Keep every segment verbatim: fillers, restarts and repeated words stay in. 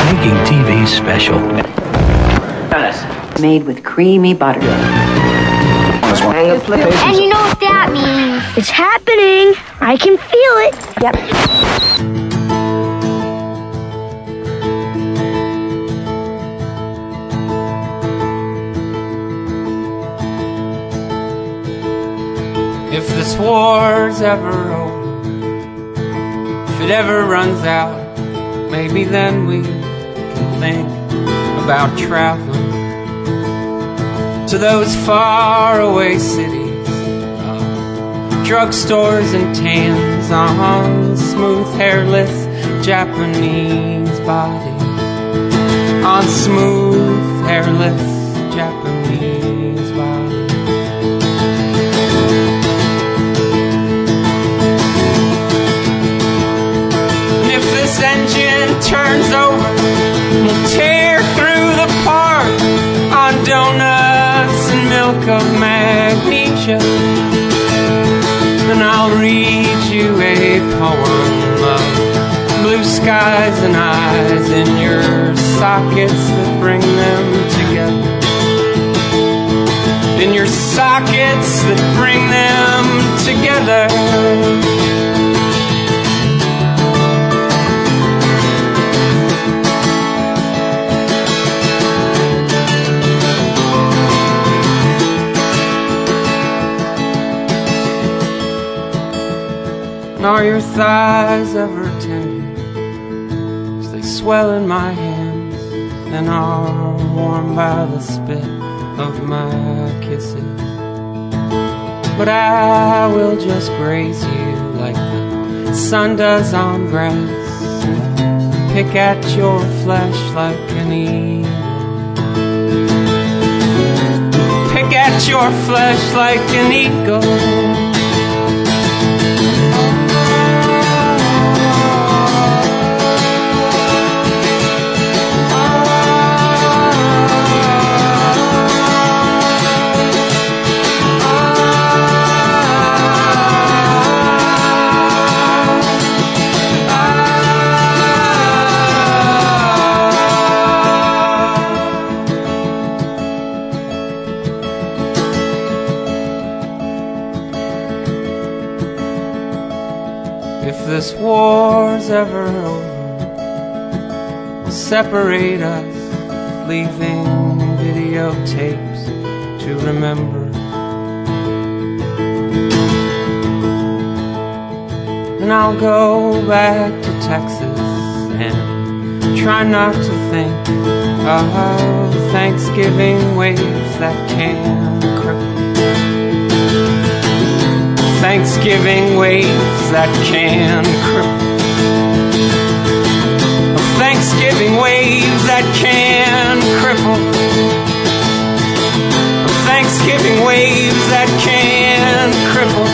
making T V special. Made with creamy butter. And you know what that means? It's happening. I can feel it. Yep. If this war's ever over, if it ever runs out, maybe then we can think about traveling to those faraway cities, uh, drugstores and tans on smooth, hairless Japanese bodies, on smooth, hairless Japanese bodies. And if this engine turns over, we'll tear through the park on donuts and milk of magnesia, and I'll read you a poem of blue skies and eyes in your sockets that bring them together, in your sockets that bring them together. And are your thighs ever tender as they swell in my hands and are warmed by the spit of my kisses? But I will just graze you like the sun does on grass, and pick at your flesh like an eagle, pick at your flesh like an eagle. This war's ever over, will separate us, leaving videotapes to remember. And I'll go back to Texas and try not to think of Thanksgiving waves that can cripple, Thanksgiving waves that can cripple, Thanksgiving waves that can cripple, Thanksgiving waves that can cripple.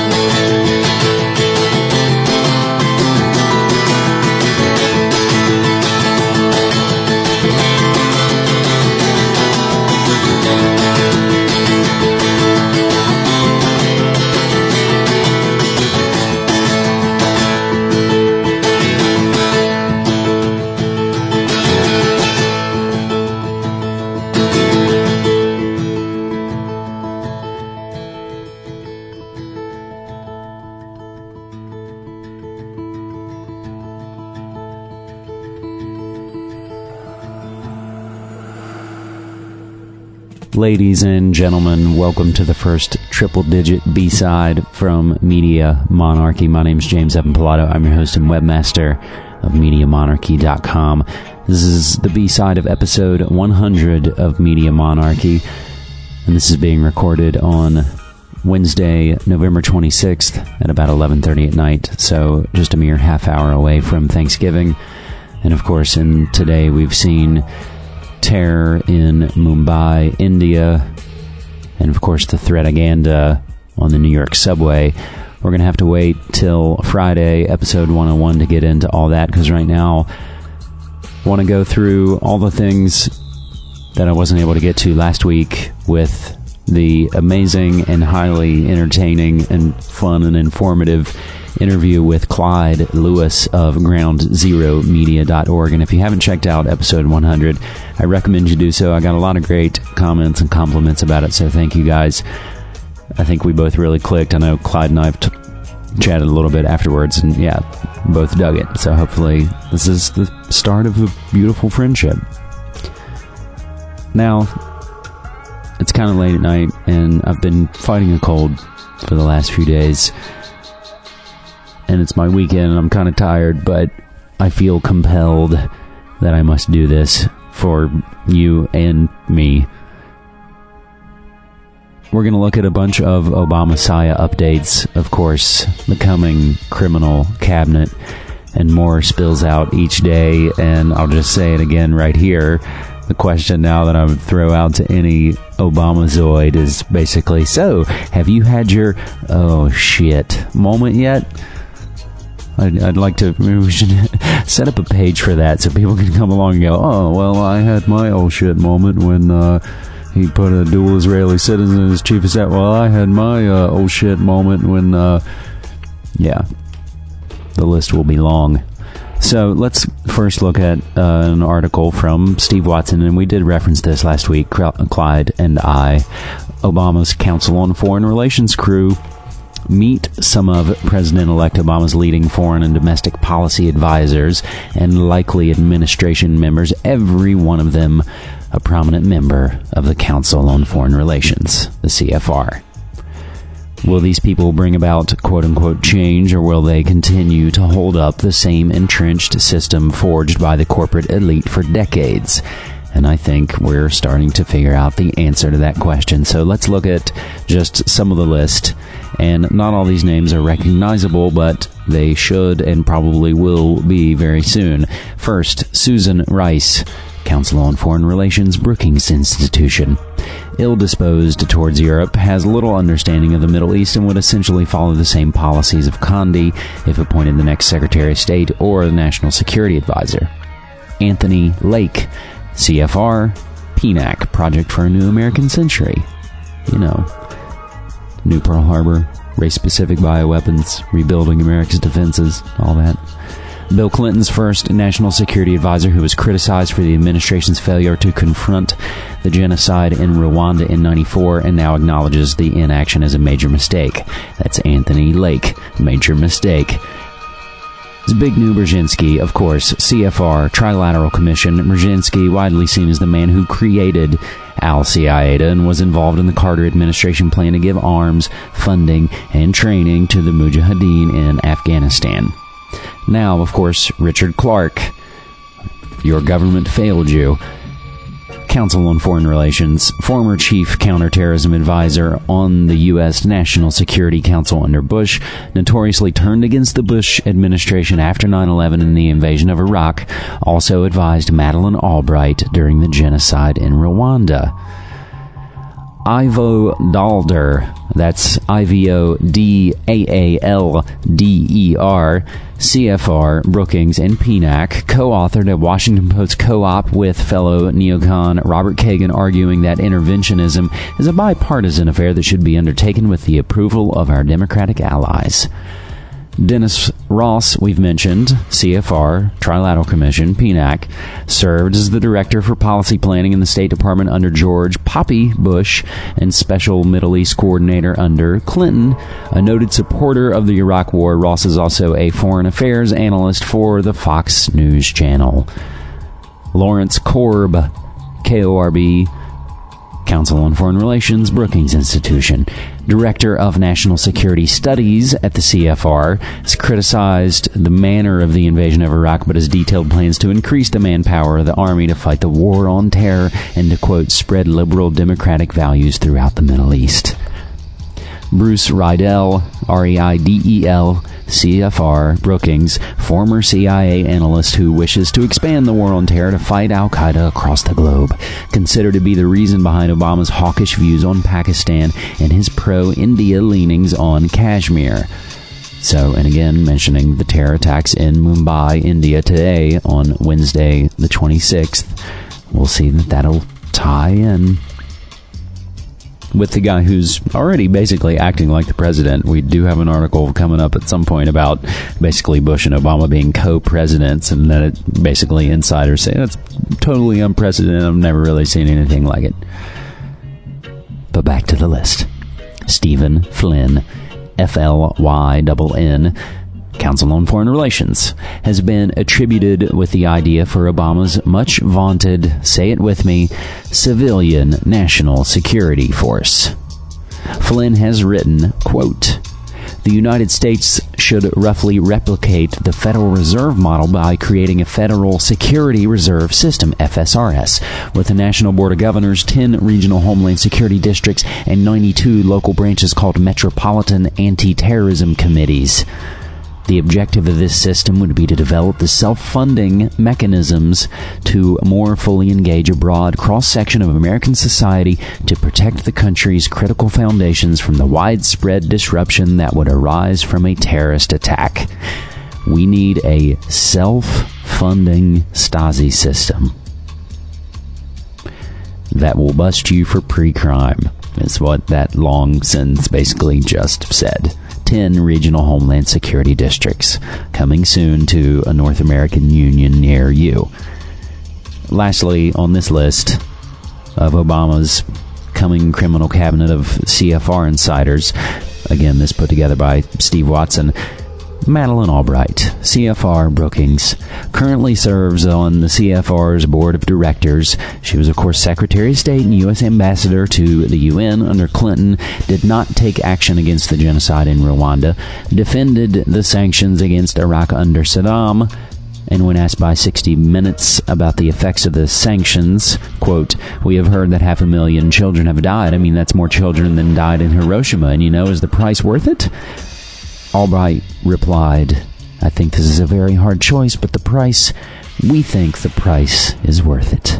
Ladies and gentlemen, welcome to the first triple-digit B-side from Media Monarchy. My name is James Evan Pilato. I'm your host and webmaster of Media Monarchy dot com. This is the B-side of episode one hundred of Media Monarchy, and this is being recorded on Wednesday, November twenty-sixth at about eleven thirty at night, so just a mere half hour away from Thanksgiving. And of course, in today we've seen terror in Mumbai, India, and of course the Threataganda on the New York subway. We're going to have to wait till Friday, episode one oh one, to get into all that, because right now I want to go through all the things that I wasn't able to get to last week with the amazing and highly entertaining and fun and informative interview with Clyde Lewis of ground zero media dot org. And if you haven't checked out episode one hundred, I recommend you do so. I got a lot of great comments and compliments about it, so thank you guys. I think we both really clicked. I know Clyde and I have t- chatted a little bit afterwards, and yeah, both dug it. So hopefully this is the start of a beautiful friendship. Now, it's kind of late at night, and I've been fighting a cold for the last few days. And it's my weekend, and I'm kind of tired, but I feel compelled that I must do this for you and me. We're going to look at a bunch of Obama-Saya updates, of course, the coming criminal cabinet, and more spills out each day, and I'll just say it again right here. The question now that I would throw out to any Obamazoid is basically, so, have you had your oh shit moment yet? I'd, I'd like to, maybe we should set up a page for that so people can come along and go, oh, well, I had my oh shit moment when uh, he put a dual Israeli citizen as chief of staff. Well, I had my uh, oh shit moment when, uh, yeah, the list will be long. So let's first look at uh, an article from Steve Watson, and we did reference this last week, Clyde and I. Obama's Council on Foreign Relations crew meet some of President-elect Obama's leading foreign and domestic policy advisors and likely administration members, every one of them a prominent member of the Council on Foreign Relations, the C F R. Will these people bring about quote-unquote change, or will they continue to hold up the same entrenched system forged by the corporate elite for decades? And I think we're starting to figure out the answer to that question. So let's look at just some of the list. And not all these names are recognizable, but they should and probably will be very soon. First, Susan Rice, Council on Foreign Relations, Brookings Institution. Ill-disposed towards Europe, has little understanding of the Middle East, and would essentially follow the same policies of Condi if appointed the next Secretary of State or the National Security Advisor. Anthony Lake, C F R, P N A C, Project for a New American Century. You know, New Pearl Harbor, race-specific bioweapons, rebuilding America's defenses, all that. Bill Clinton's first national security advisor, who was criticized for the administration's failure to confront the genocide in Rwanda in ninety-four and now acknowledges the inaction as a major mistake. That's Anthony Lake. Major mistake. Zbigniew Brzezinski, of course, C F R, Trilateral Commission. Brzezinski, widely seen as the man who created Al-Qaeda and was involved in the Carter administration plan to give arms, funding, and training to the Mujahideen in Afghanistan. Now, of course, Richard Clarke. Your government failed you. Council on Foreign Relations, former chief counterterrorism advisor on the U S National Security Council under Bush, notoriously turned against the Bush administration after nine eleven and the invasion of Iraq, also advised Madeleine Albright during the genocide in Rwanda. Ivo Daalder, that's I V O D A A L D E R, C F R, Brookings, and P N A C, co-authored a Washington Post co-op with fellow neocon Robert Kagan, arguing that interventionism is a bipartisan affair that should be undertaken with the approval of our Democratic allies. Dennis Ross, we've mentioned, C F R, Trilateral Commission, P N A C, served as the Director for Policy Planning in the State Department under George Poppy Bush and Special Middle East Coordinator under Clinton. A noted supporter of the Iraq War, Ross is also a foreign affairs analyst for the Fox News Channel. Lawrence Korb, K O R B, Council on Foreign Relations, Brookings Institution. Director of National Security Studies at the C F R, has criticized the manner of the invasion of Iraq, but has detailed plans to increase the manpower of the Army to fight the war on terror and to, quote, spread liberal democratic values throughout the Middle East. Bruce Riedel, R E I D E L, C F R, Brookings, former C I A analyst who wishes to expand the war on terror to fight al-Qaeda across the globe, considered to be the reason behind Obama's hawkish views on Pakistan and his pro-India leanings on Kashmir. So, and again, mentioning the terror attacks in Mumbai, India today on Wednesday the twenty-sixth, we'll see that that'll tie in. with the guy who's already basically acting like the president. We do have an article coming up at some point about basically Bush and Obama being co-presidents, and that it basically insiders say that's totally unprecedented. I've never really seen anything like it. But back to the list. Stephen Flynn, F L Y N N, Council on Foreign Relations, has been attributed with the idea for Obama's much vaunted, say it with me, Civilian National Security Force. Flynn has written, quote, "The United States should roughly replicate the Federal Reserve model by creating a Federal Security Reserve System, F S R S, with a National Board of Governors, ten regional Homeland Security districts, and ninety-two local branches called Metropolitan Anti-Terrorism Committees. The objective of this system would be to develop the self-funding mechanisms to more fully engage a broad cross-section of American society to protect the country's critical foundations from the widespread disruption that would arise from a terrorist attack. We need a self-funding Stasi system that will bust you for pre-crime," is what that long sentence basically just said. ten regional Homeland Security districts, coming soon to a North American Union near you. Lastly, on this list of Obama's coming criminal cabinet of C F R insiders, again, this put together by Steve Watson, Madeleine Albright, C F R Brookings, currently serves on the C F R's board of directors. She was, of course, Secretary of State and U S Ambassador to the U N under Clinton, did not take action against the genocide in Rwanda, defended the sanctions against Iraq under Saddam, and when asked by sixty minutes about the effects of the sanctions, quote, "We have heard that half a million children have died. I mean, that's more children than died in Hiroshima, and you know, is the price worth it?" Albright replied, "I think this is a very hard choice, but the price, we think the price is worth it."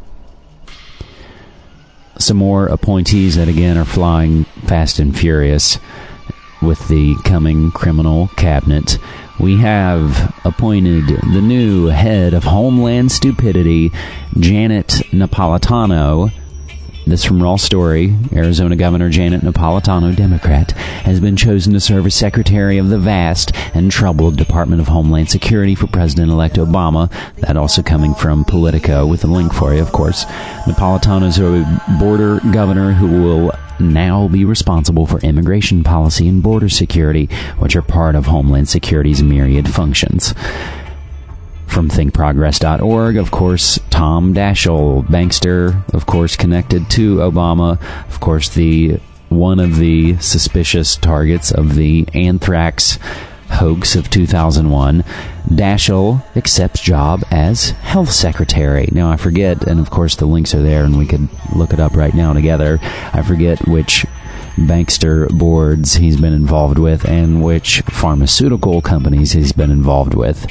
Some more appointees that, again, are flying fast and furious with the coming criminal cabinet. We have appointed the new head of Homeland Stupidity, Janet Napolitano. This from Raw Story. Arizona Governor Janet Napolitano, Democrat, has been chosen to serve as Secretary of the vast and troubled Department of Homeland Security for President-elect Obama. That also coming from Politico, with a link for you, of course. Napolitano is a border governor who will now be responsible for immigration policy and border security, which are part of Homeland Security's myriad functions. From think progress dot org, of course, Tom Daschle, bankster, of course, connected to Obama, of course, the one of the suspicious targets of the anthrax hoax of two thousand one. Daschle accepts job as health secretary. Now, I forget, and of course the links are there, and we could look it up right now together. I forget which bankster boards he's been involved with and which pharmaceutical companies he's been involved with.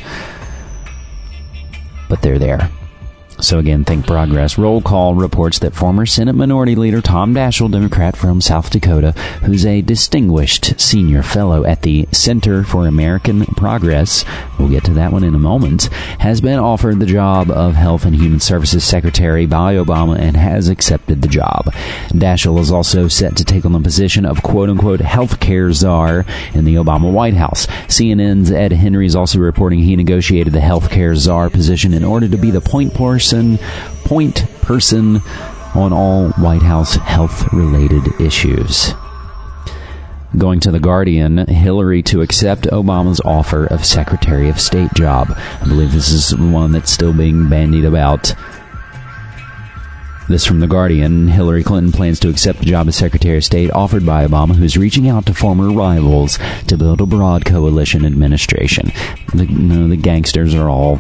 But they're there. So again, Think Progress. Roll Call reports that former Senate Minority Leader Tom Daschle, Democrat from South Dakota, who's a distinguished senior fellow at the Center for American Progress, we'll get to that one in a moment, has been offered the job of Health and Human Services Secretary by Obama and has accepted the job. Daschle is also set to take on the position of quote-unquote healthcare czar in the Obama White House. C N N's Ed Henry is also reporting he negotiated the healthcare czar position in order to be the point person point person on all White House health-related issues. Going to The Guardian, Hillary to accept Obama's offer of Secretary of State job. I believe this is one that's still being bandied about. This from The Guardian. Hillary Clinton plans to accept the job as Secretary of State offered by Obama, who's reaching out to former rivals to build a broad coalition administration. The, you know, the gangsters are all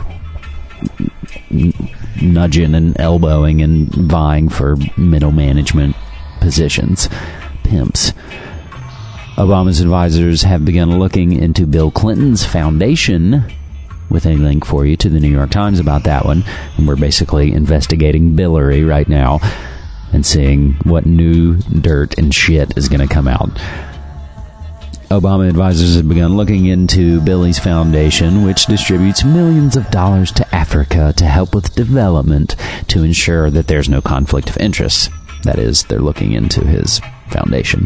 nudging and elbowing and vying for middle management positions. Pimps. Obama's advisors have begun looking into Bill Clinton's foundation, with a link for you to the New York Times about that one. And we're basically investigating Billary right now and seeing what new dirt and shit is going to come out. Obama advisors have begun looking into Billy's foundation, which distributes millions of dollars to Africa to help with development to ensure that there's no conflict of interest. That is, they're looking into his foundation.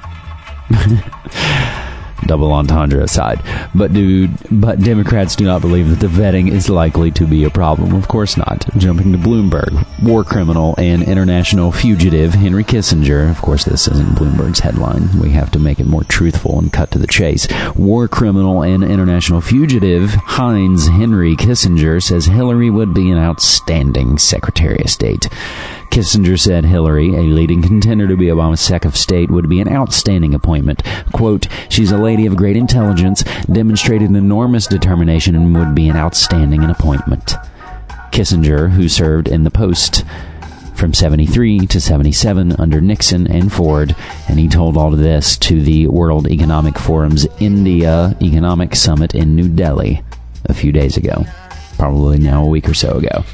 Double entendre aside. But dude, but Democrats do not believe that the vetting is likely to be a problem. Of course not. Jumping to Bloomberg. War criminal and international fugitive Henry Kissinger. Of course, this isn't Bloomberg's headline. We have to make it more truthful and cut to the chase. War criminal and international fugitive Heinz Henry Kissinger says Hillary would be an outstanding Secretary of State. Kissinger said Hillary, a leading contender to be Obama's Sec of State, would be an outstanding appointment. Quote, she's a lady of great intelligence, demonstrated enormous determination, and would be an outstanding appointment. Kissinger, who served in the post from seventy-three to seventy-seven under Nixon and Ford, and he told all of this to the World Economic Forum's India Economic Summit in New Delhi a few days ago. Probably now a week or so ago.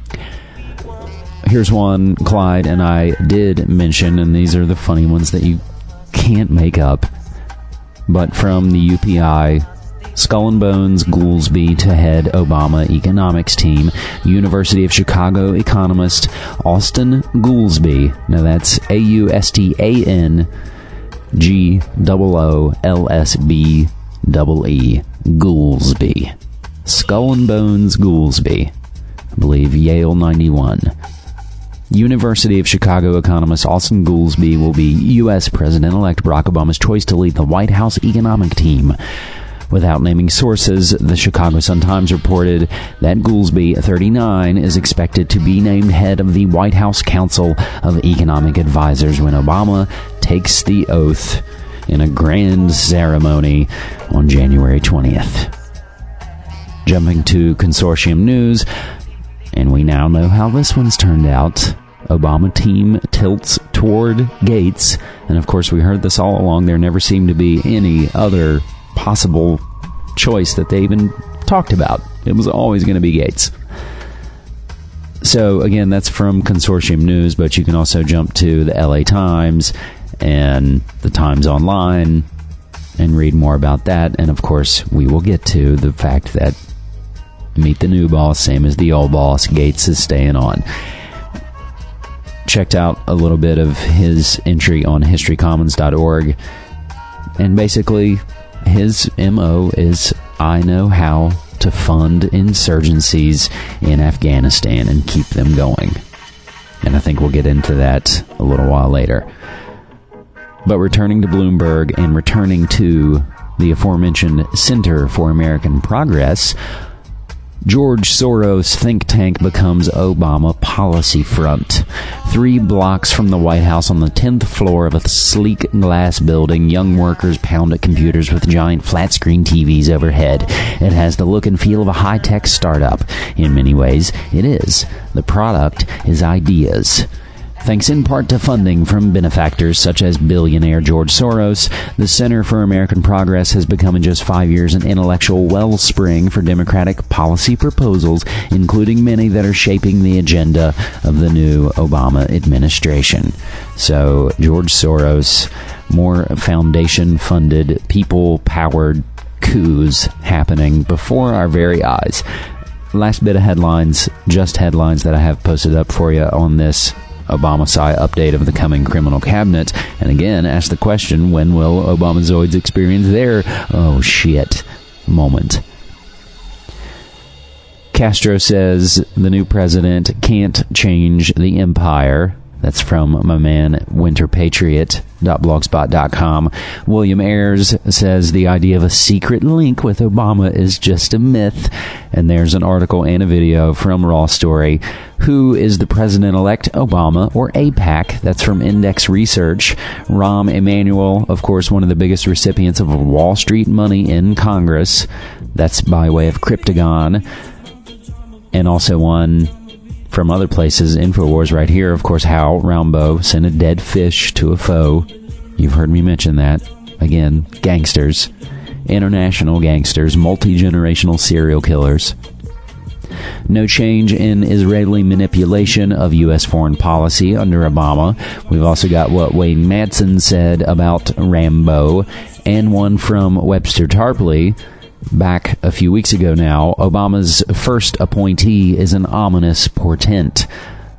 Here's one Clyde and I did mention, and these are the funny ones that you can't make up. But from the U P I, Skull and Bones Goolsbee to head Obama economics team, University of Chicago economist Austin Goolsbee. Now that's A U S T A N G O O L S B E E. Goolsbee. Skull and Bones Goolsbee. I believe Yale ninety-one. University of Chicago economist Austin Goolsbee will be U S President-elect Barack Obama's choice to lead the White House economic team. Without naming sources, the Chicago Sun-Times reported that Goolsbee, thirty-nine, is expected to be named head of the White House Council of Economic Advisors when Obama takes the oath in a grand ceremony on January twentieth. Jumping to consortium news, and we now know how this one's turned out. Obama team tilts toward Gates, and of course we heard this all along. There never seemed to be any other possible choice that they even talked about. It was always going to be Gates. So again, that's from Consortium News, but you can also jump to the L A Times and the Times Online and read more about that. And of course, we will get to the fact that meet the new boss, same as the old boss. Gates is staying on. Checked out a little bit of his entry on history commons dot org, and basically his M O is, I know how to fund insurgencies in Afghanistan and keep them going. And I think we'll get into that a little while later. But returning to Bloomberg and returning to the aforementioned Center for American Progress, George Soros think tank becomes Obama policy front. Three blocks from the White House on the tenth floor of a sleek glass building, young workers pound at computers with giant flat-screen T Vs overhead. It has the look and feel of a high-tech startup. In many ways, it is. The product is ideas. Thanks in part to funding from benefactors such as billionaire George Soros, the Center for American Progress has become in just five years an intellectual wellspring for Democratic policy proposals, including many that are shaping the agenda of the new Obama administration. So, George Soros, more foundation-funded, people-powered coups happening before our very eyes. Last bit of headlines, just headlines that I have posted up for you on this Obama-Sci update of the coming criminal cabinet. And again, ask the question, when will Obamazoids experience their oh shit moment? Castro says the new president can't change the empire. That's from my man, winter patriot dot blogspot dot com. William Ayers says the idea of a secret link with Obama is just a myth. And there's an article and a video from Raw Story. Who is the president-elect, Obama or AIPAC? That's from Index Research. Rahm Emanuel, of course, one of the biggest recipients of Wall Street money in Congress. That's by way of Cryptagon. And also one from other places, InfoWars right here, of course, Hal Rambo sent a dead fish to a foe. You've heard me mention that. Again, gangsters. International gangsters. Multi-generational serial killers. No change in Israeli manipulation of U S foreign policy under Obama. We've also got what Wayne Madsen said about Rambo, and one from Webster Tarpley back a few weeks ago now. Obama's first appointee is an ominous portent.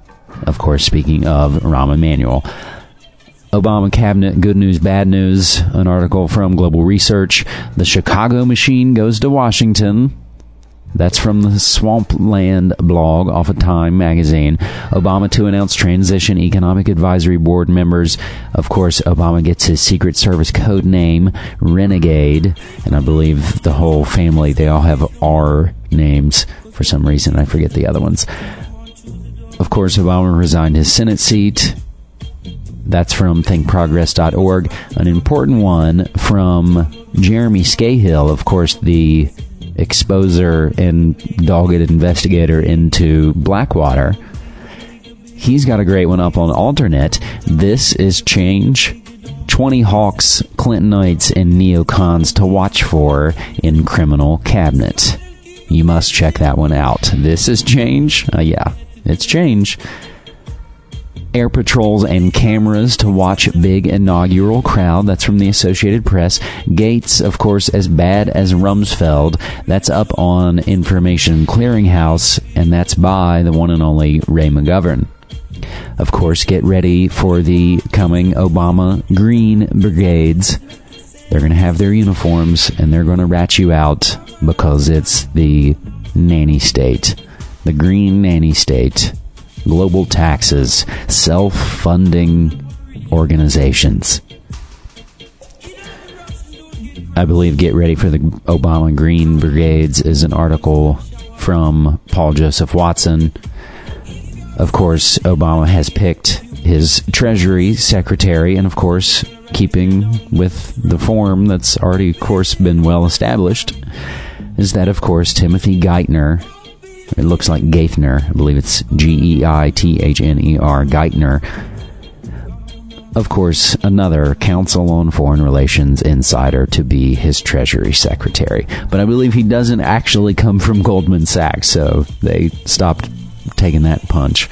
Of course, speaking of Rahm Emanuel. Obama cabinet, good news, bad news. An article from Global Research. The Chicago machine goes to Washington. That's from the Swampland blog off of Time magazine. Obama to announce transition economic advisory board members. Of course, Obama gets his Secret Service code name, Renegade. And I believe the whole family, they all have R names for some reason. I forget the other ones. Of course, Obama resigned his Senate seat. That's from think progress dot org. An important one from Jeremy Scahill, of course, the exposer and dogged investigator into Blackwater. He's got a great one up on Alternet. This is change. twenty hawks, Clintonites, and neocons to watch for in criminal cabinet. You must check that one out. This is change. Uh, yeah, it's change. Air patrols and cameras to watch big inaugural crowd. That's from the Associated Press. Gates, of course, as bad as Rumsfeld. That's up on Information Clearinghouse, and that's by the one and only Ray McGovern. Of course, get ready for the coming Obama Green Brigades. They're going to have their uniforms, and they're going to rat you out because it's the nanny state. The green nanny state. Global taxes, self-funding organizations. I believe Get Ready for the Obama Green Brigades is an article from Paul Joseph Watson. Of course, Obama has picked his Treasury Secretary, and of course, keeping with the form that's already, of course, been well established, is that, of course, Timothy Geithner. It looks like Gaithner. I believe it's G E I T H N E R, Geithner. Of course, another Council on Foreign Relations insider to be his Treasury Secretary. But I believe he doesn't actually come from Goldman Sachs, so they stopped taking that punch.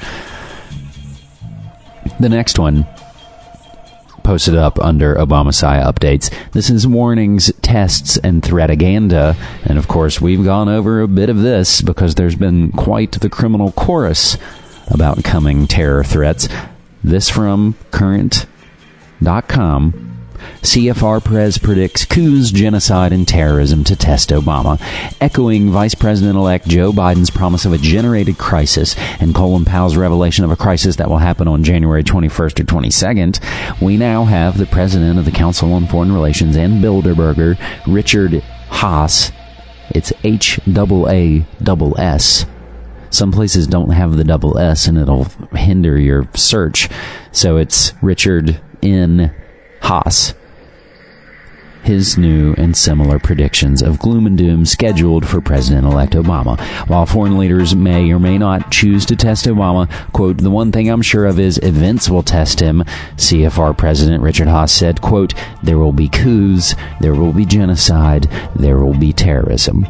The next one, posted up under Obama-Sci updates. This is warnings, tests, and threataganda. And of course, we've gone over a bit of this because there's been quite the criminal chorus about coming terror threats. This from current dot com. C F R Prez predicts coups, genocide, and terrorism to test Obama, echoing Vice President-elect Joe Biden's promise of a generated crisis and Colin Powell's revelation of a crisis that will happen on January twenty-first or twenty-second. We now have the president of the Council on Foreign Relations and Bilderberger, Richard Haass. It's H A A S S. Some places don't have the double S, and it'll hinder your search. So it's Richard N. Haass. His new and similar predictions of gloom and doom scheduled for President-elect Obama. While foreign leaders may or may not choose to test Obama, quote, the one thing I'm sure of is events will test him, C F R President Richard Haass said, quote, there will be coups, there will be genocide, there will be terrorism.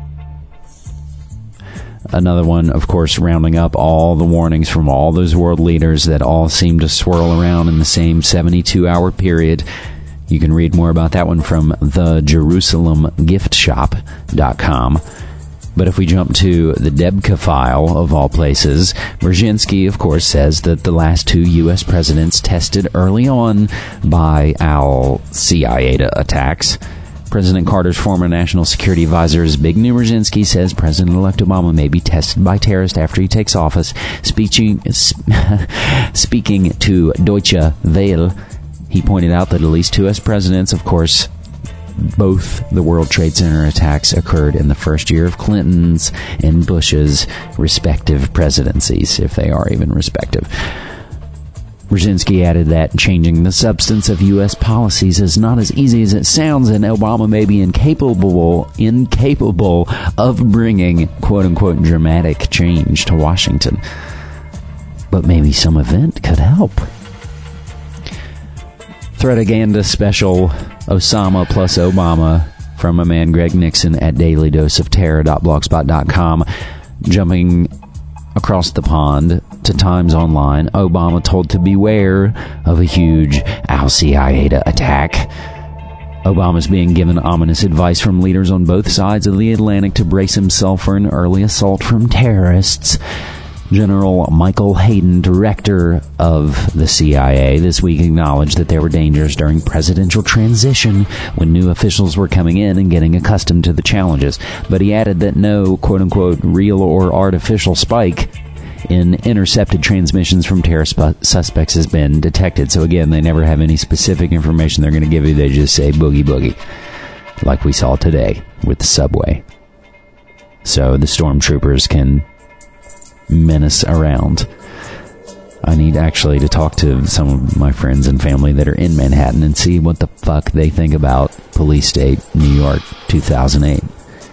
Another one, of course, rounding up all the warnings from all those world leaders that all seem to swirl around in the same seventy-two hour period. You can read more about that one from the Jerusalem Gift Shop dot com. But if we jump to the Debka file, of all places, Brzezinski, of course, says that the last two U S presidents tested early on by al-Qaeda attacks. President Carter's former national security advisor, Zbigniew Brzezinski, says President-elect Obama may be tested by terrorists after he takes office. Speaking, speaking to Deutsche Welle, he pointed out that at least two U S presidents, of course, both the World Trade Center attacks occurred in the first year of Clinton's and Bush's respective presidencies, if they are even respective. Brzezinski added that changing the substance of U S policies is not as easy as it sounds, and Obama may be incapable, incapable of bringing, quote-unquote, dramatic change to Washington. But maybe some event could help. Threataganda special, Osama plus Obama, from my man Greg Nixon at daily dose of terror dot blogspot dot com. Jumping across the pond to Times Online, Obama told to beware of a huge al-Qaeda attack. Obama's being given ominous advice from leaders on both sides of the Atlantic to brace himself for an early assault from terrorists. General Michael Hayden, director of the C I A, this week acknowledged that there were dangers during presidential transition when new officials were coming in and getting accustomed to the challenges. But he added that no, quote-unquote, real or artificial spike in intercepted transmissions from terrorist suspects has been detected. So again, they never have any specific information they're going to give you. They just say boogie boogie, like we saw today with the subway. So the stormtroopers can menace around. I need actually to talk to some of my friends and family that are in Manhattan and see what the fuck they think about Police State New York two thousand eight.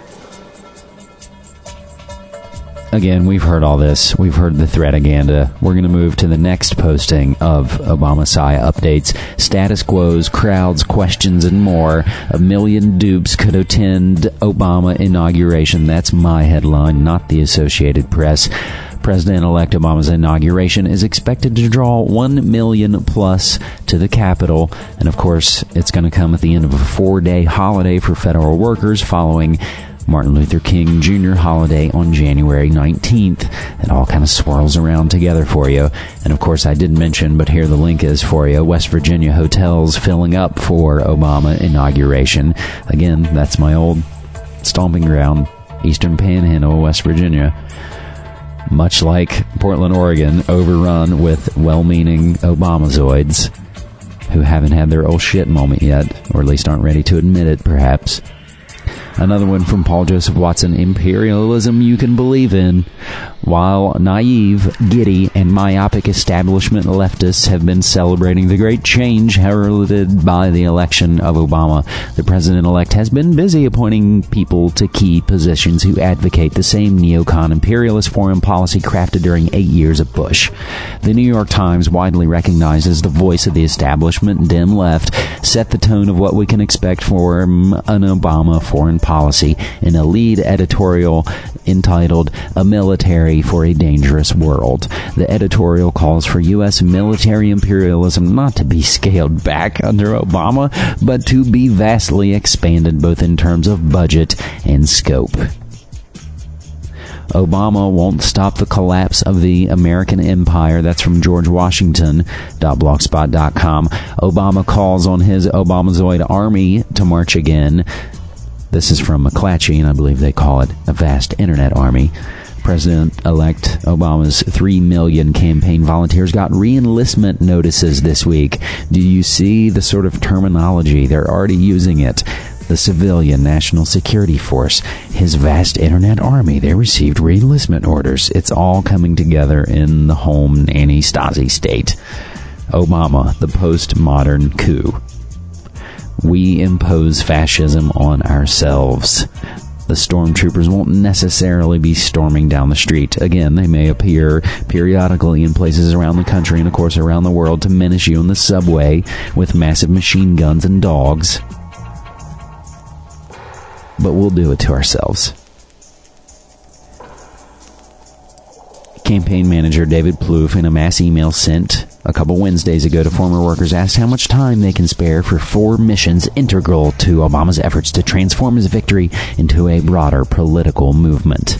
Again, we've heard all this. We've heard the threataganda. We're going to move to the next posting of Obama-Saya updates. Status quos, crowds, questions, and more. A million dupes could attend Obama inauguration. That's my headline, not the Associated Press. President-elect Obama's inauguration is expected to draw one million plus to the Capitol. And, of course, it's going to come at the end of a four-day holiday for federal workers following Martin Luther King Junior holiday on January nineteenth. It all kind of swirls around together for you. And, of course, I did mention, but here the link is for you, West Virginia hotels filling up for Obama inauguration. Again, that's my old stomping ground, Eastern Panhandle, West Virginia. Much like Portland, Oregon, overrun with well-meaning Obamazoids who haven't had their old shit moment yet, or at least aren't ready to admit it, perhaps. Another one from Paul Joseph Watson, imperialism you can believe in. While naive, giddy, and myopic establishment leftists have been celebrating the great change heralded by the election of Obama, the president-elect has been busy appointing people to key positions who advocate the same neocon imperialist foreign policy crafted during eight years of Bush. The New York Times, widely recognized as the voice of the establishment dim left, set the tone of what we can expect from an Obama foreign policy in a lead editorial entitled A Military for a Dangerous World. The editorial calls for U S military imperialism not to be scaled back under Obama, but to be vastly expanded both in terms of budget and scope. Obama won't stop the collapse of the American empire. That's from george washington dot blogspot dot com. Obama calls on his Obamazoid army to march again. This is from McClatchy, and I believe they call it a vast internet army. President-elect Obama's three million campaign volunteers got re-enlistment notices this week. Do you see the sort of terminology? They're already using it. The civilian national security force, his vast internet army, they received re-enlistment orders. It's all coming together in the home nanny Stasi state. Obama, the postmodern coup. We impose fascism on ourselves. The stormtroopers won't necessarily be storming down the street. Again, they may appear periodically in places around the country and, of course, around the world to menace you in the subway with massive machine guns and dogs. But we'll do it to ourselves. Campaign manager David Plouffe, in a mass email sent a couple Wednesdays ago to former workers, asked how much time they can spare for four missions integral to Obama's efforts to transform his victory into a broader political movement.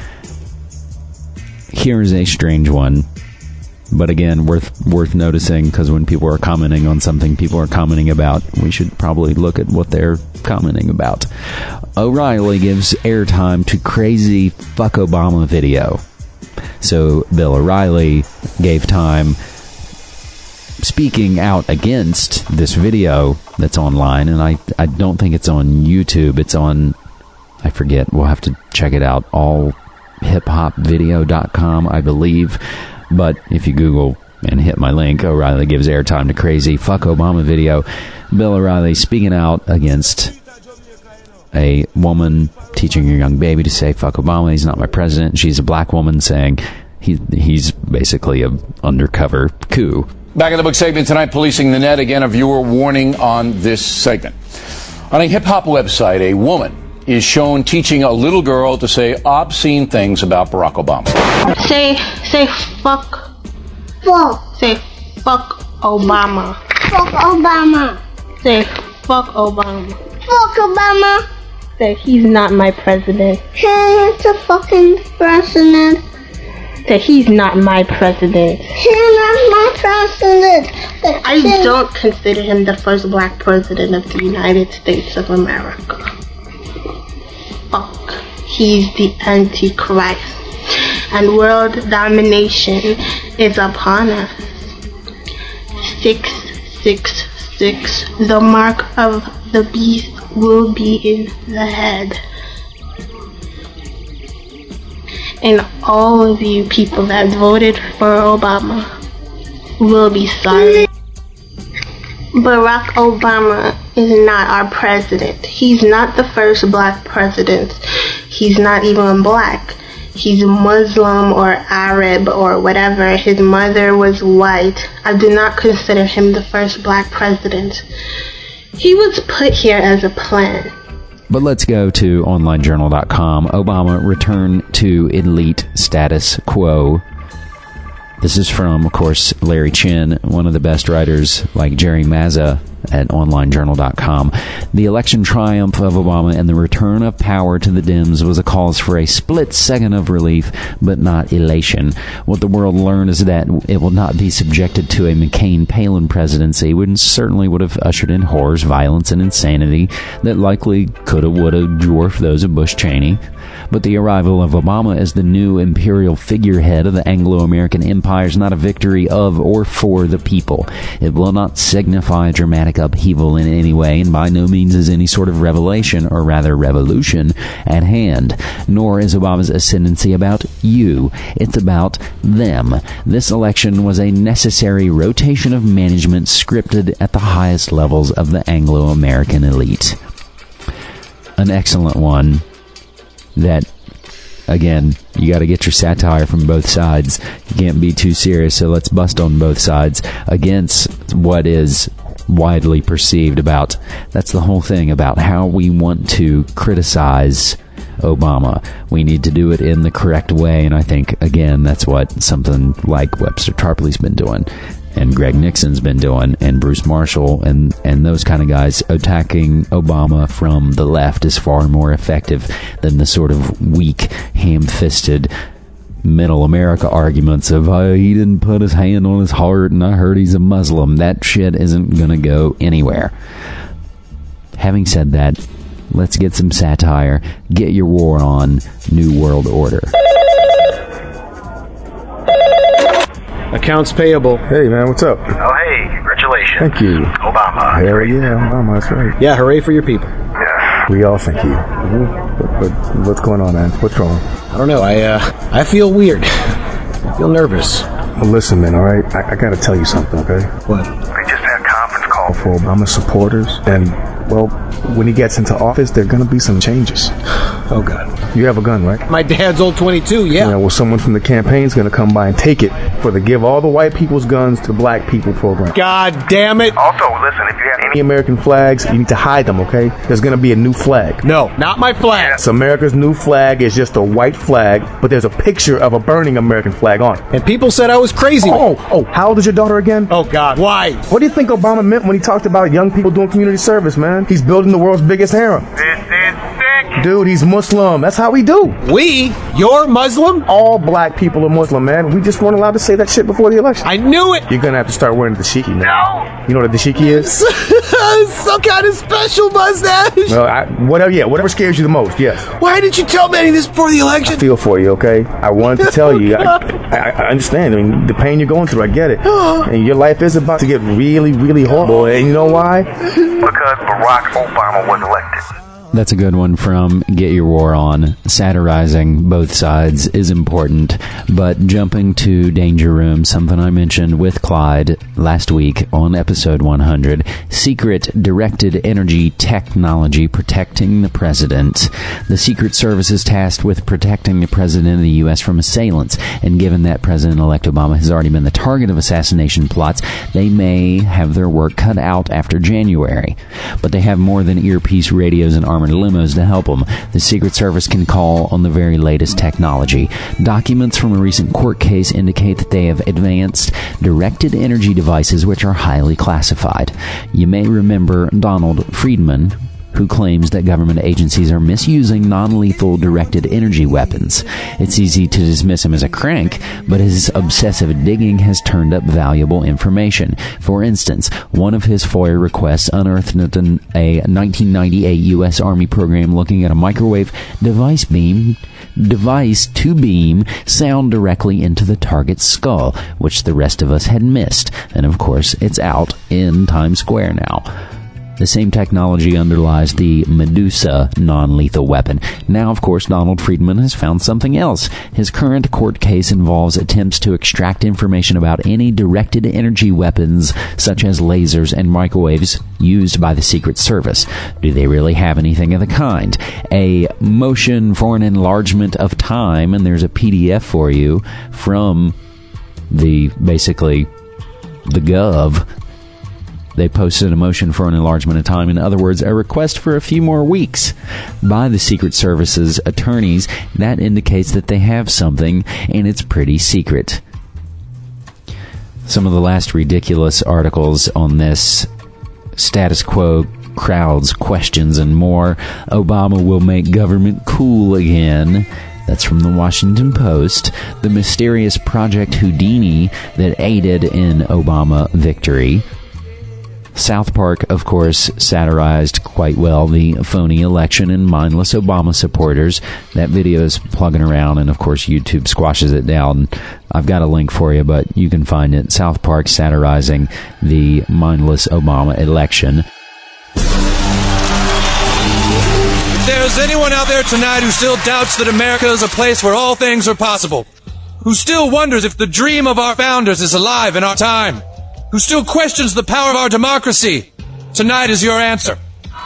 Here's a strange one, but again, worth worth noticing, because when people are commenting on something people are commenting about, we should probably look at what they're commenting about. O'Reilly gives airtime to crazy fuck Obama video. So Bill O'Reilly gave time speaking out against this video that's online, and I, I don't think it's on YouTube. It's on, I forget, we'll have to check it out, all hip hop video dot com, I believe. But if you Google and hit my link, O'Reilly gives airtime to crazy fuck Obama video. Bill O'Reilly speaking out against a woman teaching her young baby to say fuck Obama, he's not my president. She's a black woman saying he, he's basically a undercover coup. Back in the book segment tonight, Policing the Net. Again, a viewer warning on this segment. On a hip-hop website, a woman is shown teaching a little girl to say obscene things about Barack Obama. Say, say fuck. Fuck. Say fuck Obama. Fuck Obama. Say fuck Obama. Fuck Obama. Say he's not my president. Hey, it's a fucking president. That he's not my president. He's not my president. I don't consider him the first black president of the United States of America. Fuck. He's the Antichrist. And world domination is upon us. six six six. The mark of the beast will be in the head. And all of you people that voted for Obama will be sorry. Barack Obama is not our president. He's not the first black president. He's not even black. He's Muslim or Arab or whatever. His mother was white. I do not consider him the first black president. He was put here as a plan. But let's go to online journal dot com. Obama returned to elite status quo. This is from, of course, Larry Chin, one of the best writers like Jerry Mazza at online journal dot com. The election triumph of Obama and the return of power to the Dems was a cause for a split second of relief, but not elation. What the world learned is that it will not be subjected to a McCain-Palin presidency, which certainly would have ushered in horrors, violence, and insanity that likely could have, would have dwarfed those of Bush-Cheney. But the arrival of Obama as the new imperial figurehead of the Anglo-American empire is not a victory of or for the people. It will not signify dramatic upheaval in any way, and by no means is any sort of revelation, or rather revolution, at hand. Nor is Obama's ascendancy about you. It's about them. This election was a necessary rotation of management scripted at the highest levels of the Anglo-American elite. An excellent one. That, again, you got to get your satire from both sides. You can't be too serious, so let's bust on both sides against what is widely perceived about. That's the whole thing about how we want to criticize Obama. We need to do it in the correct way, and I think, again, that's what something like Webster Tarpley's been doing, and Greg Nixon's been doing, and Bruce Marshall, and, and those kind of guys. Attacking Obama from the left is far more effective than the sort of weak, ham-fisted middle America arguments of, oh, he didn't put his hand on his heart and I heard he's a Muslim. That shit isn't going to go anywhere. Having said that, let's get some satire. Get your war on. New World Order. Accounts payable. Hey, man, what's up? Oh, hey, congratulations. Thank you. Obama. Hell yeah, Obama, that's right. Yeah, hooray for your people. Yeah. We all thank you. Mm-hmm. But, but what's going on, man? What's wrong? I don't know. I uh, I feel weird. I feel nervous. Well, listen, man, all right? I, I got to tell you something, okay? What? They just had a conference call for Obama supporters, and, well, when he gets into office, there are going to be some changes. Oh, God. You have a gun, right? My dad's old twenty-two, yeah. You know, well, someone from the campaign's going to come by and take it for the Give All the White People's Guns to Black People program. God damn it. Also, listen, if you have any Any American flags, you need to hide them, okay? There's going to be a new flag. No, not my flag. So America's new flag is just a white flag, but there's a picture of a burning American flag on it. And people said I was crazy. Oh, oh, how old is your daughter again? Oh, God, why? What do you think Obama meant when he talked about young people doing community service, man? He's building the world's biggest harem. This is sick. Dude, he's Muslim. That's how we do. We? You're Muslim? All black people are Muslim, man. We just weren't allowed to say that shit before the election. I knew it. You're gonna have to start wearing the dashiki now. No. You know what a dashiki is? Some kind of special mustache. Well, I, whatever, yeah, whatever scares you the most, yes. Why didn't you tell me any of this before the election? I feel for you, okay? I wanted to tell you. I, I, I understand. I mean, the pain you're going through, I get it. And your life is about to get really, really horrible. And you know why? Because Barack Obama was elected. That's a good one from Get Your War On. Satirizing both sides is important, but jumping to Danger Room, something I mentioned with Clyde last week on episode one hundred, secret directed energy technology protecting the president. The Secret Service is tasked with protecting the president of the U S from assailants, and given that President-elect Obama has already been the target of assassination plots, they may have their work cut out after January. But they have more than earpiece radios and armored limos to help them. The Secret Service can call on the very latest technology. Documents from a recent court case indicate that they have advanced directed energy devices which are highly classified. You may remember Donald Friedman, who claims that government agencies are misusing non-lethal directed energy weapons. It's easy to dismiss him as a crank, but his obsessive digging has turned up valuable information. For instance, one of his FOIA requests unearthed a nineteen ninety-eight U S Army program looking at a microwave device beam device to beam sound directly into the target's skull, which the rest of us had missed. And of course, it's out in Times Square now. The same technology underlies the Medusa non-lethal weapon. Now, of course, Donald Friedman has found something else. His current court case involves attempts to extract information about any directed energy weapons, such as lasers and microwaves, used by the Secret Service. Do they really have anything of the kind? A motion for an enlargement of time, and there's a P D F for you from the, basically, the Gov. They posted a motion for an enlargement of time. In other words, a request for a few more weeks by the Secret Service's attorneys. That indicates that they have something, and it's pretty secret. Some of the last ridiculous articles on this: status quo, crowds, questions, and more. Obama will make government cool again. That's from the Washington Post. The mysterious Project Houdini that aided in Obama victory. South Park, of course, satirized quite well the phony election and mindless Obama supporters. That video is plugging around, and of course YouTube squashes it down. I've got a link for you, but you can find it. South Park satirizing the mindless Obama election. If there's anyone out there tonight who still doubts that America is a place where all things are possible, who still wonders if the dream of our founders is alive in our time, who still questions the power of our democracy, tonight is your answer.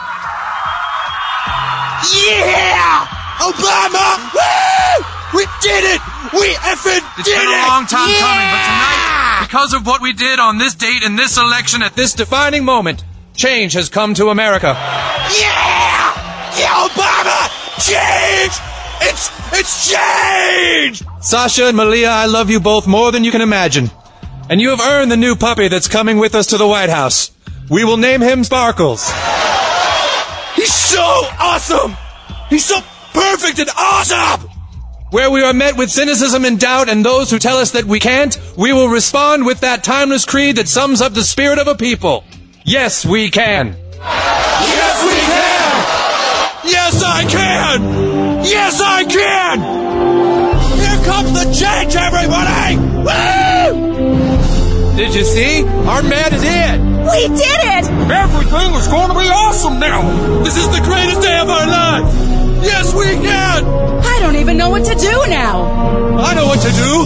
Yeah! Obama! Woo! We did it! We effing It's did it! been a long time yeah! coming, but tonight, because of what we did on this date in this election at this defining moment, change has come to America. Yeah! Yeah, Obama! Change! It's, it's change! Sasha and Malia, I love you both more than you can imagine. And you have earned the new puppy that's coming with us to the White House. We will name him Sparkles. He's so awesome! He's so perfect and awesome! Where we are met with cynicism and doubt and those who tell us that we can't, we will respond with that timeless creed that sums up the spirit of a people. Yes, we can. Yes, we can! Yes, I can! Yes, I can! Here comes the change, everybody! Woo! Did you see? Our man is in. We did it! Everything is going to be awesome now! This is the greatest day of our lives! Yes, we can! I don't even know what to do now. I know what to do.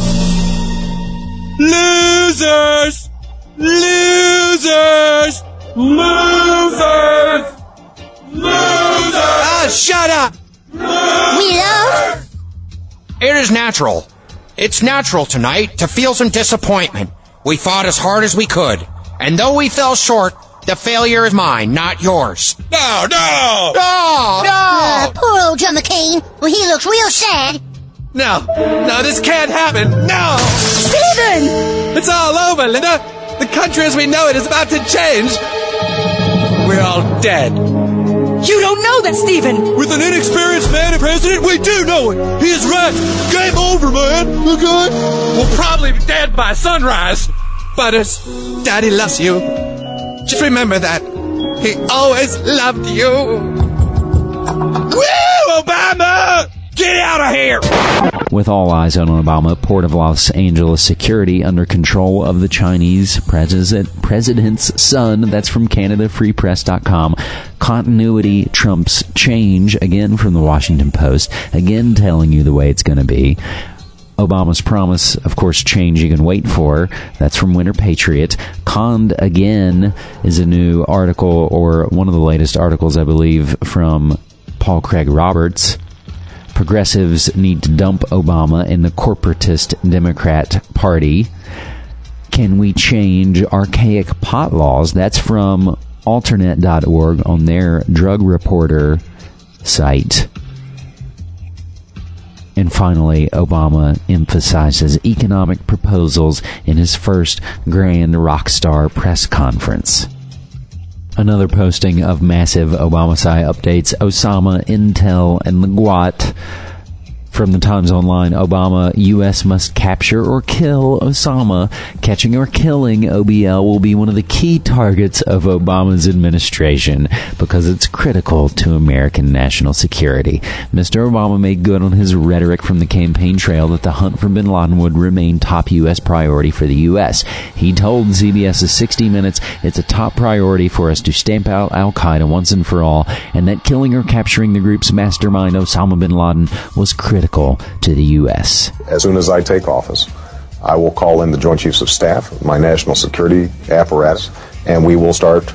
Losers! Losers! Losers! Losers! Ah, shut up! We love? It is natural. It's natural tonight to feel some disappointment. We fought as hard as we could. And though we fell short, the failure is mine, not yours. No, no! No! No! Uh, poor old John McCain. Well, he looks real sad. No, no, this can't happen. No! Stephen! It's all over, Linda. The country as we know it is about to change. We're all dead. You don't know that, Stephen! With an inexperienced man and president, we do know it! He is right! Game over, man! Okay? We'll probably be dead by sunrise. Butters, Daddy loves you. Just remember that. He always loved you. Woo, Obama! Get out of here! With all eyes on Obama, Port of Los Angeles security under control of the Chinese president, president's son. That's from Canada Free Press dot com. Continuity trumps change, again from the Washington Post. Again telling you the way it's going to be. Obama's promise, of course, change you can wait for. That's from Winter Patriot. Conned again is a new article, or one of the latest articles, I believe, from Paul Craig Roberts. Progressives need to dump Obama in the corporatist Democrat Party. Can we change archaic pot laws? That's from alternate dot org on their Drug Reporter site. And finally, Obama emphasizes economic proposals in his first grand rock star press conference. Another posting of massive Obama-Sci updates, Osama, Intel, and the Gwat. From the Times Online, Obama, U S must capture or kill Osama. Catching or killing O B L will be one of the key targets of Obama's administration because it's critical to American national security. Mister Obama made good on his rhetoric from the campaign trail that the hunt for bin Laden would remain top U S priority for the U S. He told CBS's sixty minutes it's a top priority for us to stamp out al-Qaeda once and for all, and that killing or capturing the group's mastermind Osama bin Laden was critical to the U S. As soon as I take office, I will call in the Joint Chiefs of Staff, my national security apparatus, and we will start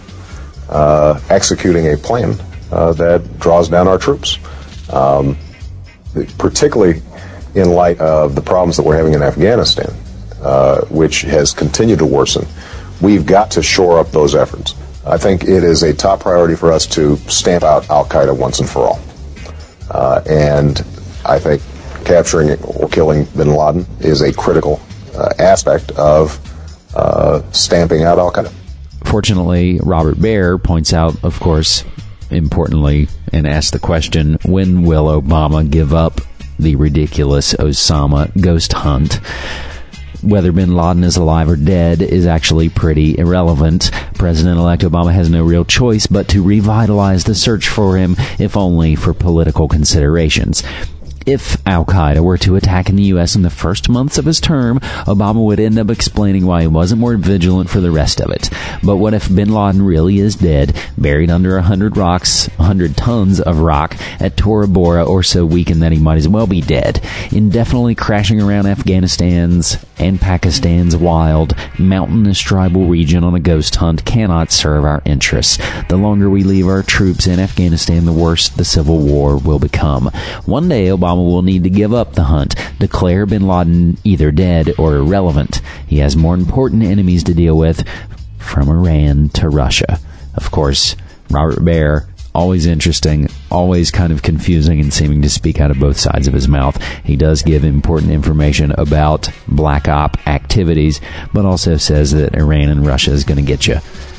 uh, executing a plan uh, that draws down our troops, um, particularly in light of the problems that we're having in Afghanistan, uh, which has continued to worsen. We've got to shore up those efforts. I think it is a top priority for us to stamp out al-Qaeda once and for all. Uh, and I think capturing or killing bin Laden is a critical uh, aspect of uh, stamping out al-Qaeda. Fortunately, Robert Baer points out, of course, importantly, and asks the question, when will Obama give up the ridiculous Osama ghost hunt? Whether bin Laden is alive or dead is actually pretty irrelevant. President-elect Obama has no real choice but to revitalize the search for him, if only for political considerations. If al-Qaeda were to attack in the U S in the first months of his term, Obama would end up explaining why he wasn't more vigilant for the rest of it. But what if bin Laden really is dead, buried under a hundred rocks, a hundred tons of rock at Tora Bora, or so weakened that he might as well be dead, indefinitely crashing around Afghanistan's and Pakistan's wild, mountainous tribal region on a ghost hunt cannot serve our interests. The longer we leave our troops in Afghanistan, the worse the civil war will become. One day, Obama will need to give up the hunt, declare bin Laden either dead or irrelevant. He has more important enemies to deal with, from Iran to Russia. Of course, Robert Baer, always interesting, always kind of confusing and seeming to speak out of both sides of his mouth. He does give important information about black op activities, but also says that Iran and Russia is going to get you.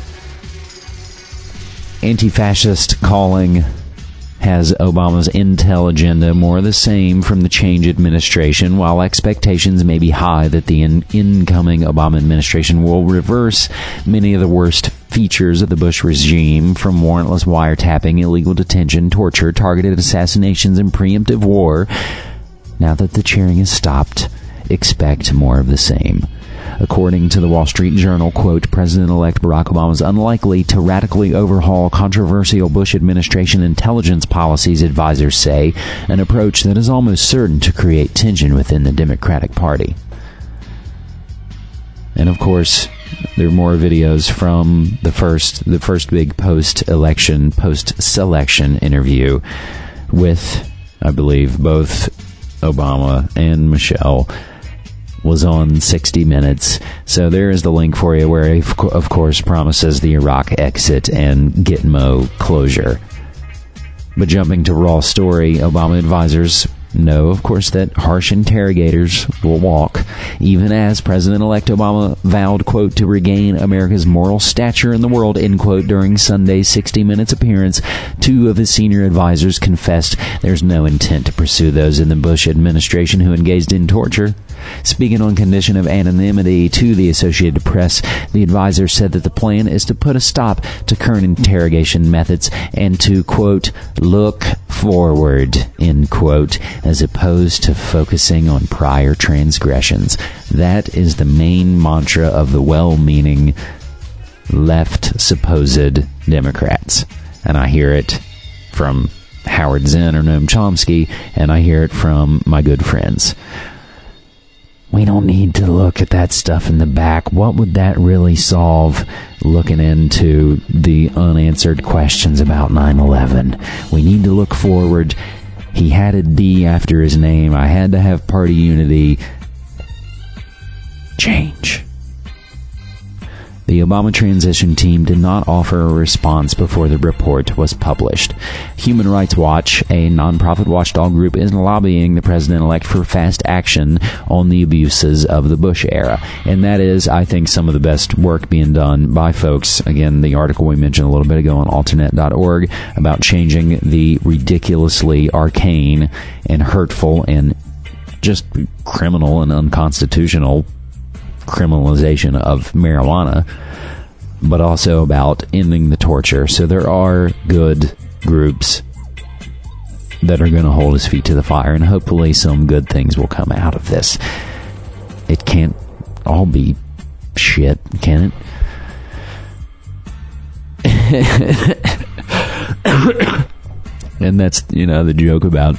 Anti-fascist calling has Obama's intel agenda more of the same from the change administration, while expectations may be high that the in- incoming Obama administration will reverse many of the worst features of the Bush regime, from warrantless wiretapping, illegal detention, torture, targeted assassinations, and preemptive war. Now that the cheering has stopped, expect more of the same. According to the Wall Street Journal, quote, President-elect Barack Obama is unlikely to radically overhaul controversial Bush administration intelligence policies, advisors say, an approach that is almost certain to create tension within the Democratic Party. And of course, there are more videos from the first, the first big post-election, post-selection interview with, I believe, both Obama and Michelle. Was on sixty minutes. So there is the link for you, where he, of course, promises the Iraq exit and Gitmo closure. But jumping to raw story, Obama advisors know, of course, that harsh interrogators will walk, even as President-elect Obama vowed, quote, to regain America's moral stature in the world, end quote, during Sunday's sixty minutes appearance. Two of his senior advisors confessed there's no intent to pursue those in the Bush administration who engaged in torture. Speaking on condition of anonymity to the Associated Press, the advisor said that the plan is to put a stop to current interrogation methods and to, quote, look forward, end quote, as opposed to focusing on prior transgressions. That is the main mantra of the well-meaning left supposed Democrats. And I hear it from Howard Zinn or Noam Chomsky, and I hear it from my good friends. We don't need to look at that stuff in the back. What would that really solve? Looking into the unanswered questions about nine eleven. We need to look forward. He had a D after his name. I had to have party unity. Change. The Obama transition team did not offer a response before the report was published. Human Rights Watch, a nonprofit watchdog group, is lobbying the president-elect for fast action on the abuses of the Bush era. And that is, I think, some of the best work being done by folks. Again, the article we mentioned a little bit ago on alternet dot org about changing the ridiculously arcane and hurtful and just criminal and unconstitutional criminalization of marijuana, but also about ending the torture. So there are good groups that are going to hold his feet to the fire, and hopefully some good things will come out of this. It can't all be shit, can it? And that's, you know, the joke about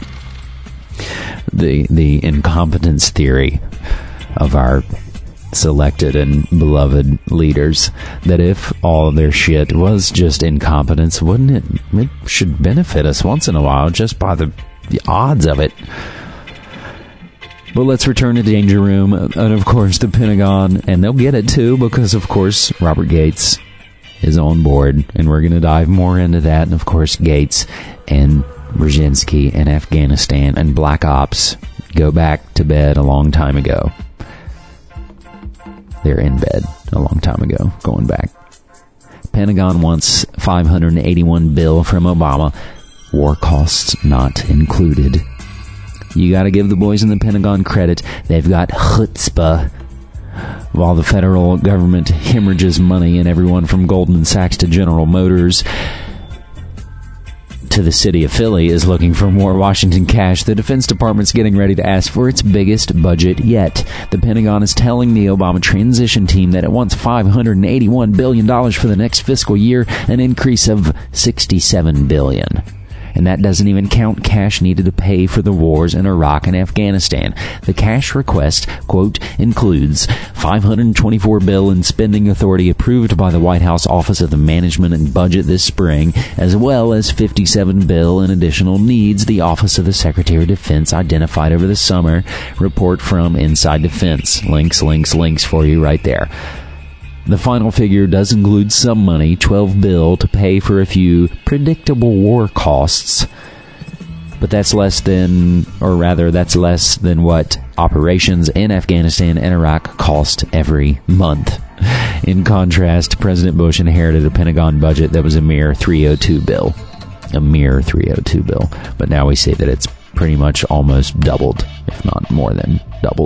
the the incompetence theory of our selected and beloved leaders, that if all of their shit was just incompetence, wouldn't it it should benefit us once in a while just by the, the odds of it. But let's return to Danger Room and, of course, the Pentagon, and they'll get it too, because, of course, Robert Gates is on board, and we're going to dive more into that. And, of course, Gates and Brzezinski and Afghanistan and Black Ops go back to bed a long time ago. They're in bed a long time ago, going back. Pentagon wants five hundred eighty-one billion from Obama, war costs not included. You got to give the boys in the Pentagon credit. They've got chutzpah. While the federal government hemorrhages money, and everyone from Goldman Sachs to General Motors to the city of Philly is looking for more Washington cash, the Defense Department's getting ready to ask for its biggest budget yet. The Pentagon is telling the Obama transition team that it wants five hundred eighty-one billion dollars for the next fiscal year, an increase of sixty-seven billion dollars. And that doesn't even count cash needed to pay for the wars in Iraq and Afghanistan. The cash request, quote, includes five hundred twenty-four billion dollars in spending authority approved by the White House Office of the Management and Budget this spring, as well as fifty-seven billion dollars in additional needs the Office of the Secretary of Defense identified over the summer. Report from Inside Defense. Links, links, links for you right there. The final figure does include some money, twelve billion dollars, to pay for a few predictable war costs. But that's less than, or rather, that's less than what operations in Afghanistan and Iraq cost every month. In contrast, President Bush inherited a Pentagon budget that was a mere three hundred two billion dollars. A mere three hundred two billion dollars. But now we see that it's pretty much almost doubled, if not more than doubled.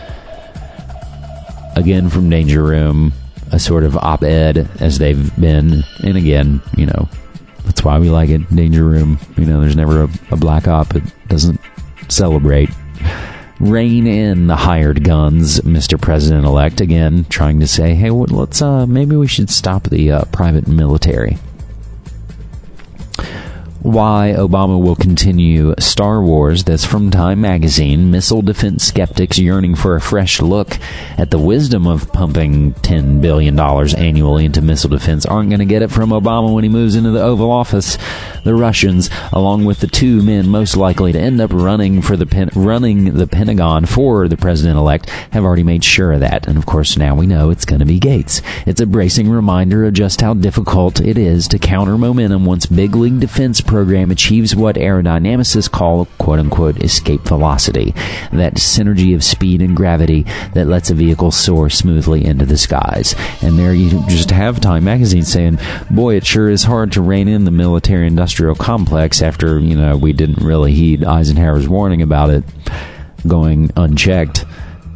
Again, from Danger Room, a sort of op-ed as they've been, and again, you know, that's why we like it. Danger Room, you know, there's never a, a black op. It doesn't celebrate. Rein in the hired guns, Mister President-elect, again, trying to say, hey, well, let's, uh, maybe we should stop the uh, private military. Why Obama will continue Star Wars, that's from Time magazine. Missile defense skeptics yearning for a fresh look at the wisdom of pumping ten billion dollars annually into missile defense aren't going to get it from Obama when he moves into the Oval Office. The Russians, along with the two men most likely to end up running for the pen- running the Pentagon for the president-elect, have already made sure of that. And of course, now we know it's going to be Gates. It's a bracing reminder of just how difficult it is to counter momentum once big league defense program achieves what aerodynamicists call, quote-unquote, escape velocity, that synergy of speed and gravity that lets a vehicle soar smoothly into the skies. And there you just have Time magazine saying, boy, it sure is hard to rein in the military-industrial complex after, you know, we didn't really heed Eisenhower's warning about it going unchecked.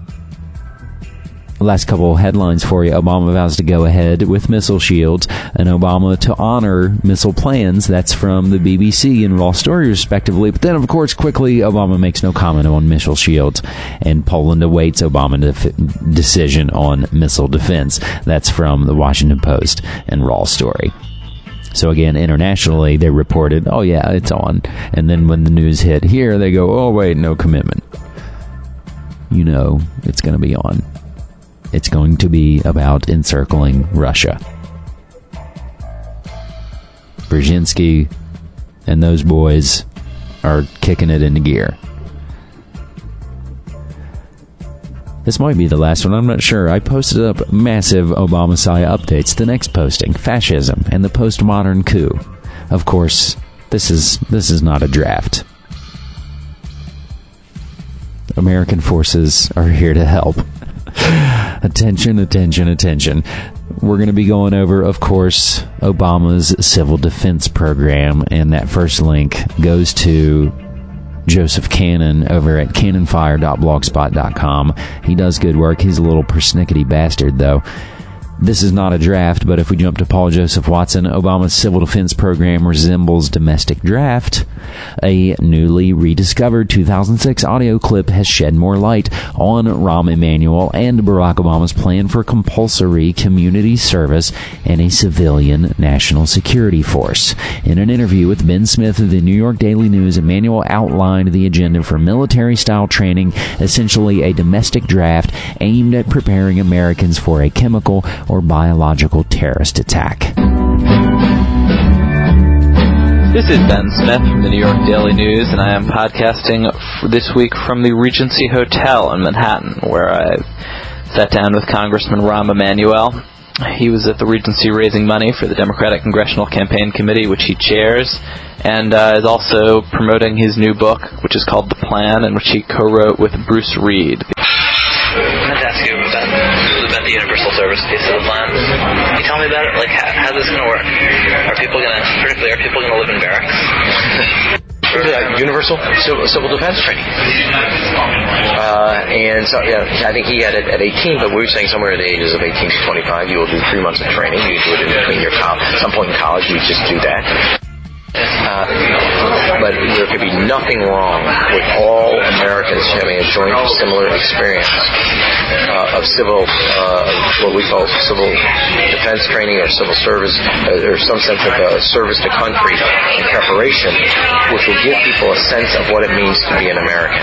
Last couple headlines for you. Obama vows to go ahead with missile shields, and Obama to honor missile plans. That's from the B B C and Raw Story, respectively. But then, of course, quickly, Obama makes no comment on missile shields, and Poland awaits Obama's def- decision on missile defense. That's from the Washington Post and Raw Story. So again, internationally, they reported, oh yeah, it's on. And then when the news hit here, they go, oh wait, no commitment. You know, it's going to be on. It's going to be about encircling Russia. Brzezinski and those boys are kicking it into gear. This might be the last one, I'm not sure. I posted up massive Obama-Messiah updates. The next posting, fascism and the postmodern coup. Of course, this is this is not a draft. American forces are here to help. Attention, attention, attention. We're going to be going over, of course, Obama's civil defense program, and that first link goes to Joseph Cannon over at cannon fire dot blogspot dot com. He does good work. He's a little persnickety bastard, though. This is not a draft, but if we jump to Paul Joseph Watson, Obama's civil defense program resembles domestic draft. A newly rediscovered two thousand six audio clip has shed more light on Rahm Emanuel and Barack Obama's plan for compulsory community service and a civilian national security force. In an interview with Ben Smith of the New York Daily News, Emanuel outlined the agenda for military-style training, essentially a domestic draft aimed at preparing Americans for a chemical or biological terrorist attack. This is Ben Smith from the New York Daily News, and I am podcasting f- this week from the Regency Hotel in Manhattan, where I sat down with Congressman Rahm Emanuel. He was at the Regency raising money for the Democratic Congressional Campaign Committee, which he chairs, and uh, is also promoting his new book, which is called The Plan, and which he co-wrote with Bruce Reed. I wanted to ask you about, about the universal service piece of the plan. Can you tell me about it? Like, how, how's this going to work? Are people going to, particularly, are people going to live in barracks? Uh, universal civil, civil defense training. Uh, and so, yeah, I think he had it at eighteen, but we were saying somewhere at the ages of eighteen to twenty-five, you will do three months of training. You do it in between your college. At some point in college, we just do that. Uh, but there could be nothing wrong with all Americans having a joint similar experience uh, of civil, uh, what we call civil defense training or civil service, uh, or some sense of uh, service to country in preparation, which will give people a sense of what it means to be an American.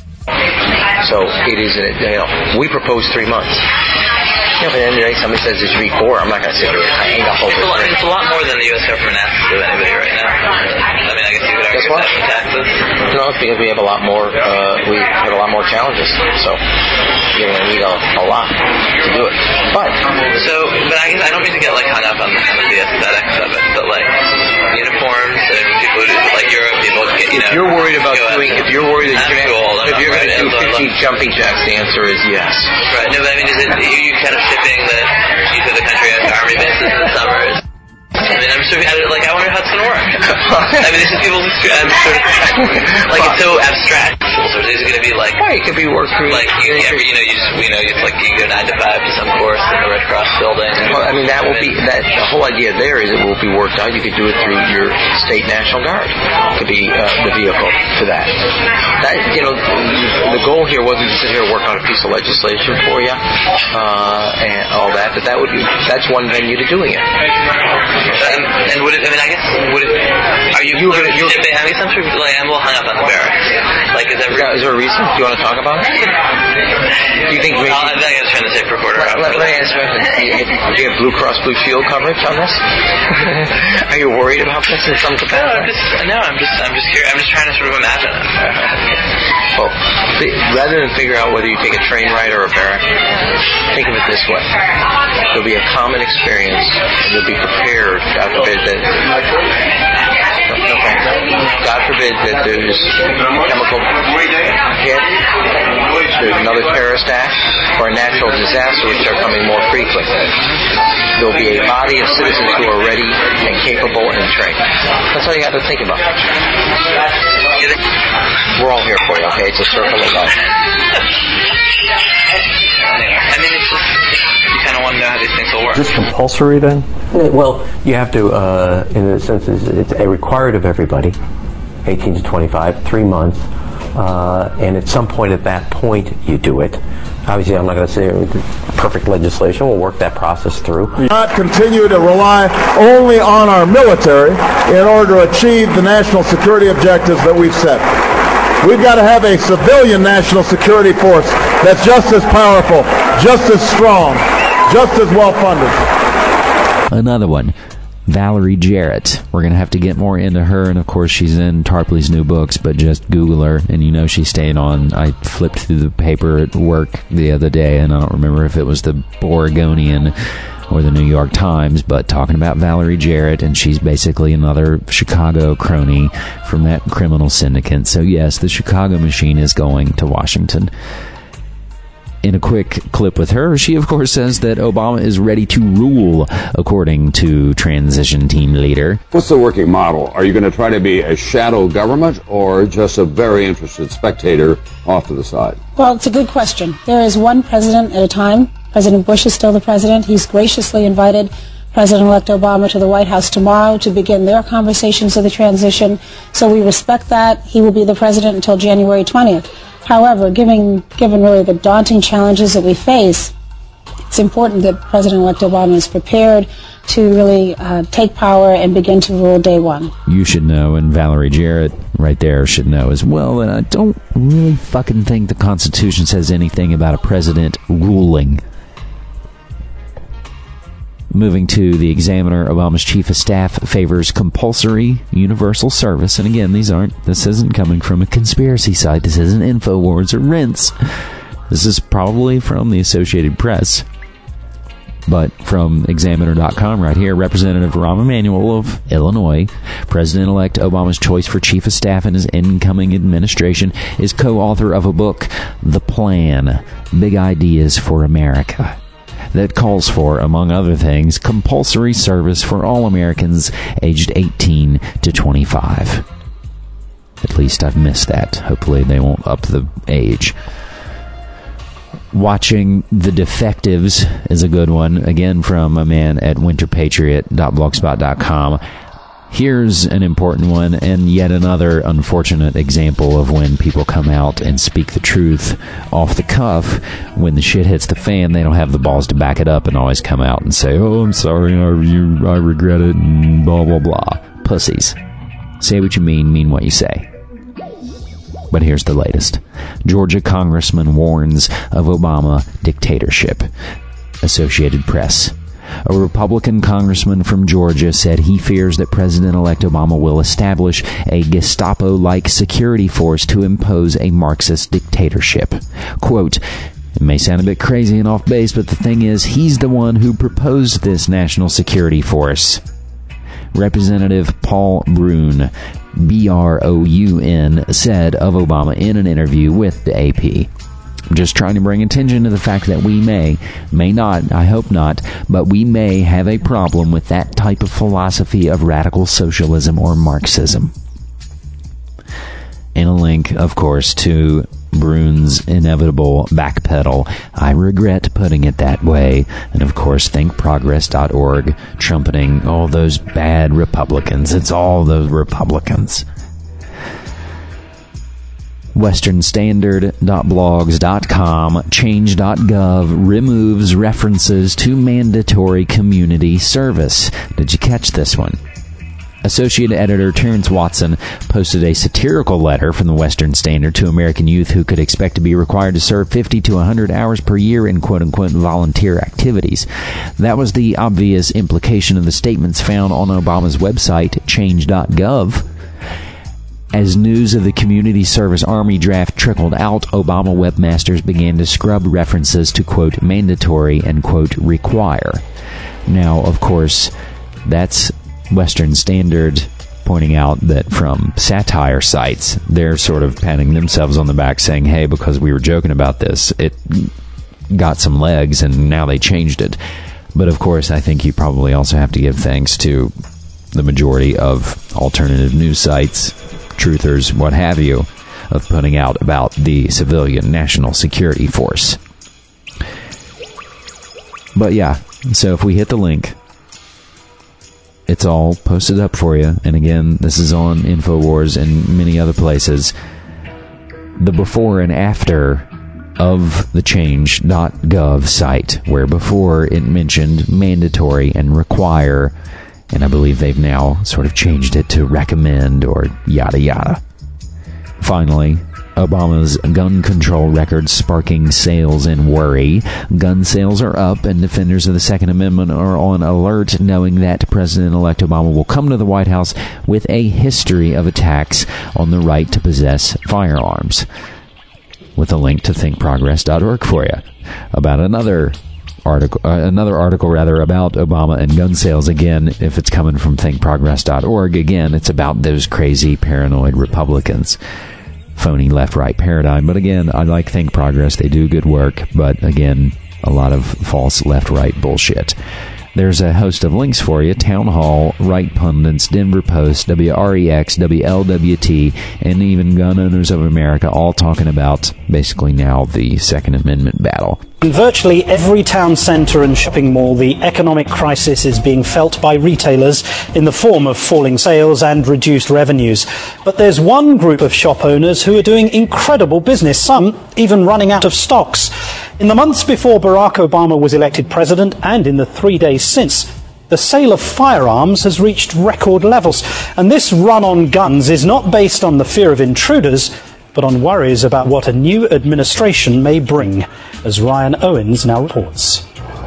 So it is, you know, we propose three months. You know, at the end of the day, somebody says it should be four. I'm not going to sit here and hang up over it. I mean, it's a lot more than the U S government asks of anybody right now. I mean, I guess you could argue that with taxes. No, it's because we have a lot more. Uh, we have a lot more challenges. So you're going to need a, a lot to do it. But so, but I guess I don't mean to get like hung up on the, kind of the aesthetics of it, but like uniforms and people who like Europe, people get, you know. If you're worried about doing, if you're worried that you're going if you're going to do fifteen jumping jacks, the answer is yes. Right. No, but I mean, is it you, you kind of shipping the you to the country as army bases in the summers? I mean, I'm sort of, like, I wonder how it's going to work. I mean, this is people's, I'm sort of, like, it's so abstract. So is it going to be like, well, it could be worked through, like, you, yeah, you know, you just, you know, it's like you go nine to five to some course in the Red Cross building. Well, I mean, that will be, that, the whole idea there is it will be worked out. You could do it through your state National Guard. It could be, uh, the vehicle to that. That, you know, the goal here wasn't to sit here and work on a piece of legislation for you, uh, and all that, but that would be, that's one venue to doing it. And, and would it, I mean, I guess, would it, are you, you gonna, you I mean, some sort of, like, I'm a little hung up on the barracks. Like, is, every, is there a reason? Do you want to talk about it? Do you think maybe... I'll, I'm going to turn the tape recorder off. Let, let me ask you, do you have Blue Cross Blue Shield coverage on this? Are you worried about this in some capacity? No, I'm just, no, I'm just, I'm just curious. I'm just trying to sort of imagine it. Well, th- rather than figure out whether you take a train ride or a barrack, think of it this way. There'll be a common experience, and you'll be prepared, God forbid that... Okay. God forbid that there's chemical hit, there's another terrorist act, or a natural disaster, which are coming more frequently. There'll be a body of citizens who are ready and capable and trained. That's all you have to think about. We're all here for you, okay? It's a circle of life. I mean, it's just, you kind of want to know how these things will work. Is this compulsory then? Well, you have to, uh, in a sense, it's a required of everybody, eighteen to twenty-five, three months, uh, and at some point at that point you do it. Obviously, I'm not going to say perfect legislation. We'll work that process through. Not continue to rely only on our military in order to achieve the national security objectives that we've set. We've got to have a civilian national security force that's just as powerful, just as strong, just as well funded. Another one. Valerie Jarrett. We're going to have to get more into her, and of course she's in Tarpley's new books, but just Google her, and you know she's staying on. I flipped through the paper at work the other day, and I don't remember if it was the Oregonian or the New York Times, but talking about Valerie Jarrett, and she's basically another Chicago crony from that criminal syndicate. So yes, the Chicago machine is going to Washington. In a quick clip with her, she of course says that Obama is ready to rule, according to transition team leader. What's the working model? Are you going to try to be a shadow government or just a very interested spectator off to the side? Well, it's a good question. There is one president at a time. President Bush is still the president. He's graciously invited President-elect Obama to the White House tomorrow to begin their conversations of the transition. So we respect that. He will be the president until January twentieth. However, given, given really the daunting challenges that we face, it's important that President-elect Obama is prepared to really uh, take power and begin to rule day one. You should know, and Valerie Jarrett right there should know as well, and I don't really fucking think the Constitution says anything about a president ruling. Moving to the Examiner, Obama's chief of staff favors compulsory universal service. And again, these aren't, this isn't coming from a conspiracy site. This isn't InfoWars or Rinse. This is probably from the Associated Press. But from Examiner dot com right here, Representative Rahm Emanuel of Illinois, President-elect Obama's choice for chief of staff in his incoming administration, is co-author of a book, The Plan, Big Ideas for America, that calls for, among other things, compulsory service for all Americans aged eighteen to twenty-five. At least I've missed that. Hopefully they won't up the age. Watching The Defectives is a good one, again from a man at winter patriot dot blogspot dot com. Here's an important one, and yet another unfortunate example of when people come out and speak the truth off the cuff. When the shit hits the fan, they don't have the balls to back it up and always come out and say, oh, I'm sorry, I, you, I regret it, and blah, blah, blah. Pussies. Say what you mean, mean what you say. But here's the latest. Georgia congressman warns of Obama dictatorship. Associated Press. A Republican congressman from Georgia said he fears that President-elect Obama will establish a Gestapo-like security force to impose a Marxist dictatorship. Quote, it may sound a bit crazy and off base, but the thing is, he's the one who proposed this national security force. Representative Paul Brune, B R O U N, said of Obama in an interview with the A P. I'm just trying to bring attention to the fact that we may, may not, I hope not, but we may have a problem with that type of philosophy of radical socialism or Marxism. And a link, of course, to Brune's inevitable backpedal. I regret putting it that way. And of course, think progress dot org, trumpeting all those bad Republicans. It's all those Republicans. western standard dot blogs dot com, change dot gov removes references to mandatory community service. Did you catch this one? Associate editor Terrence Watson posted a satirical letter from the Western Standard to American youth who could expect to be required to serve fifty to one hundred hours per year in quote-unquote volunteer activities. That was the obvious implication of the statements found on Obama's website, change dot gov. As news of the community service army draft trickled out, Obama webmasters began to scrub references to, quote, mandatory and, quote, require. Now, of course, that's Western Standard pointing out that from satire sites, they're sort of patting themselves on the back saying, hey, because we were joking about this, it got some legs and now they changed it. But, of course, I think you probably also have to give thanks to the majority of alternative news sites, truthers, what have you, of putting out about the civilian national security force. But yeah, so if we hit the link, it's all posted up for you. And again, this is on InfoWars and many other places. The before and after of the change dot gov site, where before it mentioned mandatory and require, and I believe they've now sort of changed it to recommend or yada yada. Finally, Obama's gun control record sparking sales and worry. Gun sales are up, and defenders of the Second Amendment are on alert, knowing that President-elect Obama will come to the White House with a history of attacks on the right to possess firearms. With a link to think progress dot org for you. About another article, uh, another article rather about Obama and gun sales. Again, if it's coming from think progress dot org, again, it's about those crazy paranoid Republicans. Phony left-right paradigm. But again, I like Think Progress. They do good work. But again, a lot of false left-right bullshit. There's a host of links for you. Town Hall, Right Pundits, Denver Post, W R E X, W L W T, and even Gun Owners of America, all talking about basically now the Second Amendment battle. In virtually every town centre and shopping mall, the economic crisis is being felt by retailers in the form of falling sales and reduced revenues. But there's one group of shop owners who are doing incredible business, some even running out of stocks. In the months before Barack Obama was elected president, and in the three days since, the sale of firearms has reached record levels. And this run on guns is not based on the fear of intruders, but on worries about what a new administration may bring, as Ryan Owens now reports.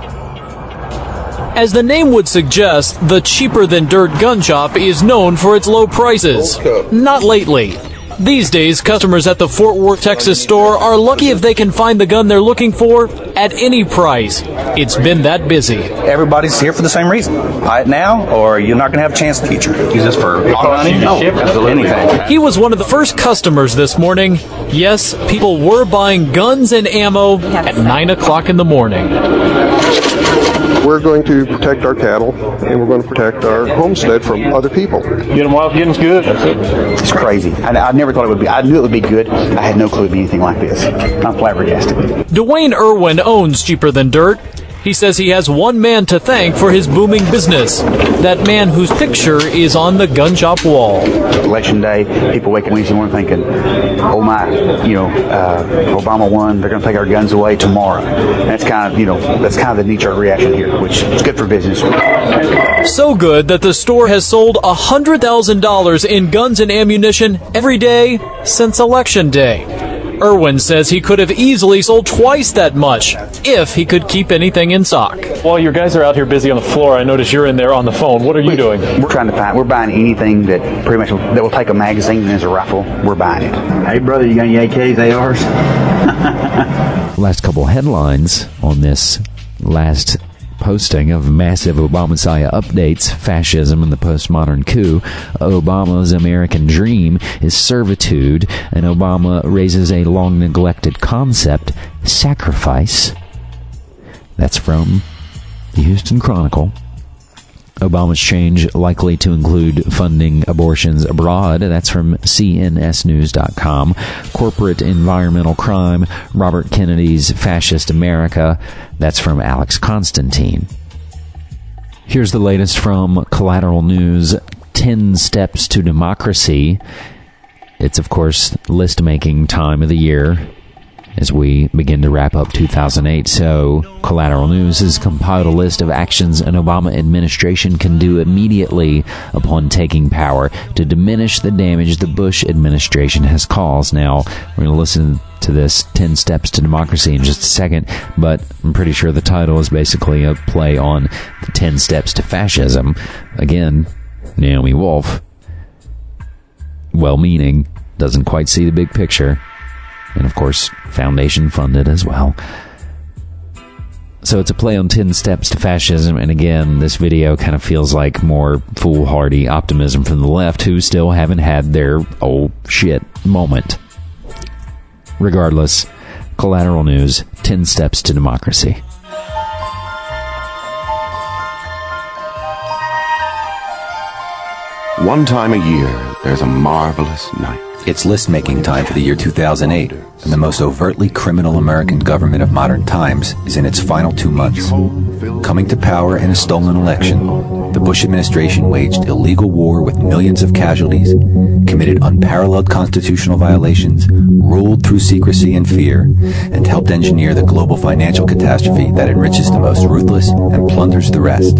As the name would suggest, the Cheaper Than Dirt gun shop is known for its low prices. Not lately. These days, customers at the Fort Worth, Texas store are lucky if they can find the gun they're looking for at any price. It's been that busy. Everybody's here for the same reason. Buy it now, or you're not going to have a chance in the future. Use this for money? No, anything. He was one of the first customers this morning. Yes, people were buying guns and ammo at nine o'clock in the morning. We're going to protect our cattle, and we're going to protect our homestead from other people. Get them while getting's good. That's it. It's crazy. I, I never thought it would be. I knew it would be good. I had no clue it would be anything like this. I'm flabbergasted. Dwayne Irwin owns Cheaper Than Dirt. He says he has one man to thank for his booming business. That man whose picture is on the gun shop wall. Election day, people wake up Wednesday morning thinking, oh my, you know, uh, Obama won, they're going to take our guns away tomorrow. And that's kind of, you know, that's kind of the knee-jerk reaction here, which is good for business. So good that the store has sold one hundred thousand dollars in guns and ammunition every day since Election Day. Irwin says he could have easily sold twice that much if he could keep anything in stock. While your guys are out here busy on the floor, I notice you're in there on the phone. What are you doing? We're trying to find, we're buying anything that pretty much, that will take a magazine and as a rifle, we're buying it. Hey brother, you got any A Ks, A Rs? Last couple headlines on this last posting of massive Obama-Messiah updates, fascism and the postmodern coup. Obama's American dream is servitude, and Obama raises a long-neglected concept, sacrifice. That's from the Houston Chronicle. Obama's change likely to include funding abortions abroad. That's from C N S news dot com. Corporate environmental crime. Robert Kennedy's fascist America. That's from Alex Constantine. Here's the latest from Collateral News. ten Steps to Democracy. It's, of course, list-making time of the year as we begin to wrap up two thousand eight. So, Collateral News has compiled a list of actions an Obama administration can do immediately upon taking power to diminish the damage the Bush administration has caused. Now, we're going to listen to this ten Steps to Democracy in just a second, but I'm pretty sure the title is basically a play on the ten Steps to Fascism. Again, Naomi Wolf, well-meaning, doesn't quite see the big picture. And, of course, foundation funded as well. So it's a play on ten Steps to Fascism. And again, this video kind of feels like more foolhardy optimism from the left, who still haven't had their oh shit moment. Regardless, Collateral News, ten Steps to Democracy. One time a year, there's a marvelous night. It's list-making time for the year two thousand eight, and the most overtly criminal American government of modern times is in its final two months. Coming to power in a stolen election, the Bush administration waged illegal war with millions of casualties, committed unparalleled constitutional violations, ruled through secrecy and fear, and helped engineer the global financial catastrophe that enriches the most ruthless and plunders the rest.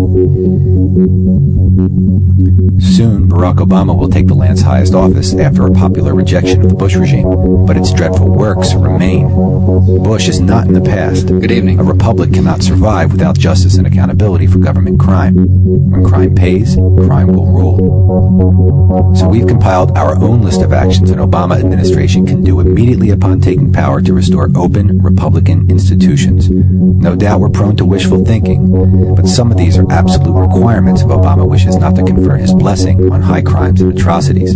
Soon, Barack Obama will take the land's highest office after a popular rejection of the Bush regime, but its dreadful works remain. Bush is not in the past. Good evening. A republic cannot survive without justice and accountability for government crime. When crime pays, crime will rule. So we've compiled our own list of actions an Obama administration can do immediately upon taking power to restore open Republican institutions. No doubt we're prone to wishful thinking, but some of these are absolute requirements if Obama wishes not to confer his blessing on high crimes and atrocities.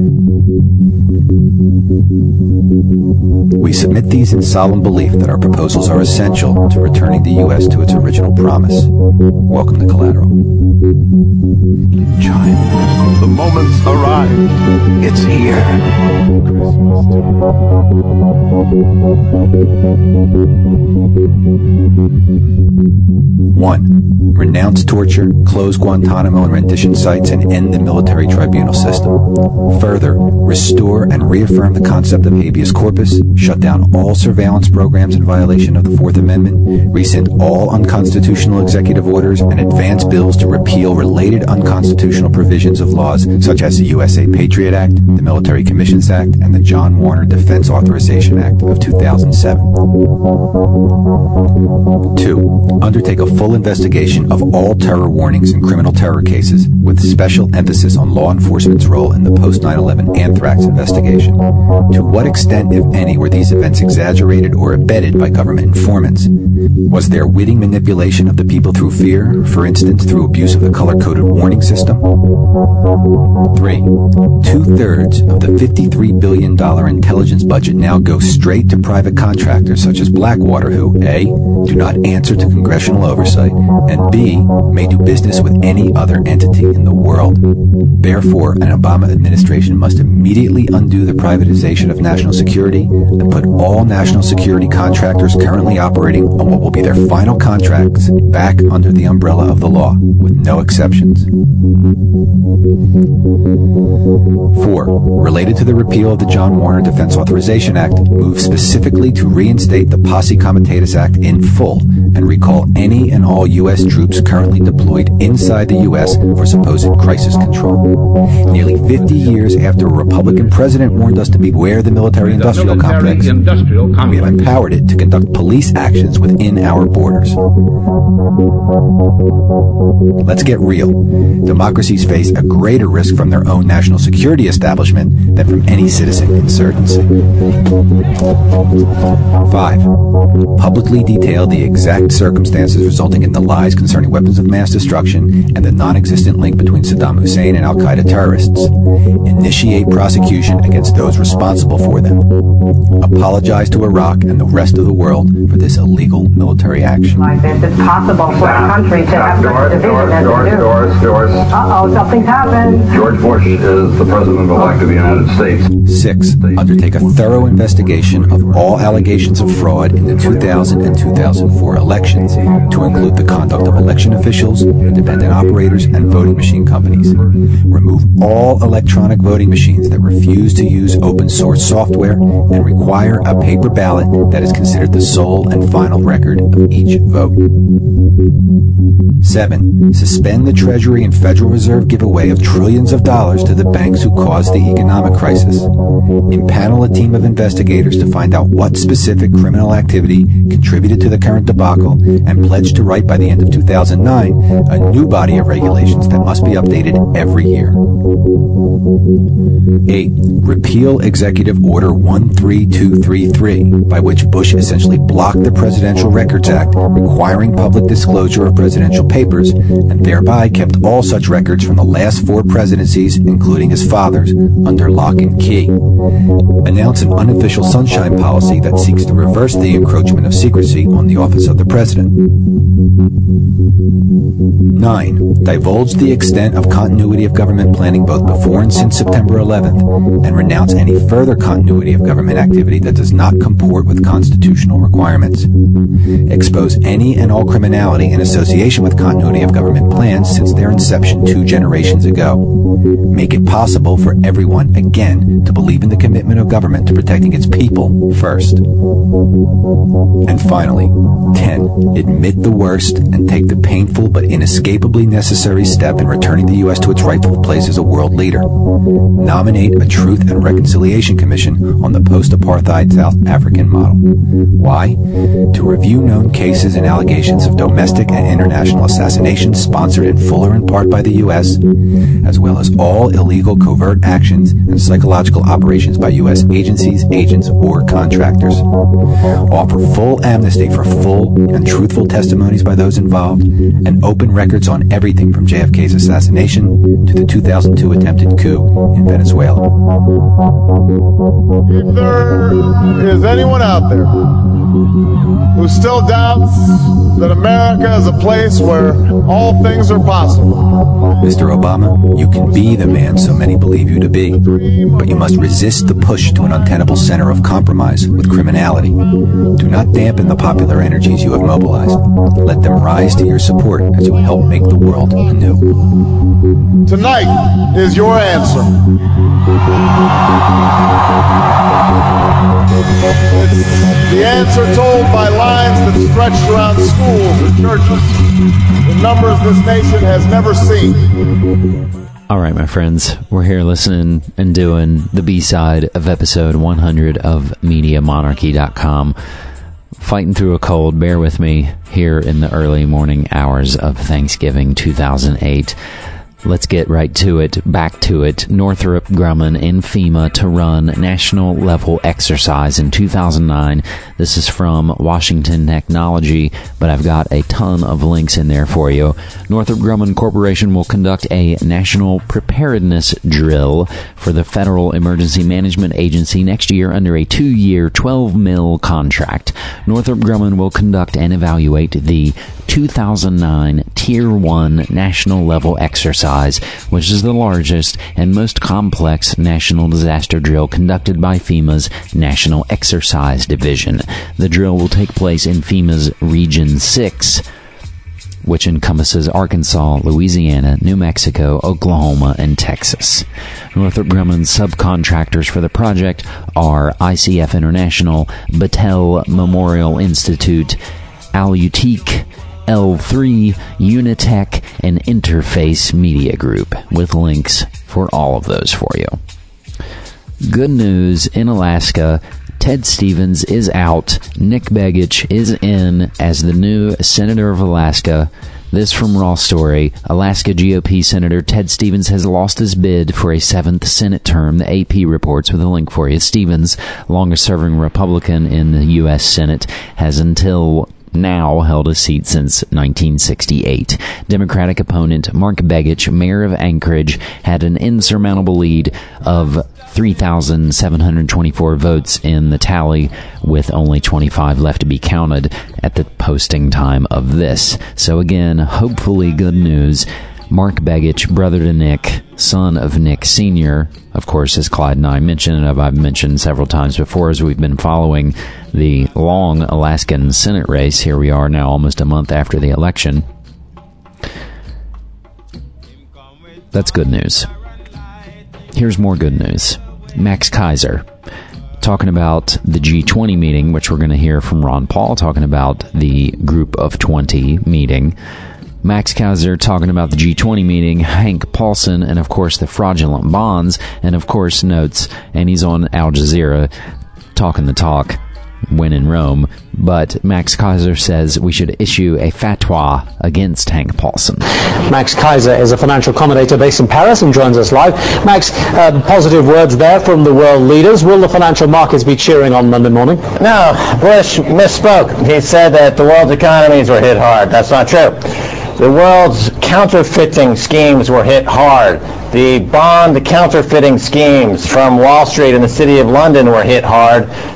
We submit these in solemn belief that our proposals are essential to returning the U S to its original promise. Welcome to Collateral. Chime. The moment's arrived. It's here. One. Renounce torture, close Guantanamo and rendition sites, and end the military tribunal system. Further, restore and reaffirm the concept of habeas corpus, shut down all surveillance programs in violation of the Fourth Amendment, rescind all unconstitutional executive orders, and advance bills to repeal related unconstitutional provisions of laws such as the U S A Patriot Act, the Military Commissions Act, and the John Warner Defense Authorization Act of two thousand seven. Two. Undertake a full investigation of all terror warnings and criminal terror cases, with special emphasis on law enforcement's role in the post nine eleven anthrax investigation. To what extent, if any, were these events exaggerated or abetted by government informants? Was there witting manipulation of the people through fear, for instance, through abuse of the color-coded warning system? Three. Two-thirds of the fifty-three billion dollars intelligence budget now goes straight to private contractors such as Blackwater, who A. do not answer to congressional oversight, and B. may do business with any other entity in the world. Therefore, an Obama administration must immediately undo the privatization of national security and put all national security contractors currently operating on what will be their final contracts back under the umbrella of the law, with no exceptions. Four. Related to the repeal of the John Warner Defense Authorization Act, move specifically to reinstate the Posse Comitatus Act in full and recall any and all U S troops currently deployed inside the U S for supposed crisis control. Nearly fifty years after a Republican president warned us to beware the military-industrial complex, we have empowered it to conduct police actions within our borders. Let's get real. Democracies face a greater risk from their own national security establishment than from any citizen insurgency. Five. Publicly detail the exact circumstances resulting in the lies concerning weapons of mass destruction and the non-existent link between Saddam Hussein and al-Qaeda terrorists. Initiate prosecution against those responsible for them. Apologize to Iraq and the rest of the world for this illegal military action. Like this, it's possible for a country to have such a division as Doris, they do. Doris, Doris. Uh-oh, something's happened. George Bush is the president-elect of the United States. Six. Undertake a thorough investigation of all allegations of fraud in the two thousand and two thousand four elections, to include the conduct of election officials, independent operators, and voting machine companies. Remove all electronic voting machines that refuse to use open-source software and require a paper ballot that is considered the sole and final record of each vote. Seven. Suspend the Treasury and Federal Reserve giveaway of trillions of dollars to the banks who caused the economic crisis. Impanel a team of investigators to find out what specific criminal activity contributed to the current debacle, and pledge to write by the end of two thousand nine a new body of regulations that must be updated every year. Eight. Repeal Executive Order one three two three three, by which Bush essentially blocked the Presidential Records Act, requiring public disclosure of presidential papers, and thereby kept all such records from the last four presidencies, including his father's, under lock and key. Announce an unofficial sunshine policy that seeks to reverse the encroachment of secrecy on the office of the president. Nine, divulge the extent of continuity of government planning both before and since September eleventh, and renounce any further continuity of government activity that does not comport with constitutional requirements. Expose any and all criminality in association with continuity of government plans since their inception two generations ago. Make it possible for everyone, again, to believe in the commitment of government to protecting its people first. And finally, ten, admit the worst and take the painful but inescapably necessary step in returning the U S to its rightful place as a world leader. Nominate a Truth and Reconciliation Commission on the post-apartheid South African model. Why? To review known cases and allegations of domestic and international assassinations sponsored in full or in part by the U S, as well as all illegal covert actions and psychological operations by U S agencies, agents, or contractors. Offer full amnesty for full and truthful testimonies by those involved, and open records on everything from J F K's assassination to the two thousand two attempted coup in Venezuela. If there is anyone out there who still doubts that America is a place where all things are possible, Mister Obama, you can be the man so many believe you to be, but you must resist the push to an untenable center of compromise with criminality. Do not dampen the popular energies you have mobilized. Let them rise to your support as you help make the world anew. tonight is your answer. It's the answer told by lines that stretched around schools and churches in numbers this nation has never seen. All right, my friends, we're here listening and doing the B-side of episode one hundred of Media Monarchy dot com. Fighting through a cold, bear with me here in the early morning hours of Thanksgiving two thousand eight. Let's get right to it, back to it. Northrop Grumman in FEMA to run national level exercise in two thousand nine. This is from Washington Technology, but I've got a ton of links in there for you. Northrop Grumman Corporation will conduct a national preparedness drill for the Federal Emergency Management Agency next year under a two-year twelve mil contract. Northrop Grumman will conduct and evaluate the two thousand nine Tier one national level exercise, which is the largest and most complex national disaster drill conducted by FEMA's National Exercise Division. The drill will take place in FEMA's Region six, which encompasses Arkansas, Louisiana, New Mexico, Oklahoma, and Texas. Northrop Grumman's subcontractors for the project are I C F International, Battelle Memorial Institute, Alutique, L three, Unitech, and Interface Media Group, with links for all of those for you. Good news in Alaska. Ted Stevens is out. Nick Begich is in as the new Senator of Alaska. This from Raw Story. Alaska G O P Senator Ted Stevens has lost his bid for a seventh Senate term. The A P reports with a link for you. Stevens, longest-serving Republican in the U S Senate, has until now held a seat since nineteen sixty-eight. Democratic opponent Mark Begich, mayor of Anchorage, had an insurmountable lead of three thousand seven hundred twenty-four votes in the tally, with only twenty-five left to be counted at the posting time of this. So again, hopefully good news. Mark Begich, brother to Nick, son of Nick Senior, of course, as Clyde and I mentioned, and I've mentioned several times before as we've been following the long Alaskan Senate race. Here we are now almost a month after the election. That's good news. Here's more good news. Max Kaiser, talking about the G twenty meeting, which we're going to hear from Ron Paul, talking about the Group of twenty meeting. Max Kaiser talking about the G twenty meeting, Hank Paulson, and of course the fraudulent bonds, and of course notes, and he's on Al Jazeera talking the talk when in Rome, but Max Kaiser says we should issue a fatwa against Hank Paulson. Max Kaiser is a financial commentator based in Paris and joins us live. Max, uh, positive words there from the world leaders. Will the financial markets be cheering on Monday morning? No, Bush misspoke. He said that the world's economies were hit hard. That's not true. The world's counterfeiting schemes were hit hard. The bond counterfeiting schemes from Wall Street and the City of London were hit hard.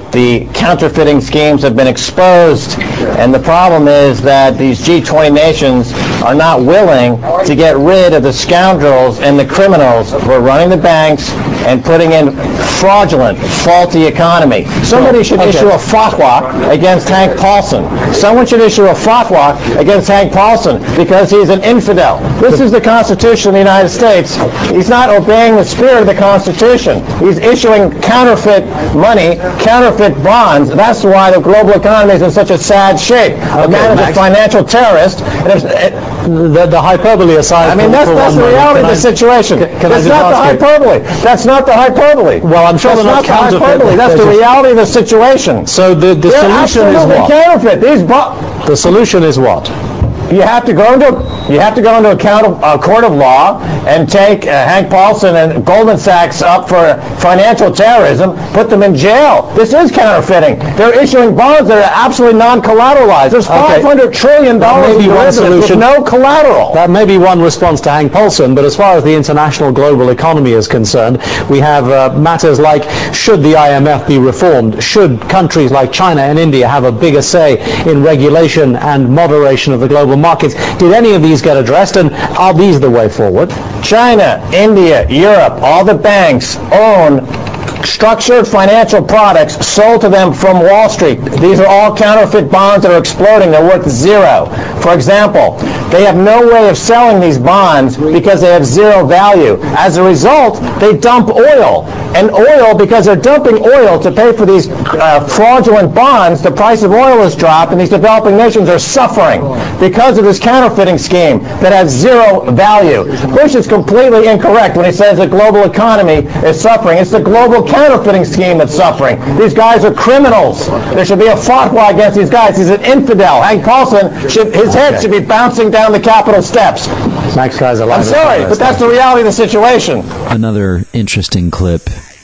the counterfeiting schemes have been exposed, and the problem is that these G twenty nations are not willing to get rid of the scoundrels and the criminals who are running the banks and putting in fraudulent, faulty economy. Somebody should okay. issue a fatwa against Hank Paulson. Someone should issue a fatwa against Hank Paulson because he's an infidel. This is the Constitution of the United States. He's not obeying the spirit of the Constitution. He's issuing counterfeit money, counterfeit bonds. That's why the global economy is in such a sad shape. The man is a financial terrorist. And if, the, the hyperbole aside. I mean, that's, that's the reality of the situation. Can, can that's not the hyperbole. That's not the hyperbole. Well, I'm sure that's they're not, not the hyperbole. That's the reality of the situation. So the, the They're solution is what? Counterfeit. These bo- the solution is what? You have to go into you have to go into a count of, uh, court of law and take uh, Hank Paulson and Goldman Sachs up for financial terrorism, put them in jail. This is counterfeiting. They're issuing bonds that are absolutely non-collateralized. There's five hundred okay. trillion dollars in derivatives with no collateral. That may be one response to Hank Paulson, but as far as the international global economy is concerned, we have uh, matters like, should the I M F be reformed? Should countries like China and India have a bigger say in regulation and moderation of the global markets? Did any of these get addressed, and are these the way forward? China, India, Europe, all the banks own structured financial products sold to them from Wall Street. These are all counterfeit bonds that are exploding. They're worth zero. For example, they have no way of selling these bonds because they have zero value. As a result, they dump oil. And oil, because they're dumping oil to pay for these uh, fraudulent bonds, the price of oil has dropped, and these developing nations are suffering because of this counterfeiting scheme that has zero value. Bush is completely incorrect when he says the global economy is suffering. It's the global counterfeiting scheme that's suffering. These guys are criminals. There should be a fatwa against these guys. He's an infidel. Hank Paulson, should, his head okay. should be bouncing down the Capitol steps. Max Keiser, I'm sorry, but that's the reality of the situation. Another interesting clip.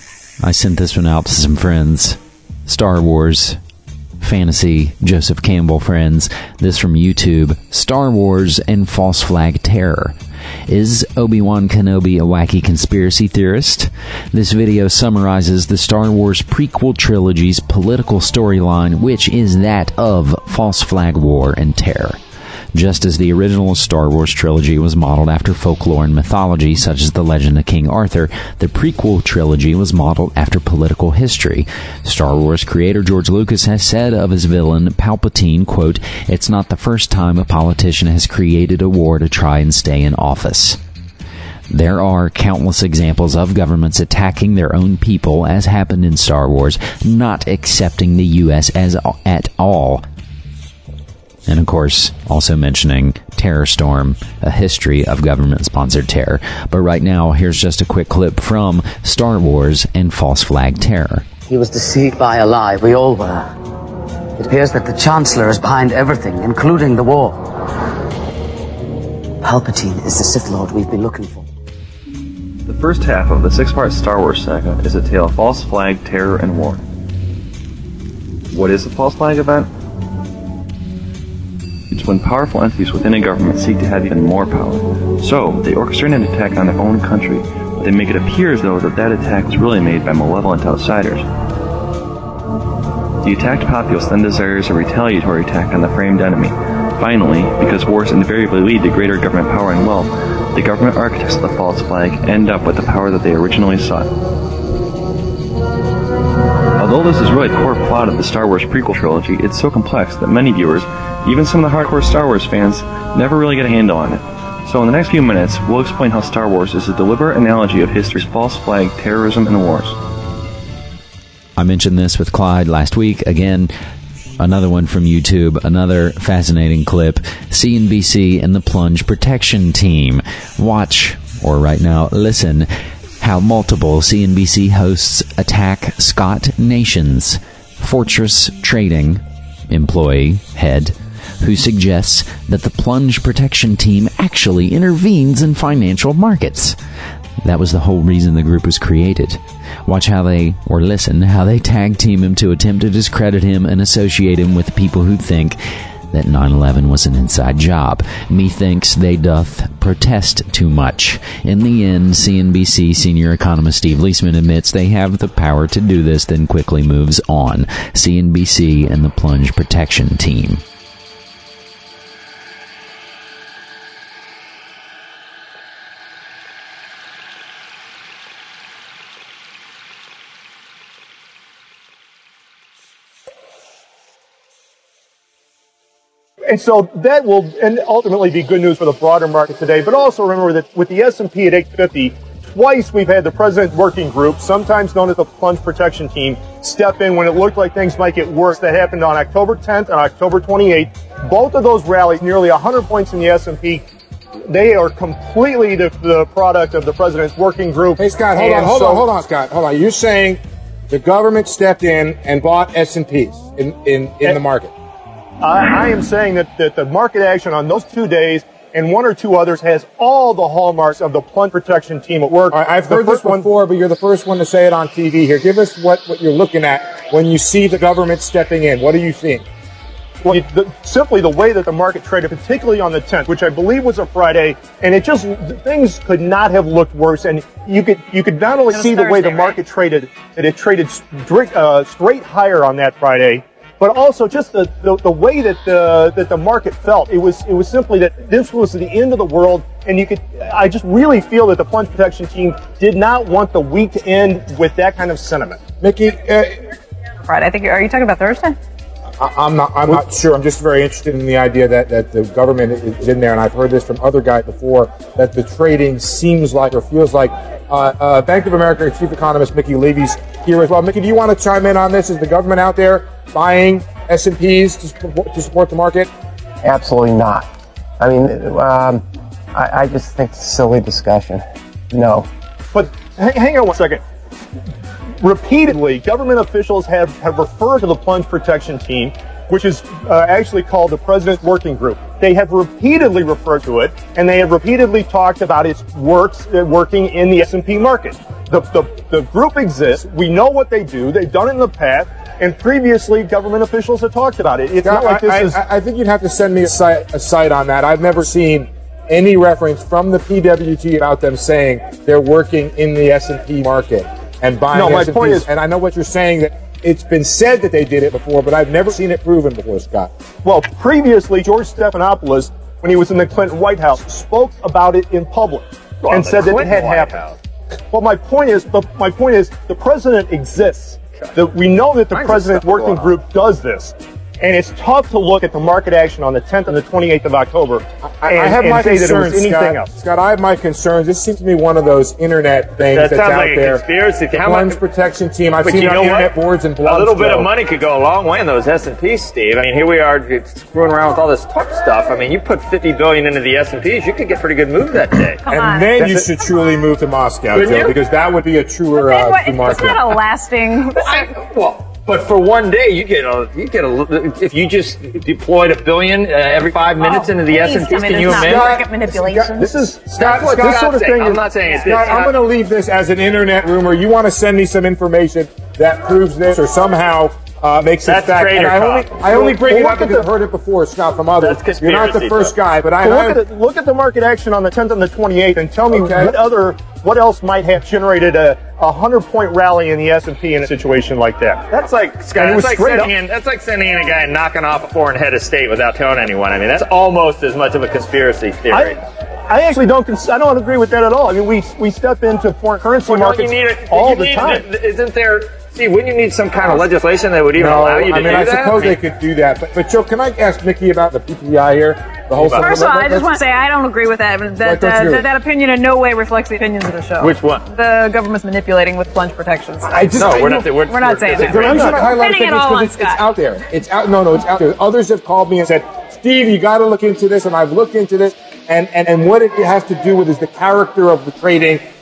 I sent this one out to some friends. Star Wars fantasy Joseph Campbell friends. This from YouTube. Star Wars and false flag terror. Is Obi-Wan Kenobi a wacky conspiracy theorist? This video summarizes the Star Wars prequel trilogy's political storyline, which is that of false flag war and terror. Just as the original Star Wars trilogy was modeled after folklore and mythology, such as the legend of King Arthur, the prequel trilogy was modeled after political history. Star Wars creator George Lucas has said of his villain, Palpatine, quote, "It's not the first time a politician has created a war to try and stay in office." There are countless examples of governments attacking their own people, as happened in Star Wars, not accepting the U S as at all. And of course, also mentioning Terror Storm, a history of government-sponsored terror. But right now, here's just a quick clip from Star Wars and false flag terror. He was deceived by a lie. We all were. It appears that the Chancellor is behind everything, including the war. Palpatine is the Sith Lord we've been looking for. The first half of the six-part Star Wars saga is a tale of false flag, terror, and war. What is a false flag event? It's when powerful entities within a government seek to have even more power. So, they orchestrate an attack on their own country, but they make it appear as though that that attack was really made by malevolent outsiders. The attacked populace then desires a retaliatory attack on the framed enemy. Finally, because wars invariably lead to greater government power and wealth, the government architects of the false flag end up with the power that they originally sought. Although this is really the core plot of the Star Wars prequel trilogy, it's so complex that many viewers, even some of the hardcore Star Wars fans, never really get a handle on it. So in the next few minutes, we'll explain how Star Wars is a deliberate analogy of history's false flag, terrorism, and wars. I mentioned this with Clyde last week. Again, another one from YouTube, another fascinating clip. C N B C and the Plunge Protection Team. Watch, or right now, listen, how multiple C N B C hosts attack Scott Nations, Fortress Trading employee, head, who suggests that the Plunge Protection Team actually intervenes in financial markets. That was the whole reason the group was created. Watch how they, or listen, how they tag team him to attempt to discredit him and associate him with people who think that nine eleven was an inside job. Methinks they doth protest too much. In the end, C N B C senior economist Steve Leisman admits they have the power to do this, then quickly moves on. C N B C and the plunge protection team. And so that will and ultimately be good news for the broader market today. But also remember that with the S and P at eight fifty, twice we've had the President Working Group, sometimes known as the Plunge Protection Team, step in when it looked like things might get worse. That happened on October tenth and October twenty-eighth. Both of those rallies, nearly one hundred points in the S and P. They are completely the, the product of the President's Working Group. Hey, Scott, hold and on, hold so, on, hold on, Scott. Hold on. You're saying the government stepped in and bought S and Ps in, in, in and, the market? I, I am saying that, that the market action on those two days and one or two others has all the hallmarks of the Plunge Protection Team at work. Right, I've heard this before, one, but you're the first one to say it on T V here. Give us what, what you're looking at when you see the government stepping in. What are you seeing? Well, the, simply the way that the market traded, particularly on the tenth, which I believe was a Friday, and it just, things could not have looked worse. And you could you could not only see the way the market traded, that it traded straight, uh, straight higher on that Friday, but also just the, the, the way that the, that the market felt. It was, it was simply that this was the end of the world, and you could, I just really feel that the Plunge Protection Team did not want the week to end with that kind of sentiment. Mickey, uh, Right, I think, are you talking about Thursday? I'm not. I'm not sure. I'm just very interested in the idea that, that the government is in there, and I've heard this from other guys before. That the trading seems like or feels like. Uh, uh, Bank of America Chief Economist Mickey Levy's here as well. Mickey, do you want to chime in on this? Is the government out there buying S and Ps to support, to support the market? Absolutely not. I mean, um, I, I just think it's a silly discussion. No. But hang, hang on one second. Repeatedly, government officials have, have referred to the Plunge Protection Team, which is uh, actually called the President's Working Group. They have repeatedly referred to it, and they have repeatedly talked about its works uh, working in the S and P market. The, the, the group exists. We know what they do. They've done it in the past, and previously government officials have talked about it. It's yeah, not like this I, is... I, I think you'd have to send me a site, a site on that. I've never seen any reference from the P W T about them saying they're working in the S and P market and buying no, my S and Ps. point is, and I know what you're saying, that it's been said that they did it before, but I've never seen it proven before, Scott. Well, previously, George Stephanopoulos, when he was in the Clinton White House, spoke about it in public well, and said that it had White happened. House. Well, my point is, the, my point is, the president exists. Okay. The, we know that the Mine's President's Working Group does this. And it's tough to look at the market action on the tenth and the twenty-eighth of October I, and, I have and my say concerns, that it was anything Scott. else. Scott, I have my concerns. This seems to be one of those internet things that that's sounds out like there. A conspiracy. The How Plunge much Protection Team. I've but seen you it know on internet what? boards and blogs. A little bit go. of money could go a long way in those S and Ps, Steve. I mean, here we are screwing around with all this Trump stuff. I mean, you put fifty billion dollars into the S and Ps, you could get pretty good move that day. Come and on. then That's you it. should truly move to Moscow, Couldn't Joe, you? because that would be a truer Then uh, what, free it's market. not a lasting... I, well, but for one day, you get a, you get a, if you just deployed a billion uh, every five minutes oh, into the S and Ps, can you imagine? Market manipulation. This is Scott, Scott, this sort of thing. I'm not saying it's Scott, I'm going to leave this as an internet rumor. You want to send me some information that proves this or somehow uh, makes it fact. And I only, I only bring it up because I've heard it before, Scott, from others. You're not the first guy, but I. Well, look, at the, look at the market action on the tenth and the twenty-eighth, and tell me okay. what other, what else might have generated a a hundred point rally in the S and P in a situation like that. That's like Scott. And it was That's like straight sending up. in. That's like sending in a guy and knocking off a foreign head of state without telling anyone. I mean, that's almost as much of a conspiracy theory. I, I actually don't. Cons- I don't agree with that at all. I mean, we we step into foreign currency well, markets you need it, all you the need, time. Isn't there? See, wouldn't you need some kind of legislation that would even No, allow you to I mean, do I that? suppose I mean, they could do that. But, but Joe, can I ask Mickey about the P P I here? The whole First of all, I just want to say I don't agree with that. That, don't you uh, do? that that opinion in no way reflects the opinions of the show. Which one? The government's manipulating with plunge protections. I just, no, I we're know, not. We're, we're not saying that. The reason I highlight Pinning it it all on is because it's, Scott. it's out there. It's out. No, no, it's out there. Others have called me and said, Steve, you got to look into this, and I've looked into this. And, and, and what it has to do with is the character of the trading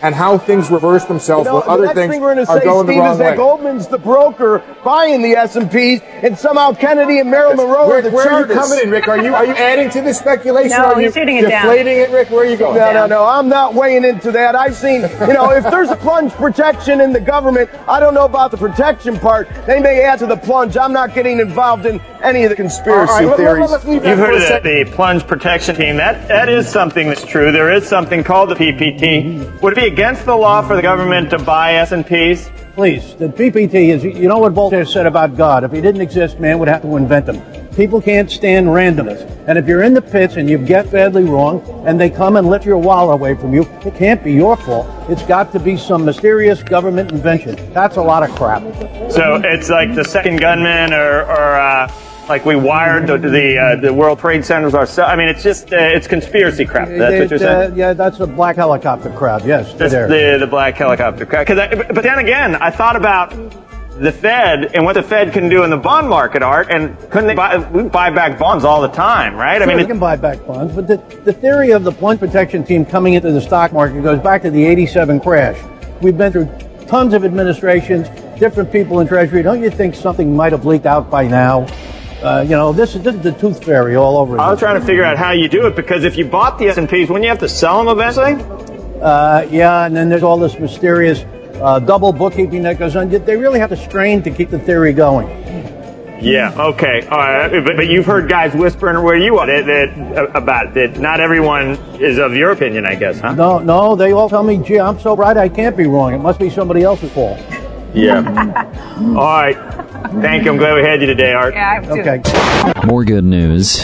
and how things reverse themselves You know, when other the next things thing we're going to are say, going Steve, the wrong is that way. Goldman's the broker buying the S and Ps, and somehow Kennedy and Marilyn Monroe are Rick, the where are you chartists. coming in, Rick? Are you are you adding to the speculation? No, or are you he's shooting it down. deflating it, Rick? Where are you going? No, no, no. I'm not weighing into that. I've seen, you know, if there's a plunge protection in the government, I don't know about the protection part. They may add to the plunge. I'm not getting involved in any of the conspiracy All right, let- let- theories. let's leave that You've for heard a of the, the plunge protection team. That that is something that's true. There is something called the P P T. Would it be against the law for the government to buy S and Ps? Please, the P P T is, you know what Voltaire said about God? If he didn't exist, man would have to invent them. People can't stand randomness. And if you're in the pits and you get badly wrong and they come and lift your wallet away from you, it can't be your fault. It's got to be some mysterious government invention. That's a lot of crap. So it's like the second gunman, or, or uh, like we wired the the, uh, the World Trade Centers ourselves. I mean, it's just uh, it's conspiracy crap. That's what you're saying. Uh, yeah, that's a black helicopter crowd. Yes, That's there. the the black helicopter crap. 'Cause I, but then again, I thought about the Fed and what the Fed can do in the bond market, Art, and couldn't they buy? We buy back bonds all the time, right? I Sure, mean, we it- can buy back bonds, but the, the theory of the plunge protection team coming into the stock market goes back to the eighty-seven crash. We've been through tons of administrations, different people in Treasury. Don't you think something might have leaked out by now? Uh, you know, this is, this is the tooth fairy all over again. I was trying to figure out how you do it, because if you bought the S and Ps, wouldn't you have to sell them eventually? Uh, yeah, and then there's all this mysterious uh, double bookkeeping that goes on. They really have to strain to keep the theory going. Yeah. Okay. All right. But, but you've heard guys whispering where you are that, that, about it. That not everyone is of your opinion, I guess, huh? No, no, they all tell me, gee, I'm so right I can't be wrong. It must be somebody else's fault. Yeah. All right. Thank you. I'm glad we had you today, Art. Yeah, I Okay. More good news.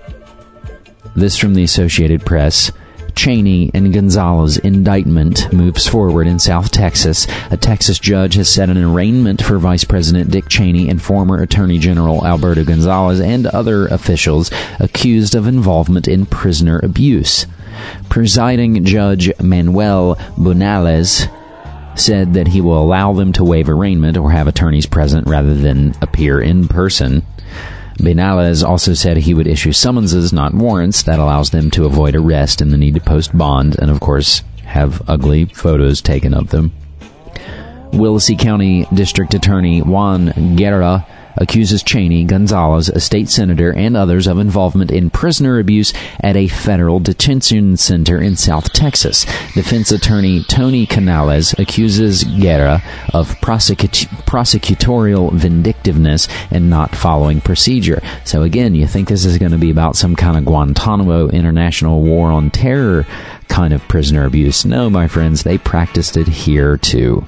This from the Associated Press. Cheney and Gonzalez indictment moves forward in South Texas. A Texas judge has set an arraignment for Vice President Dick Cheney and former Attorney General Alberto Gonzalez and other officials accused of involvement in prisoner abuse. Presiding Judge Manuel Bunales said that he will allow them to waive arraignment or have attorneys present rather than appear in person. Benales also said he would issue summonses, not warrants, that allows them to avoid arrest and the need to post bond and, of course, have ugly photos taken of them. Willacy County District Attorney Juan Guerra accuses Cheney, Gonzalez, a state senator, and others of involvement in prisoner abuse at a federal detention center in South Texas. Defense attorney Tony Canales accuses Guerra of prosecut- prosecutorial vindictiveness and not following procedure. So again, you think this is going to be about some kind of Guantanamo International War on Terror kind of prisoner abuse. No, my friends, they practiced it here too,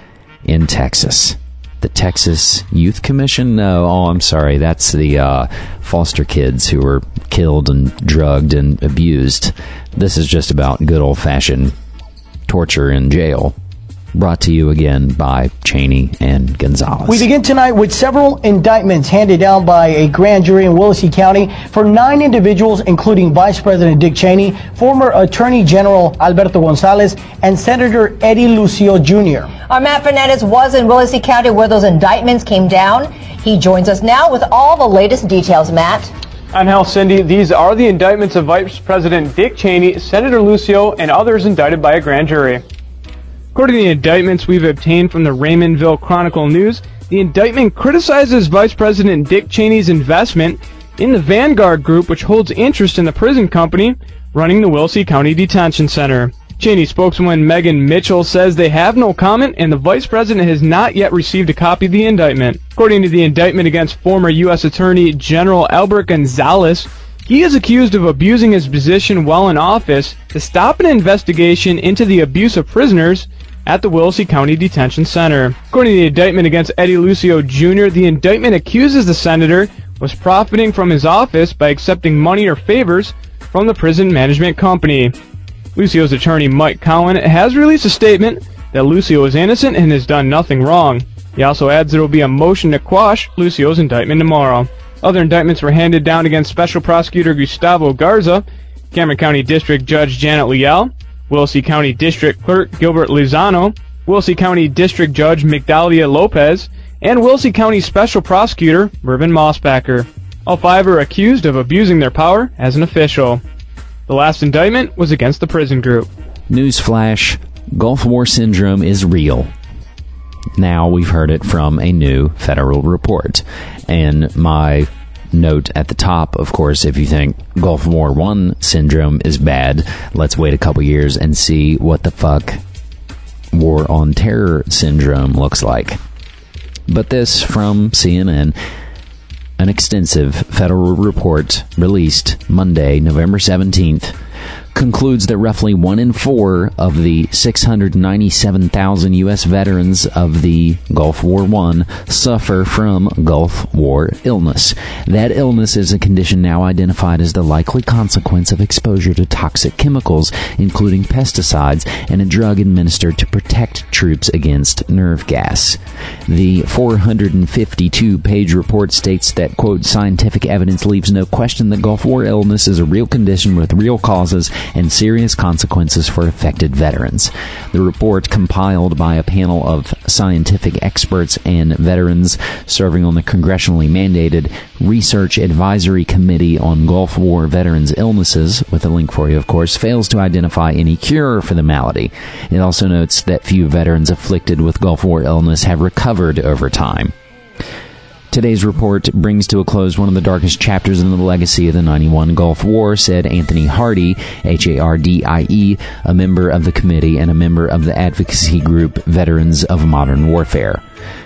in Texas. The Texas Youth Commission? No, oh, I'm sorry. That's the uh, foster kids who were killed and drugged and abused. This is just about good old-fashioned torture in jail. Brought to you again by Cheney and Gonzalez. We begin tonight with several indictments handed down by a grand jury in Willacy County for nine individuals, including Vice President Dick Cheney, former Attorney General Alberto Gonzalez, and Senator Eddie Lucio Junior Our Matt Fernandez was in Willacy County where those indictments came down. He joins us now with all the latest details. Matt. And hell, Cindy, these are the indictments of Vice President Dick Cheney, Senator Lucio, and others indicted by a grand jury. According to the indictments we've obtained from the Raymondville Chronicle News, the indictment criticizes Vice President Dick Cheney's investment in the Vanguard Group, which holds interest in the prison company running the Willacy County Detention Center. Cheney spokeswoman Megan Mitchell says they have no comment and the Vice President has not yet received a copy of the indictment. According to the indictment against former U S Attorney General Albert Gonzalez, he is accused of abusing his position while in office to stop an investigation into the abuse of prisoners at the Willacy County Detention Center. According to the indictment against Eddie Lucio Junior, the indictment accuses the senator was profiting from his office by accepting money or favors from the prison management company. Lucio's attorney Mike Cowan has released a statement that Lucio is innocent and has done nothing wrong. He also adds there will be a motion to quash Lucio's indictment tomorrow. Other indictments were handed down against Special Prosecutor Gustavo Garza, Cameron County District Judge Janet Liel, Willacy County District Clerk Gilbert Lozano, Willacy County District Judge Migdalia Lopez, and Willacy County Special Prosecutor Mervyn Mossbacker. All five are accused of abusing their power as an official. The last indictment was against the prison group. Newsflash, Gulf War syndrome is real. Now we've heard it from a new federal report. And my note at the top, of course, if you think Gulf War One syndrome is bad, let's wait a couple years and see what the fuck War on Terror syndrome looks like. But this from C N N, an extensive federal report released Monday, November seventeenth, concludes that roughly one in four of the six hundred ninety-seven thousand U S veterans of the Gulf War One suffer from Gulf War illness. That illness is a condition now identified as the likely consequence of exposure to toxic chemicals, including pesticides, and a drug administered to protect troops against nerve gas. The four hundred fifty-two page report states that, quote, scientific evidence leaves no question that Gulf War illness is a real condition with real causes and serious consequences for affected veterans. The report, compiled by a panel of scientific experts and veterans serving on the congressionally mandated Research Advisory Committee on Gulf War Veterans Illnesses, with a link for you, of course, fails to identify any cure for the malady. It also notes that few veterans afflicted with Gulf War illness have recovered over time. Today's report brings to a close one of the darkest chapters in the legacy of the ninety-one Gulf War, said Anthony Hardy, H A R D I E, a member of the committee and a member of the advocacy group Veterans of Modern Warfare.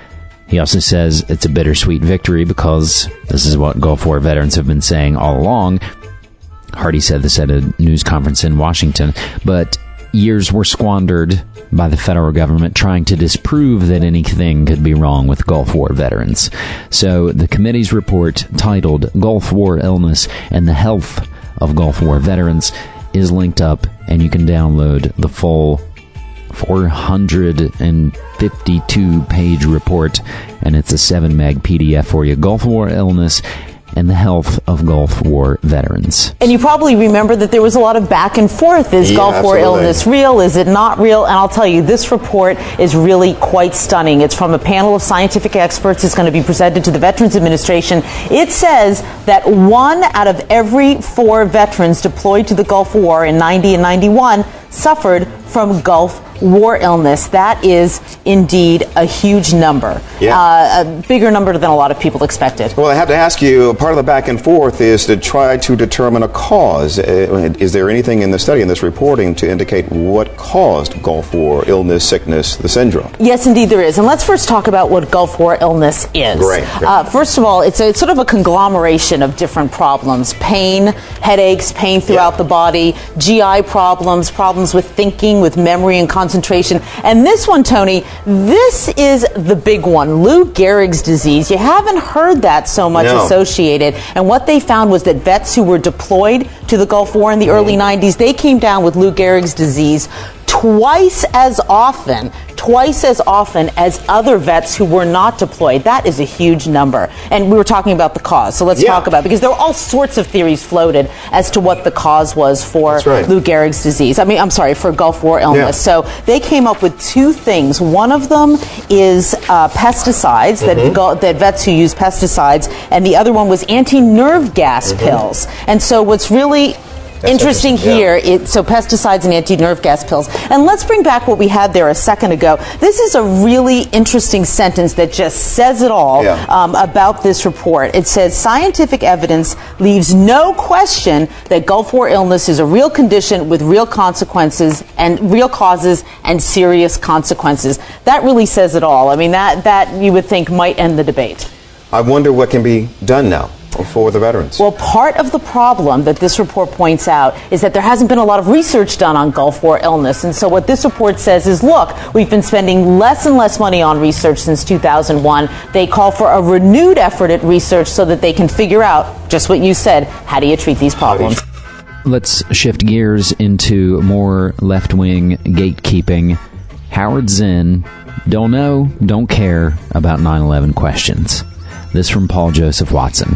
He also says it's a bittersweet victory because this is what Gulf War veterans have been saying all along. Hardy said this at a news conference in Washington, but years were squandered by the federal government trying to disprove that anything could be wrong with Gulf War veterans. So the committee's report, titled Gulf War Illness and the Health of Gulf War Veterans, is linked up, and you can download the full four hundred fifty-two page report, and it's a seven meg P D F for you. Gulf War Illness and the Health of Gulf War Veterans. And you probably remember that there was a lot of back and forth. Is Yeah, Gulf War absolutely. illness real? Is it not real? And I'll tell you, this report is really quite stunning. It's from a panel of scientific experts. It's going to be presented to the Veterans Administration. It says that one out of every four veterans deployed to the Gulf War in ninety and ninety-one suffered from Gulf War illness. That is indeed a huge number. Yeah. Uh, a bigger number than a lot of people expected. Well, I have to ask you, part of the back and forth is to try to determine a cause. Uh, Is there anything in the study, in this reporting, to indicate what caused Gulf War illness, sickness, the syndrome? Yes, indeed there is. And let's first talk about what Gulf War illness is. Great, great. Uh, first of all, it's, a, it's sort of a conglomeration of different problems. Pain, headaches, pain throughout the body, G I problems, problems with thinking, with memory and concentration. And this one, Tony, this is the big one, Lou Gehrig's disease. You haven't heard that so much No. associated. And what they found was that vets who were deployed to the Gulf War in the early nineties, they came down with Lou Gehrig's disease twice as often, twice as often as other vets who were not deployed. That is a huge number. And we were talking about the cause. So let's Yeah. talk about it, because there were all sorts of theories floated as to what the cause was for That's right. Lou Gehrig's disease. I mean, I'm sorry, for Gulf War illness. Yeah. So they came up with two things. One of them is uh, pesticides, that, Mhm. go, that vets who use pesticides, and the other one was anti-nerve gas Mhm. pills. And so what's really That's interesting interesting, here, it, so pesticides and anti-nerve gas pills. And let's bring back what we had there a second ago. This is a really interesting sentence that just says it all Yeah. um, about this report. It says, scientific evidence leaves no question that Gulf War illness is a real condition with real consequences and real causes and serious consequences. That really says it all. I mean, that, that you would think might end the debate. I wonder what can be done now for the veterans. Well, part of the problem that this report points out is that there hasn't been a lot of research done on Gulf War illness. And so what this report says is, look, we've been spending less and less money on research since two thousand one. They call for a renewed effort at research so that they can figure out, just what you said, how do you treat these problems? Let's shift gears into more left-wing gatekeeping. Howard Zinn, don't know, don't care about nine eleven questions. This from Paul Joseph Watson.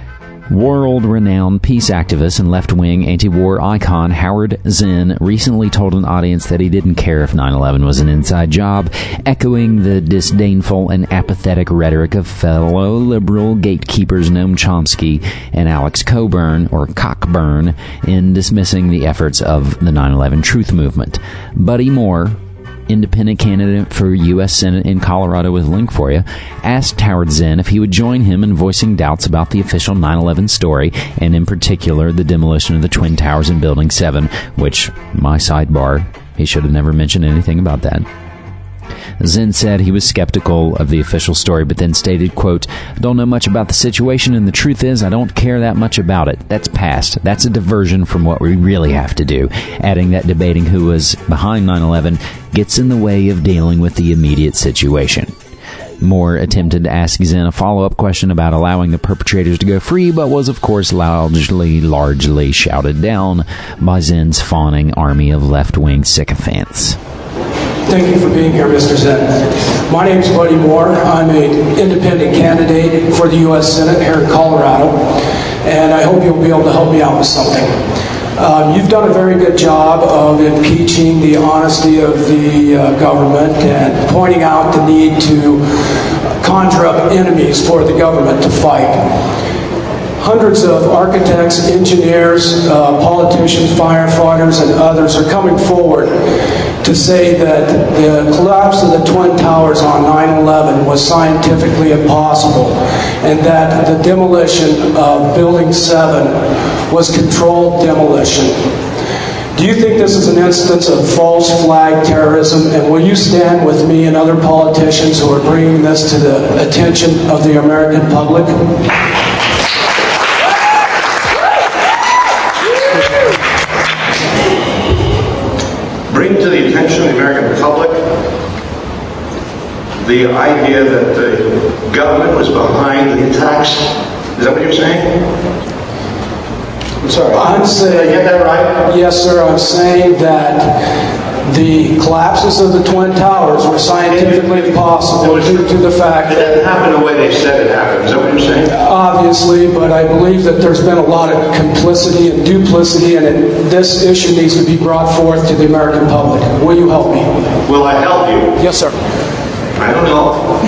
World-renowned peace activist and left-wing anti-war icon Howard Zinn recently told an audience that he didn't care if nine eleven was an inside job, echoing the disdainful and apathetic rhetoric of fellow liberal gatekeepers Noam Chomsky and Alex Coburn, or Cockburn, in dismissing the efforts of the nine eleven truth movement. Buddy Moore, independent candidate for U S Senate in Colorado with a link for you, asked Howard Zinn if he would join him in voicing doubts about the official nine eleven story, and in particular the demolition of the Twin Towers in Building seven, which, my sidebar, he should have never mentioned anything about that. Zinn said he was skeptical of the official story, but then stated, quote, "Don't know much about the situation, and the truth is I don't care that much about it. That's past. That's a diversion from what we really have to do," adding that debating who was behind nine eleven gets in the way of dealing with the immediate situation. Moore attempted to ask Zinn a follow-up question about allowing the perpetrators to go free, but was, of course, largely, largely shouted down by Zinn's fawning army of left-wing sycophants. Thank you for being here, Mister Zinn. My name is Buddy Moore. I'm an independent candidate for the U S Senate here in Colorado, and I hope you'll be able to help me out with something. Um, you've done a very good job of impeaching the honesty of the uh, government and pointing out the need to conjure up enemies for the government to fight. Hundreds of architects, engineers, uh, politicians, firefighters, and others are coming forward to say that the collapse of the Twin Towers on nine eleven was scientifically impossible, and that the demolition of Building seven was controlled demolition. Do you think this is an instance of false flag terrorism, and will you stand with me and other politicians who are bringing this to the attention of the American public? Bring to the attention of the American public the idea that the government was behind the attacks. Is that what you're saying? I'm sorry. I'm saying, did I get that right? Yes, sir. I'm saying that the collapses of the Twin Towers were scientifically impossible due to the fact it that... It didn't happen the way they said it happened. Is that what you're saying? Obviously, but I believe that there's been a lot of complicity and duplicity, and it, this issue needs to be brought forth to the American public. Will you help me? Will I help you? Yes, sir. I don't know.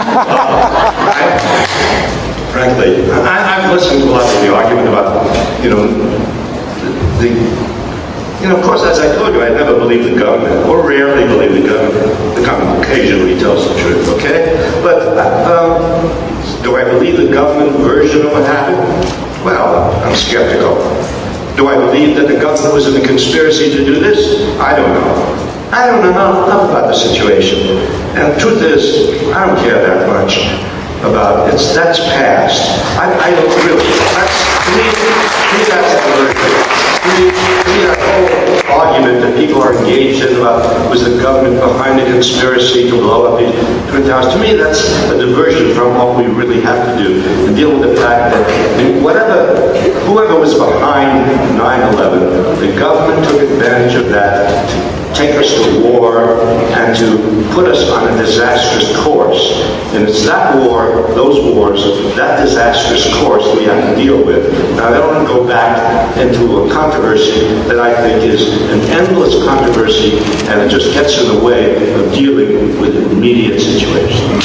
I, frankly, I, I've listened to a lot of the argument about, you know, the... the You know, of course, as I told you, I never believe the government, or rarely believe the government. The government occasionally tells the truth, okay? But um, do I believe the government version of what happened? Well, I'm skeptical. Do I believe that the government was in a conspiracy to do this? I don't know. I don't know enough about the situation. And the truth is, I don't care that much about it. It's, that's past. I, I don't really. That's, to me, to me that's the version. To me, to me, that whole argument that people are engaged in about was the government behind the conspiracy to blow up these Twin Towers, to me that's a diversion from what we really have to do and deal with the fact that whatever, whoever was behind nine eleven, the government took advantage of that to take us to war and to put us on a disastrous course. And it's that war, those wars, that disastrous course that we have to deal with. Now, I don't want to go back into a controversy that I think is an endless controversy, and it just gets in the way of dealing with immediate situations.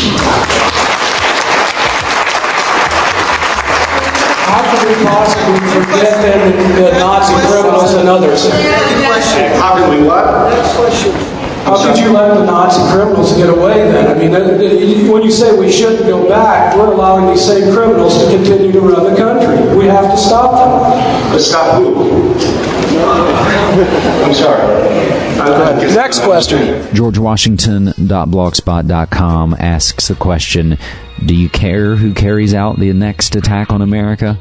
How could we possibly forget them, the Nazi criminals and others? How can we what? How could you let the Nazi criminals get away then? I mean, when you say we shouldn't go back, we're allowing these same criminals to continue to run the country. We have to stop them. But stop who? I'm sorry. Next question. George Washington dot blogspot dot com asks the question, do you care who carries out the next attack on America?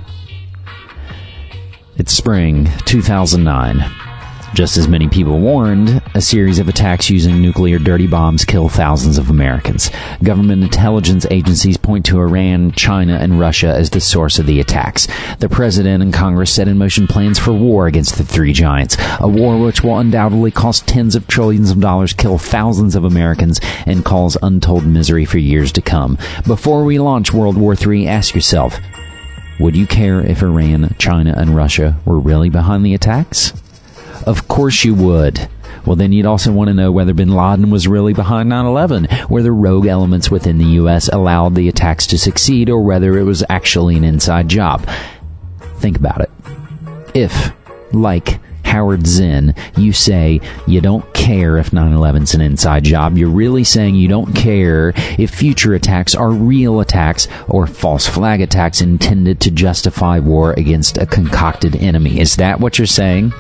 It's spring two thousand nine. Just as many people warned, a series of attacks using nuclear dirty bombs kill thousands of Americans. Government intelligence agencies point to Iran, China, and Russia as the source of the attacks. The president and Congress set in motion plans for war against the three giants, a war which will undoubtedly cost tens of trillions of dollars, kill thousands of Americans, and cause untold misery for years to come. Before we launch World War Three, ask yourself, would you care if Iran, China, and Russia were really behind the attacks? Of course you would. Well, then you'd also want to know whether bin Laden was really behind nine eleven, whether rogue elements within the U S allowed the attacks to succeed, or whether it was actually an inside job. Think about it. If, like Howard Zinn, you say you don't care if nine eleven's an inside job. You're really saying you don't care if future attacks are real attacks or false flag attacks intended to justify war against a concocted enemy. Is that what you're saying?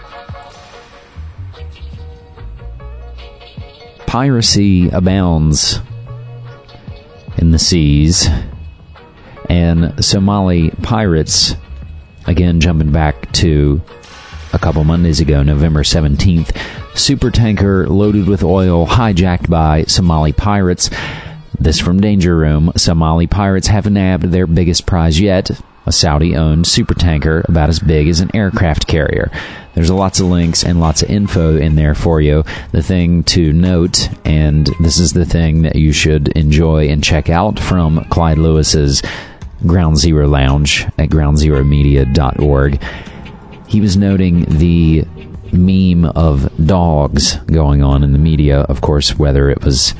Piracy abounds in the seas, and Somali pirates, again jumping back to a couple Mondays ago, November seventeenth, supertanker loaded with oil hijacked by Somali pirates. This from Danger Room. Somali pirates have nabbed their biggest prize yet, a Saudi-owned supertanker about as big as an aircraft carrier. There's lots of links and lots of info in there for you. The thing to note, and this is the thing that you should enjoy and check out from Clyde Lewis's Ground Zero Lounge at ground zero media dot org. He was noting the meme of dogs going on in the media, of course, whether it was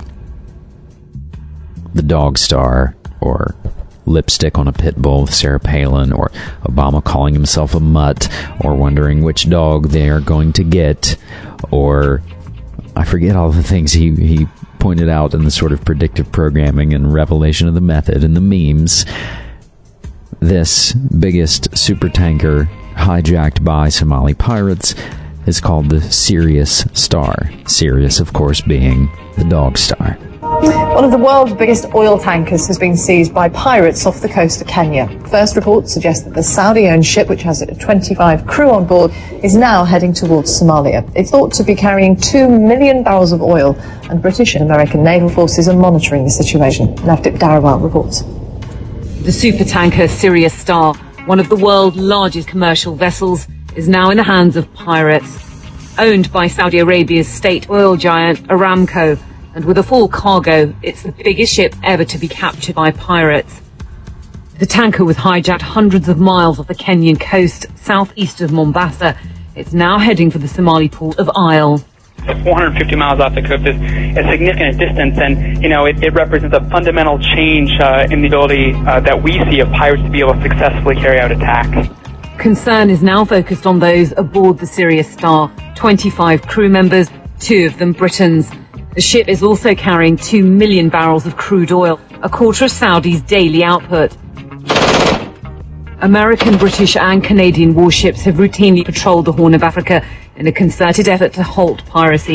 the dog star or lipstick on a pit bull with Sarah Palin, or Obama calling himself a mutt, or wondering which dog they are going to get, or I forget all the things he, he pointed out in the sort of predictive programming and revelation of the method and the memes. This biggest supertanker hijacked by Somali pirates is called the Sirius Star. Sirius, of course, being the dog star. One of the world's biggest oil tankers has been seized by pirates off the coast of Kenya. First reports suggest that the Saudi-owned ship, which has twenty-five crew on board, is now heading towards Somalia. It's thought to be carrying two million barrels of oil, and British and American naval forces are monitoring the situation. Navdeep Dharawal reports. The supertanker Sirius Star, one of the world's largest commercial vessels, is now in the hands of pirates. Owned by Saudi Arabia's state oil giant Aramco, and with a full cargo, it's the biggest ship ever to be captured by pirates. The tanker was hijacked hundreds of miles off the Kenyan coast, southeast of Mombasa. It's now heading for the Somali port of Isle. four hundred fifty miles off the coast is a significant distance, and you know it, it represents a fundamental change uh, in the ability uh, that we see of pirates to be able to successfully carry out attacks. Concern is now focused on those aboard the Sirius Star, twenty-five crew members, two of them Britons. The ship is also carrying two million barrels of crude oil, a quarter of Saudi's daily output. American, British and Canadian warships have routinely patrolled the Horn of Africa in a concerted effort to halt piracy.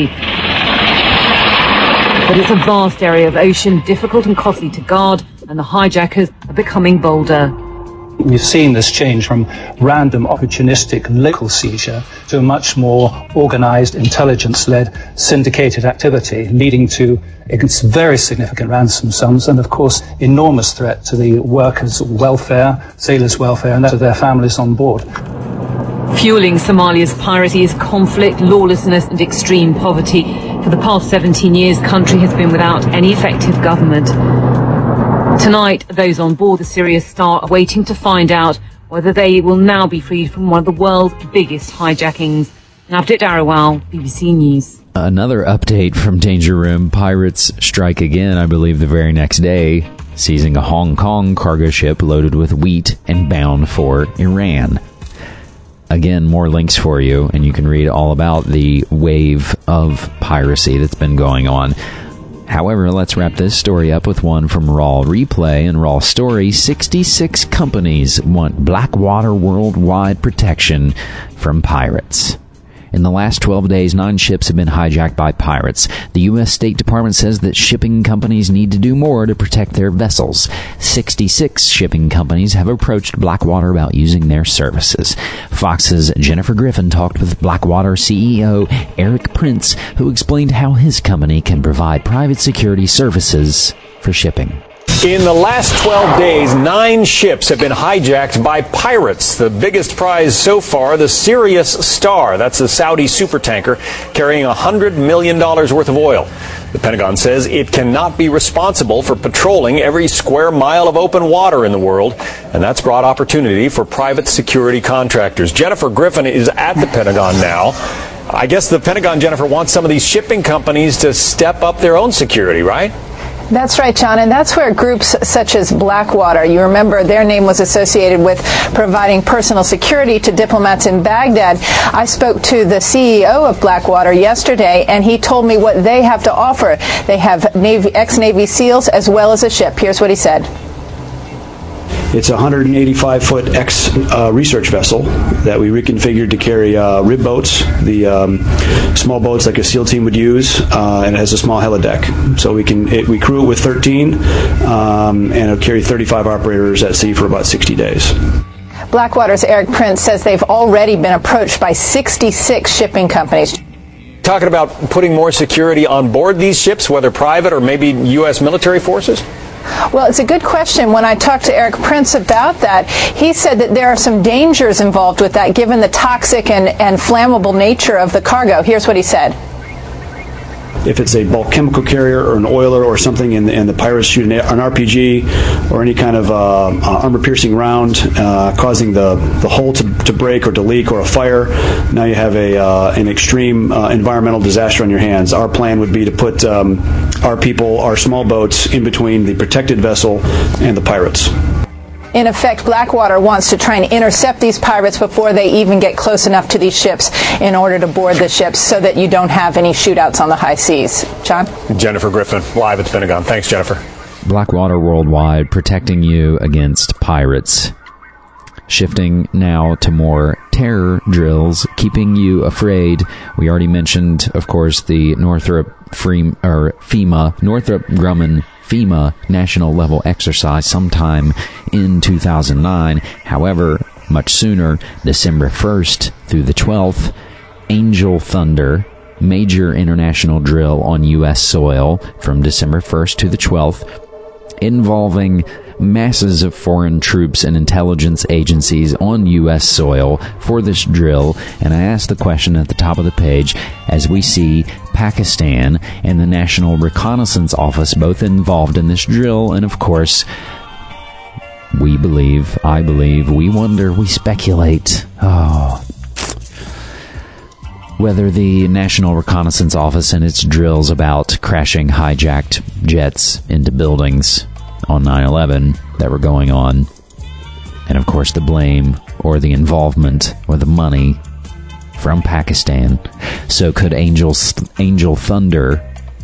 But it's a vast area of ocean, difficult and costly to guard, and the hijackers are becoming bolder. We've seen this change from random, opportunistic, local seizure to a much more organized, intelligence-led, syndicated activity, leading to very significant ransom sums and, of course, enormous threat to the workers' welfare, sailors' welfare, and that of their families on board. Fueling Somalia's piracy is conflict, lawlessness and extreme poverty. For the past seventeen years, the country has been without any effective government. Tonight, those on board the Sirius Star are waiting to find out whether they will now be freed from one of the world's biggest hijackings. Navdeep Dharawal, B B C News. Another update from Danger Room. Pirates strike again, I believe, the very next day, seizing a Hong Kong cargo ship loaded with wheat and bound for Iran. Again, more links for you, and you can read all about the wave of piracy that's been going on. However, let's wrap this story up with one from Raw Replay. And Raw Story, sixty-six companies want Blackwater worldwide protection from pirates. In the last twelve days, nine ships have been hijacked by pirates. The U S State Department says that shipping companies need to do more to protect their vessels. sixty-six shipping companies have approached Blackwater about using their services. Fox's Jennifer Griffin talked with Blackwater C E O Eric Prince, who explained how his company can provide private security services for shipping. In the last twelve days, nine ships have been hijacked by pirates. The biggest prize so far, the Sirius Star. That's a Saudi supertanker carrying one hundred million dollars worth of oil. The Pentagon says it cannot be responsible for patrolling every square mile of open water in the world, and that's brought opportunity for private security contractors. Jennifer Griffin is at the Pentagon now. I guess the Pentagon, Jennifer, wants some of these shipping companies to step up their own security, right? That's right, John, and that's where groups such as Blackwater, you remember their name was associated with providing personal security to diplomats in Baghdad. I spoke to the C E O of Blackwater yesterday, and he told me what they have to offer. They have Navy, ex-Navy SEALs as well as a ship. Here's what he said. It's a one hundred eighty-five foot X uh, research vessel that we reconfigured to carry uh, rib boats, the um, small boats like a SEAL team would use, uh, and it has a small helideck. So we can it, we crew it with thirteen, um, and it'll carry thirty-five operators at sea for about sixty days. Blackwater's Eric Prince says they've already been approached by sixty-six shipping companies. Talking about putting more security on board these ships, whether private or maybe U S military forces? Well, it's a good question. When I talked to Eric Prince about that, he said that there are some dangers involved with that, given the toxic and, and flammable nature of the cargo. Here's what he said. If it's a bulk chemical carrier or an oiler or something, and, and the pirates shoot an, an R P G or any kind of uh, uh, armor-piercing round, uh, causing the, the hull to, to break or to leak or a fire, now you have a uh, an extreme uh, environmental disaster on your hands. Our plan would be to put um, our people, our small boats, in between the protected vessel and the pirates. In effect, Blackwater wants to try and intercept these pirates before they even get close enough to these ships in order to board the ships so that you don't have any shootouts on the high seas. John? Jennifer Griffin, live at the Pentagon. Thanks, Jennifer. Blackwater Worldwide, protecting you against pirates. Shifting now to more terror drills, keeping you afraid. We already mentioned, of course, the Northrop Free, or FEMA, Northrop Grumman FEMA national level exercise sometime in two thousand nine. However, much sooner, December first through the twelfth, Angel Thunder, major international drill on U S soil from December first to the twelfth, involving masses of foreign troops and intelligence agencies on U S soil for this drill. And I asked the question at the top of the page, as we see Pakistan and the National Reconnaissance Office both involved in this drill, and of course, we believe, I believe, we wonder, we speculate, oh, whether the National Reconnaissance Office and its drills about crashing hijacked jets into buildings on nine eleven that were going on, and of course the blame or the involvement or the money from Pakistan. So could Angel, Angel Thunder,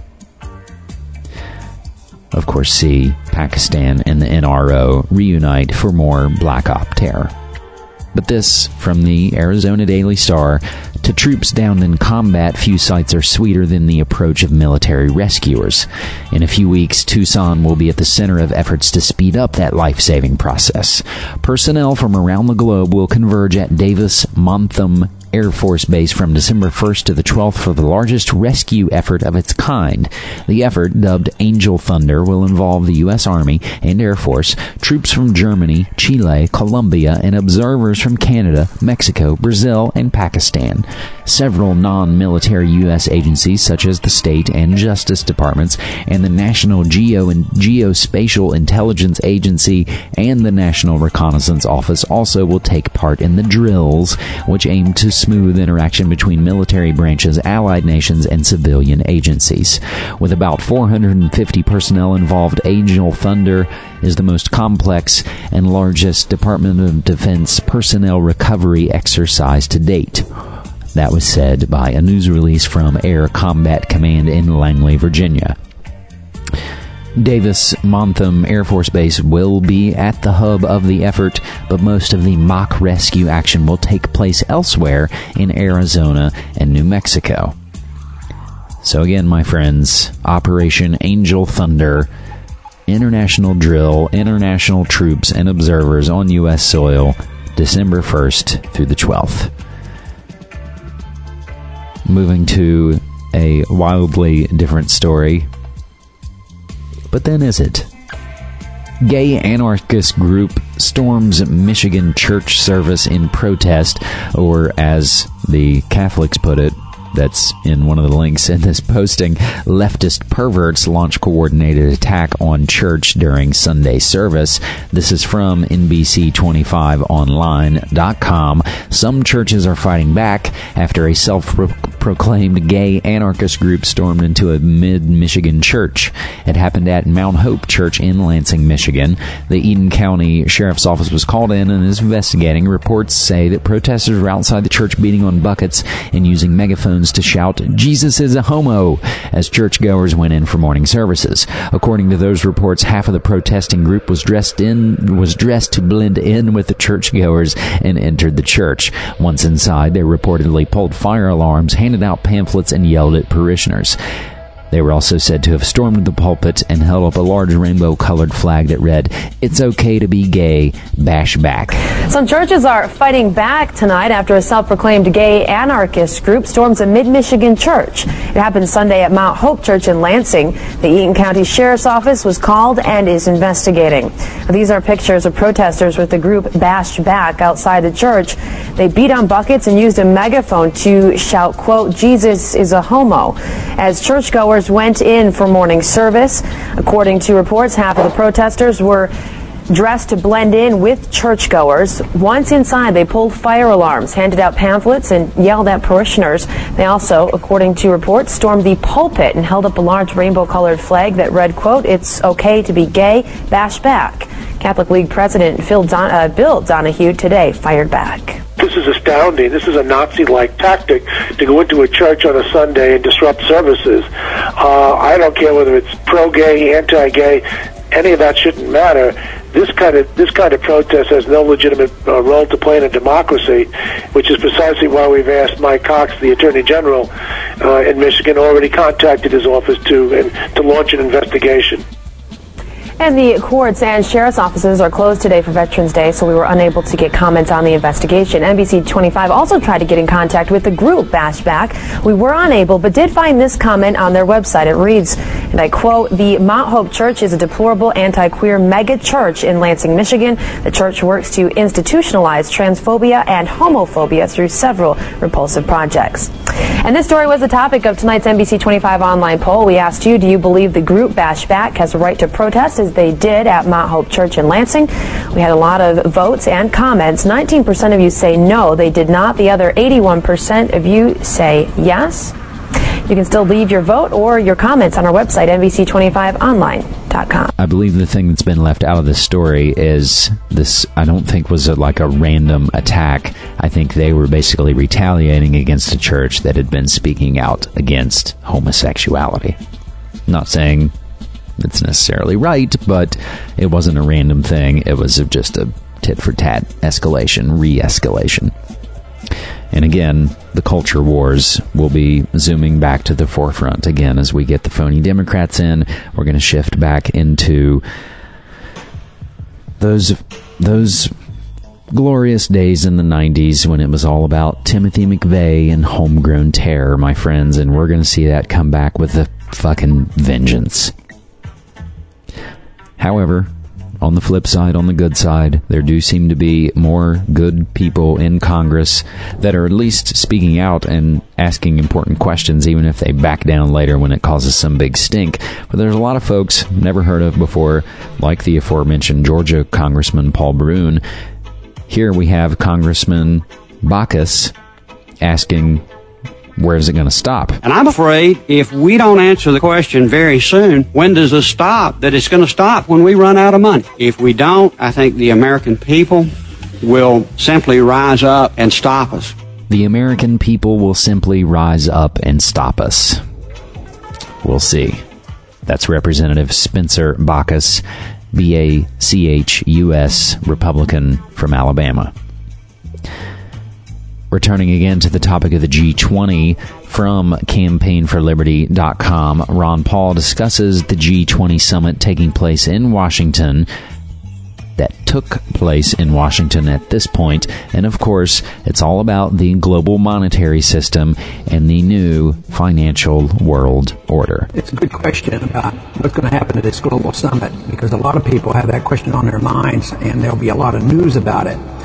of course, see Pakistan and the N R O reunite for more Black Op terror? But this from the Arizona Daily Star: to troops downed in combat, few sights are sweeter than the approach of military rescuers. In a few weeks, Tucson will be at the center of efforts to speed up that life-saving process. Personnel from around the globe will converge at Davis-Monthan Air Force Base from December first to the twelfth for the largest rescue effort of its kind. The effort, dubbed Angel Thunder, will involve the U S Army and Air Force, troops from Germany, Chile, Colombia, and observers from Canada, Mexico, Brazil, and Pakistan. Several non-military U S agencies, such as the State and Justice Departments and the National Geo and Geospatial Intelligence Agency and the National Reconnaissance Office, also will take part in the drills, which aim to smooth interaction between military branches, allied nations, and civilian agencies. With about four hundred fifty personnel involved, Angel Thunder is the most complex and largest Department of Defense personnel recovery exercise to date. That was said by a news release from Air Combat Command in Langley, Virginia. Davis-Monthan Air Force Base will be at the hub of the effort, but most of the mock rescue action will take place elsewhere in Arizona and New Mexico. So again, my friends, Operation Angel Thunder, international drill, international troops and observers on U S soil, December first through the twelfth. Moving to a wildly different story. But then is it? Gay anarchist group storms Michigan church service in protest, or as the Catholics put it, That's in one of the links in this posting. Leftist perverts launch coordinated attack on church during Sunday service. This is from N B C twenty-five online dot com. Some churches are fighting back after a self-proclaimed gay anarchist group stormed into a mid-Michigan church. It happened at Mount Hope Church in Lansing, Michigan. The Eden County Sheriff's Office was called in and is investigating. Reports say that protesters were outside the church beating on buckets and using megaphones to shout, "Jesus is a homo," as churchgoers went in for morning services. According to those reports, half of the protesting group was dressed in was dressed to blend in with the churchgoers and entered the church. Once inside, they reportedly pulled fire alarms, handed out pamphlets, and yelled at parishioners. They were also said to have stormed the pulpit and held up a large rainbow-colored flag that read, "It's okay to be gay, bash back." Some churches are fighting back tonight after a self-proclaimed gay anarchist group storms a mid-Michigan church. It happened Sunday at Mount Hope Church in Lansing. The Eaton County Sheriff's Office was called and is investigating. These are pictures of protesters with the group Bash Back outside the church. They beat on buckets and used a megaphone to shout, quote, "Jesus is a homo," as churchgoers went in for morning service. According to reports, half of the protesters were dressed to blend in with churchgoers. Once inside, they pulled fire alarms, handed out pamphlets, and yelled at parishioners. They also, according to reports, stormed the pulpit and held up a large rainbow-colored flag that read, quote, "It's okay to be gay, bash back." Catholic League President Phil Don- uh, Bill Donahue today fired back. This is astounding. This is a Nazi-like tactic to go into a church on a Sunday and disrupt services. Uh, I don't care whether it's pro-gay, anti-gay, any of that shouldn't matter. This kind of this kind of protest has no legitimate uh, role to play in a democracy, which is precisely why we've asked Mike Cox, the Attorney General uh, in Michigan, already contacted his office to and, to launch an investigation. And the courts and sheriff's offices are closed today for Veterans Day, so we were unable to get comments on the investigation. N B C twenty-five also tried to get in contact with the group Bash Back. We were unable, but did find this comment on their website. It reads, and I quote, "The Mount Hope Church is a deplorable anti-queer mega church in Lansing, Michigan. The church works to institutionalize transphobia and homophobia through several repulsive projects." And this story was the topic of tonight's N B C twenty-five online poll. We asked you, do you believe the group Bash Back has a right to protest as they did at Mount Hope Church in Lansing? We had a lot of votes and comments. nineteen percent of you say no, they did not. The other eighty-one percent of you say yes. You can still leave your vote or your comments on our website, N B C twenty-five online dot com. I believe the thing that's been left out of this story is this, I don't think was a, like a random attack. I think they were basically retaliating against a church that had been speaking out against homosexuality. Not saying it's necessarily right, but it wasn't a random thing. It was just a tit-for-tat escalation, re-escalation. And again, the culture wars will be zooming back to the forefront again as we get the phony Democrats in. We're going to shift back into those those glorious days in the nineties when it was all about Timothy McVeigh and homegrown terror, my friends, and we're going to see that come back with a fucking vengeance. However, on the flip side, on the good side, there do seem to be more good people in Congress that are at least speaking out and asking important questions, even if they back down later when it causes some big stink. But there's a lot of folks never heard of before, like the aforementioned Georgia Congressman Paul Brune. Here we have Congressman Baucus asking, where is it going to stop? And I'm afraid if we don't answer the question very soon, when does this stop, that it's going to stop when we run out of money. If we don't, I think the American people will simply rise up and stop us. The American people will simply rise up and stop us. We'll see. That's Representative Spencer Baucus, B A C H U S, Republican from Alabama. Returning again to the topic of the G twenty, from campaign for liberty dot com, Ron Paul discusses the G twenty summit taking place in Washington, that took place in Washington at this point, and of course, it's all about the global monetary system and the new financial world order. It's a good question about what's going to happen at this global summit, because a lot of people have that question on their minds, and there'll be a lot of news about it.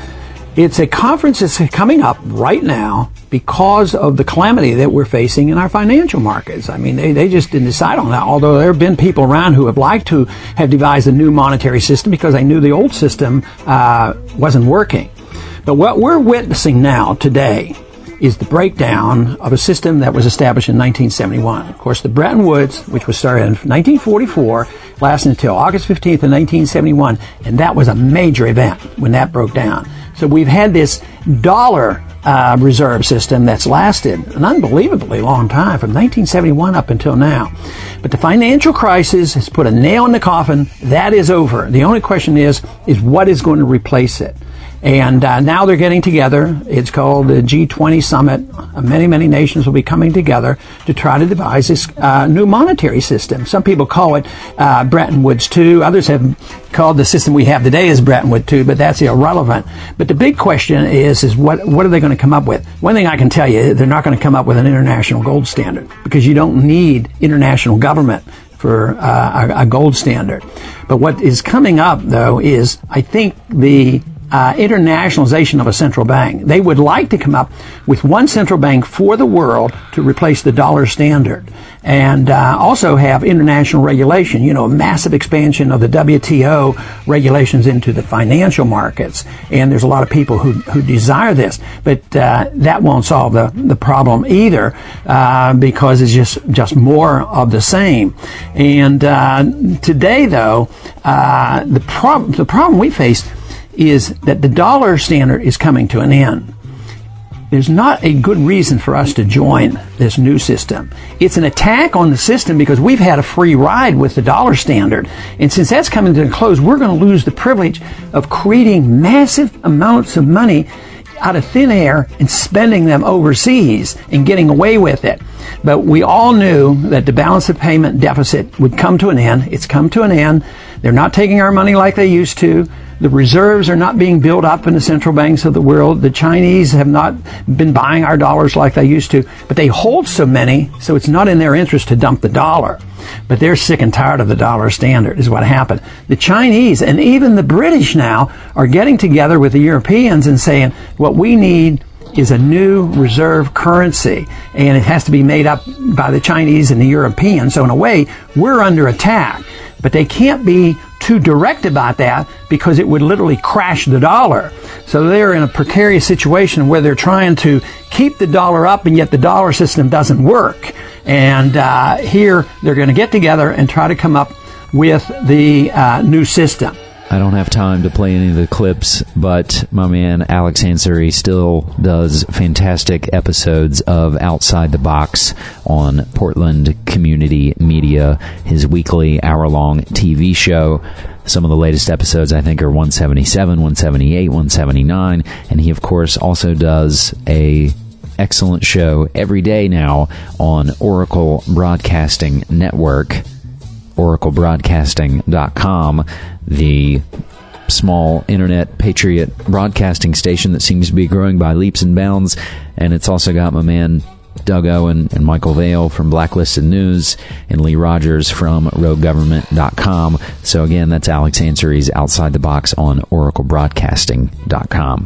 It's a conference that's coming up right now because of the calamity that we're facing in our financial markets. I mean, they, they just didn't decide on that, although there have been people around who have liked to have devised a new monetary system because they knew the old system uh, wasn't working. But what we're witnessing now, today, is the breakdown of a system that was established in nineteen seventy-one. Of course, the Bretton Woods, which was started in nineteen forty-four, lasted until August fifteenth of nineteen seventy-one, and that was a major event when that broke down. So we've had this dollar uh, reserve system that's lasted an unbelievably long time, from nineteen seventy-one up until now. But the financial crisis has put a nail in the coffin. That is over. The only question is, is what is going to replace it? And uh, now they're getting together. It's called the G twenty Summit. Uh, many, many nations will be coming together to try to devise this uh, new monetary system. Some people call it uh, Bretton Woods two. Others have called the system we have today as Bretton Woods two, but that's irrelevant. But the big question is, is what, what are they going to come up with? One thing I can tell you, they're not going to come up with an international gold standard, because you don't need international government for uh, a, a gold standard. But what is coming up, though, is I think the Uh, internationalization of a central bank. They would like to come up with one central bank for the world to replace the dollar standard, and uh, also have international regulation, you know, a massive expansion of the W T O regulations into the financial markets. And there's a lot of people who, who desire this, but uh, that won't solve the, the problem either, uh, because it's just, just more of the same. And uh, today, though, uh, the, prob- the problem we face is that the dollar standard is coming to an end. There's not a good reason for us to join this new system. It's an attack on the system because we've had a free ride with the dollar standard. And since that's coming to a close, we're going to lose the privilege of creating massive amounts of money out of thin air and spending them overseas and getting away with it. But we all knew that the balance of payment deficit would come to an end. It's come to an end. They're not taking our money like they used to. The reserves are not being built up in the central banks of the world. The Chinese have not been buying our dollars like they used to, but they hold so many, so it's not in their interest to dump the dollar. But they're sick and tired of the dollar standard, is what happened. The Chinese and even the British now are getting together with the Europeans and saying, what we need is a new reserve currency, and it has to be made up by the Chinese and the Europeans. So in a way, we're under attack. But they can't be too direct about that because it would literally crash the dollar. So they're in a precarious situation where they're trying to keep the dollar up, and yet the dollar system doesn't work. And uh, here they're going to get together and try to come up with the uh, new system. I don't have time to play any of the clips, but my man Alex Ansari still does fantastic episodes of Outside the Box on Portland Community Media, his weekly hour-long T V show. Some of the latest episodes, I think, are one seventy-seven, one seventy-eight, one seventy-nine, and he, of course, also does a excellent show every day now on Oracle Broadcasting Network, oracle broadcasting dot com, the small internet patriot broadcasting station that seems to be growing by leaps and bounds. And it's also got my man Doug Owen and Michael Vale from Blacklisted News and Lee Rogers from rogue government dot com. So again, that's Alex Ansari's Outside the Box on oracle broadcasting dot com.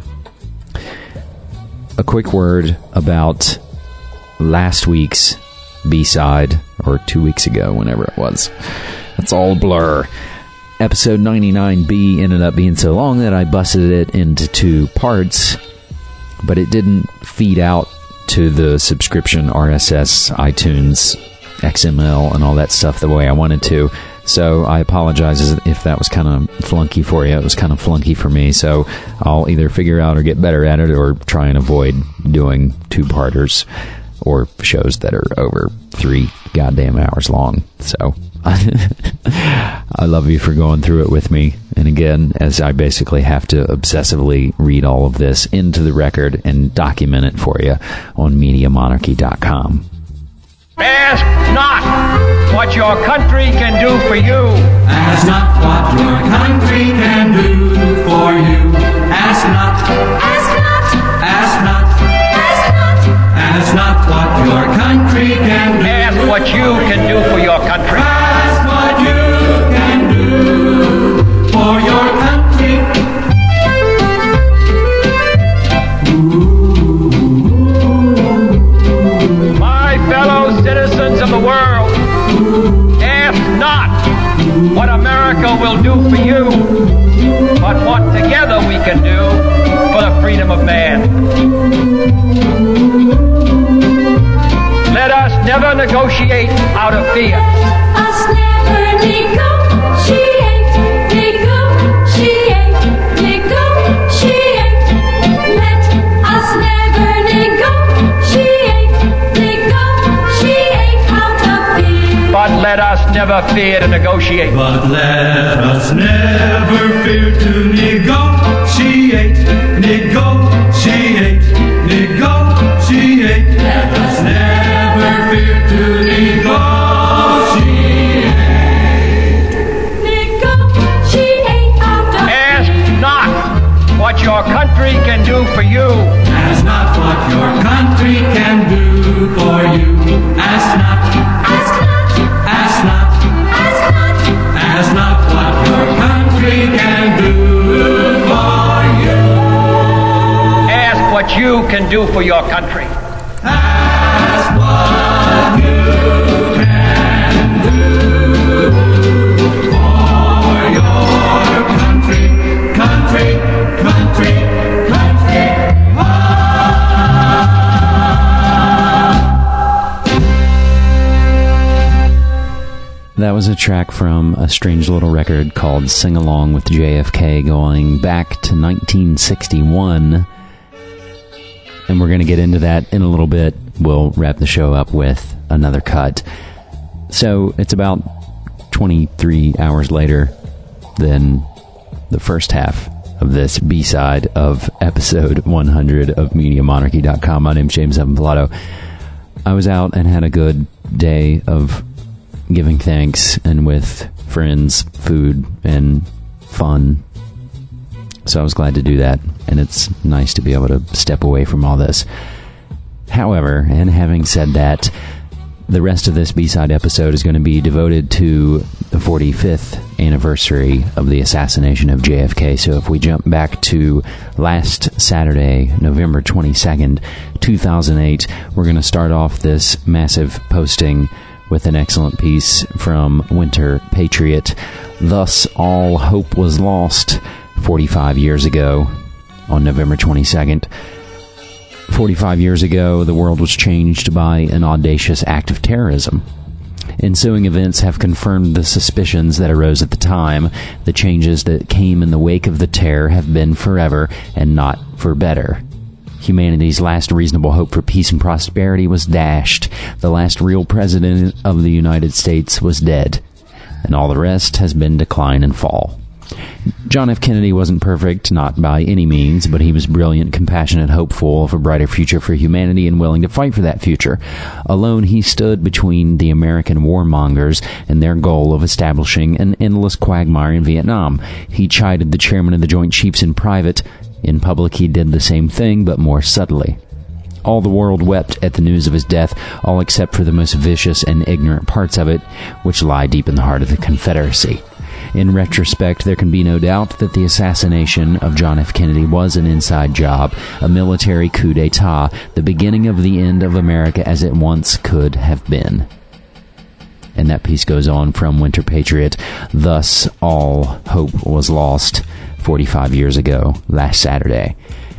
A quick word about last week's B-side, or two weeks ago, whenever it was. It's all blur. Episode ninety-nine B ended up being so long that I busted it into two parts, but it didn't feed out to the subscription R S S, iTunes, X M L, and all that stuff the way I wanted to. So I apologize if that was kind of flunky for you. It was kind of flunky for me, so I'll either figure out or get better at it or try and avoid doing two-parters or shows that are over three goddamn hours long. So I love you for going through it with me. And again, as I basically have to obsessively read all of this into the record and document it for you on media monarchy dot com. Ask not what your country can do for you. Ask not what your country can do for you. Ask not. Ask not. Ask not. Ask not. Ask not what your country can do. Ask what you can do for your country. Ask what you can do for your country. citizens of the world, ask not what America will do for you, but what together we can do for the freedom of man. Let us never negotiate out of fear. Us never negotiate, negotiate, negotiate. Let us never negotiate, negotiate out of fear. But let us never fear to negotiate. But let us never fear to negotiate, negotiate, negotiate. Let us never fear to negotiate, negotiate out of Ask not what your country can do for you. Ask not what your country can do for you. Ask not, ask not, ask not, ask not, ask not what your country can do for you. Ask what you can do for your country. Ask what you can do for your country, country, country, country. That was a track from a strange little record called Sing Along with J F K going back to nineteen sixty-one. And we're going to get into that in a little bit. We'll wrap the show up with another cut. So it's about twenty-three hours later than the first half of this B-side of episode one hundred of Media Monarchy dot com. My name's James Evan Pilato. I was out and had a good day of giving thanks and with friends, food, and fun. So I was glad to do that, and it's nice to be able to step away from all this. However, and having said that, the rest of this B-side episode is going to be devoted to the forty-fifth anniversary of the assassination of J F K. So if we jump back to last Saturday, November twenty-second, two thousand eight, we're going to start off this massive posting with an excellent piece from Winter Patriot. Thus, all hope was lost forty-five years ago on November twenty-second. forty-five years ago, the world was changed by an audacious act of terrorism. Ensuing events have confirmed the suspicions that arose at the time. The changes that came in the wake of the terror have been forever and not for better. Humanity's last reasonable hope for peace and prosperity was dashed. The last real president of the United States was dead. And all the rest has been decline and fall. John F. Kennedy wasn't perfect, not by any means, but he was brilliant, compassionate, hopeful of a brighter future for humanity and willing to fight for that future. Alone, he stood between the American warmongers and their goal of establishing an endless quagmire in Vietnam. He chided the chairman of the Joint Chiefs in private. In public, he did the same thing, but more subtly. All the world wept at the news of his death, all except for the most vicious and ignorant parts of it, which lie deep in the heart of the Confederacy. In retrospect, there can be no doubt that the assassination of John F. Kennedy was an inside job, a military coup d'etat, the beginning of the end of America as it once could have been. And that piece goes on from Winter Patriot. Thus, all hope was lost forty-five years ago, last Saturday.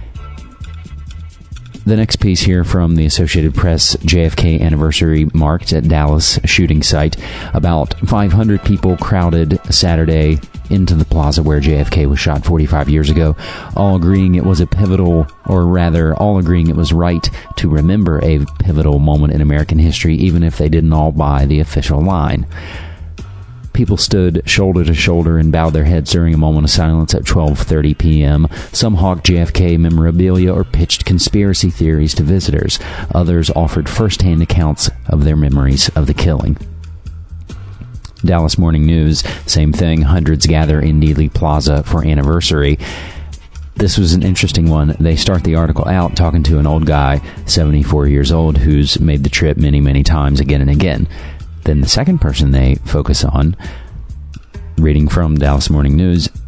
The next piece here from the Associated Press, J F K anniversary marked at Dallas shooting site. About five hundred people crowded Saturday into the plaza where J F K was shot forty-five years ago, all agreeing it was a pivotal, or rather, all agreeing it was right to remember a pivotal moment in American history, even if they didn't all buy the official line. People stood shoulder to shoulder and bowed their heads during a moment of silence at twelve thirty p.m. Some hawked J F K memorabilia or pitched conspiracy theories to visitors. Others offered first-hand accounts of their memories of the killing. Dallas Morning News, same thing. Hundreds gather in Neely Plaza for anniversary. This was an interesting one. They start the article out talking to an old guy, seventy-four years old, who's made the trip many, many times again and again. Then the second person they focus on, reading from Dallas Morning News,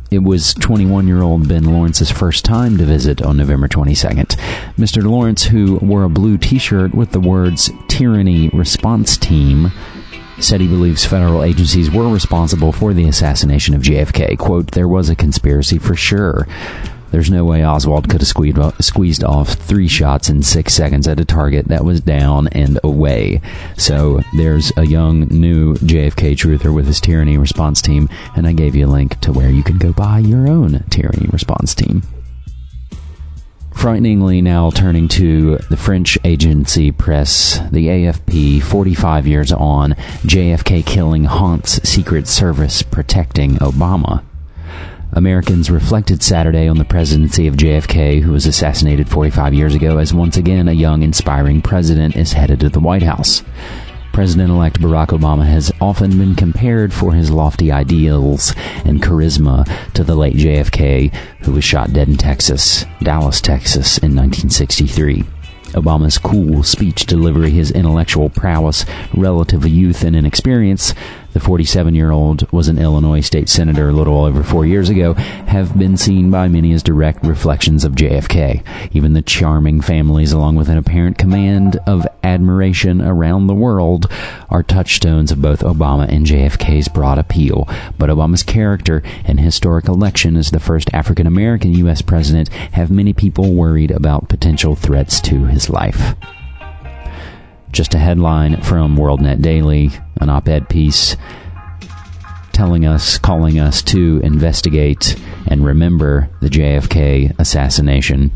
It was twenty-one-year-old Ben Lawrence's first time to visit on November twenty-second. Mister Lawrence, who wore a blue T-shirt with the words Tyranny Response Team, said he believes federal agencies were responsible for the assassination of J F K. Quote, there was a conspiracy for sure. There's no way Oswald could have squeezed off, squeezed off three shots in six seconds at a target that was down and away. So there's a young, new J F K truther with his Tyranny Response Team, and I gave you a link to where you can go buy your own Tyranny Response Team. Frighteningly now turning to the French agency press, the A F P, forty-five years on, J F K killing haunts Secret Service protecting Obama. Americans reflected Saturday on the presidency of J F K, who was assassinated forty-five years ago, as once again a young, inspiring president is headed to the White House. President-elect Barack Obama has often been compared for his lofty ideals and charisma to the late J F K, who was shot dead in Texas, Dallas, Texas, in nineteen sixty-three. Obama's cool speech delivery, his intellectual prowess, relative youth, and inexperience, the forty-seven-year-old was an Illinois state senator a little over four years ago, have been seen by many as direct reflections of J F K. Even the charming families, along with an apparent command of admiration around the world, are touchstones of both Obama and J F K's broad appeal. But Obama's character and historic election as the first African-American U S president have many people worried about potential threats to his life. Just a headline from WorldNet Daily, an op-ed piece telling us, calling us to investigate and remember the J F K assassination.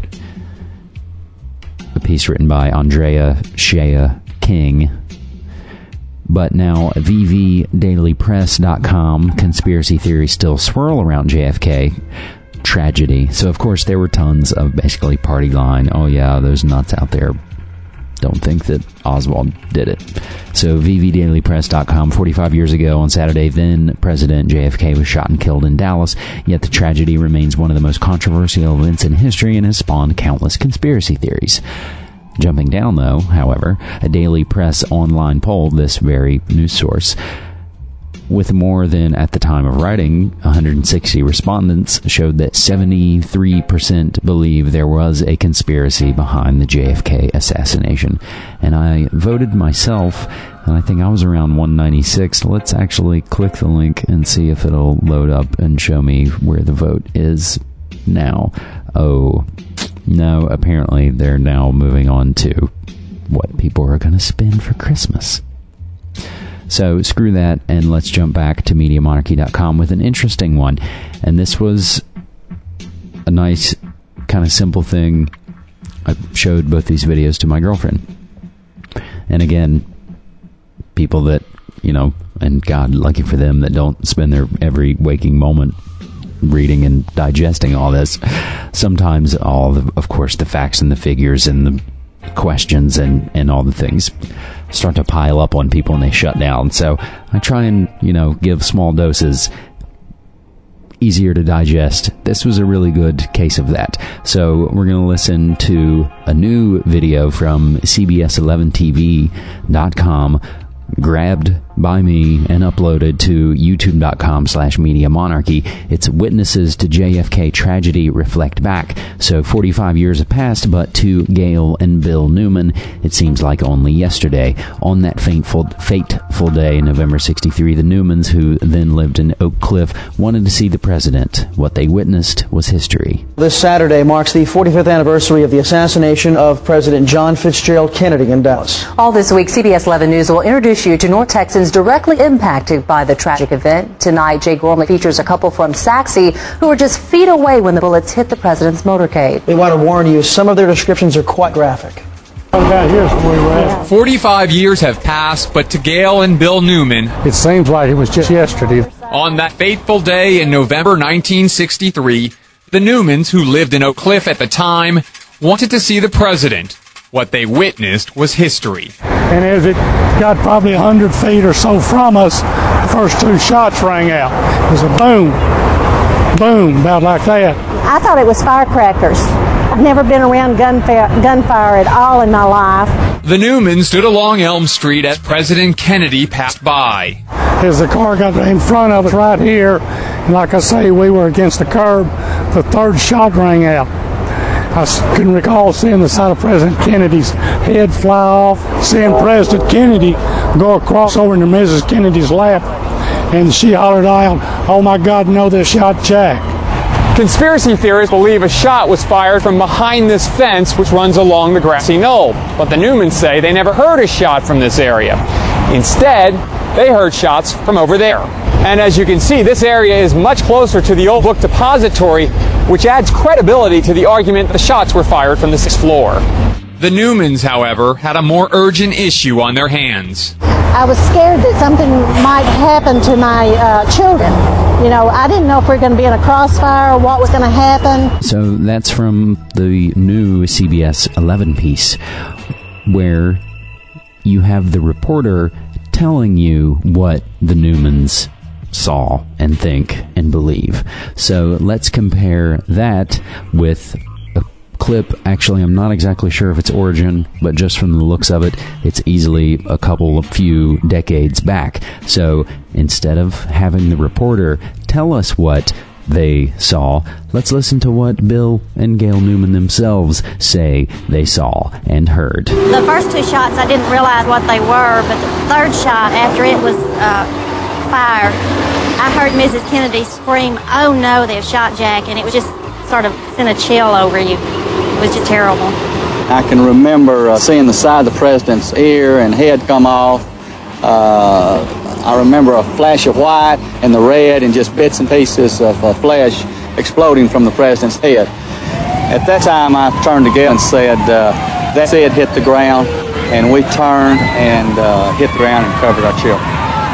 A piece written by Andrea Shea King. But now, V V Daily Press dot com, conspiracy theories still swirl around J F K. Tragedy. So, of course, there were tons of basically party line. Oh, yeah, those nuts out there don't think that Oswald did it. So V V Daily Press dot com, forty-five years ago on Saturday, then President J F K was shot and killed in Dallas, yet the tragedy remains one of the most controversial events in history and has spawned countless conspiracy theories. Jumping down, though, however, a Daily Press online poll, this very news source, with more than, at the time of writing, one hundred sixty respondents, showed that seventy-three percent believe there was a conspiracy behind the J F K assassination. And I voted myself, and I think I was around one ninety-six. Let's actually click the link and see if it'll load up and show me where the vote is now. Oh, no, apparently they're now moving on to what people are going to spend for Christmas. So screw that, and let's jump back to Media Monarchy dot com with an interesting one. And this was a nice, kind of simple thing. I showed both these videos to my girlfriend. And again, people that, you know, and God, lucky for them, that don't spend their every waking moment reading and digesting all this. Sometimes all, the, of course, the facts and the figures and the questions and, and all the things start to pile up on people and they shut down. So I try and, you know, give small doses, easier to digest. This was a really good case of that. So we're going to listen to a new video from C B S eleven T V dot com, grabbed by me and uploaded to youtube dot com slash media monarchy. It's Witnesses to J F K Tragedy Reflect Back. So forty-five years have passed, but to Gail and Bill Newman, it seems like only yesterday. On that fateful, fateful day, November sixty-three, the Newmans, who then lived in Oak Cliff, wanted to see the president. What they witnessed was history. This Saturday marks the forty-fifth anniversary of the assassination of President John Fitzgerald Kennedy in Dallas. All this week, C B S eleven News will introduce you to North Texans directly impacted by the tragic event. Tonight, Jay Gormley features a couple from Saxe who were just feet away when the bullets hit the president's motorcade. We want to warn you, some of their descriptions are quite graphic. forty-five years have passed, but to Gail and Bill Newman, it seems like it was just yesterday. On that fateful day in November nineteen sixty-three, the Newmans, who lived in Oak Cliff at the time, wanted to see the president. What they witnessed was history. And as it got probably one hundred feet or so from us, the first two shots rang out. It was a boom, boom, about like that. I thought it was firecrackers. I've never been around gunfire, gunfire at all in my life. The Newmans stood along Elm Street as President Kennedy passed by. As the car got in front of us right here, And like I say, we were against the curb. The third shot rang out. I can recall seeing the side of President Kennedy's head fly off, seeing President Kennedy go across over into Missus Kennedy's lap, and she hollered out, "Oh my God, no, they shot Jack." Conspiracy theorists believe a shot was fired from behind this fence which runs along the grassy knoll. But the Newmans say they never heard a shot from this area. Instead, they heard shots from over there. And as you can see, this area is much closer to the old book depository, which adds credibility to the argument the shots were fired from the sixth floor. The Newmans, however, had a more urgent issue on their hands. I was scared that something might happen to my uh, children. You know, I didn't know if we were going to be in a crossfire or what was going to happen. So that's from the new C B S eleven piece, where you have the reporter telling you what the Newmans saw and think and believe. So let's compare that with a clip. Actually, I'm not exactly sure of its origin, but just from the looks of it, it's easily a couple of few decades back. So instead of having the reporter tell us what they saw, let's listen to what Bill and Gail Newman themselves say they saw and heard. The first two shots, I didn't realize what they were, but the third shot, after it was uh, fired, I heard Missus Kennedy scream, "Oh no, they've shot Jack," and it was just sort of sent a chill over you. It was just terrible. I can remember uh, seeing the side of the president's ear and head come off. Uh, I remember a flash of white and the red and just bits and pieces of uh, flesh exploding from the president's head. At that time, I turned to Gail and said, uh, that head hit the ground, and we turned and uh, hit the ground and covered our children.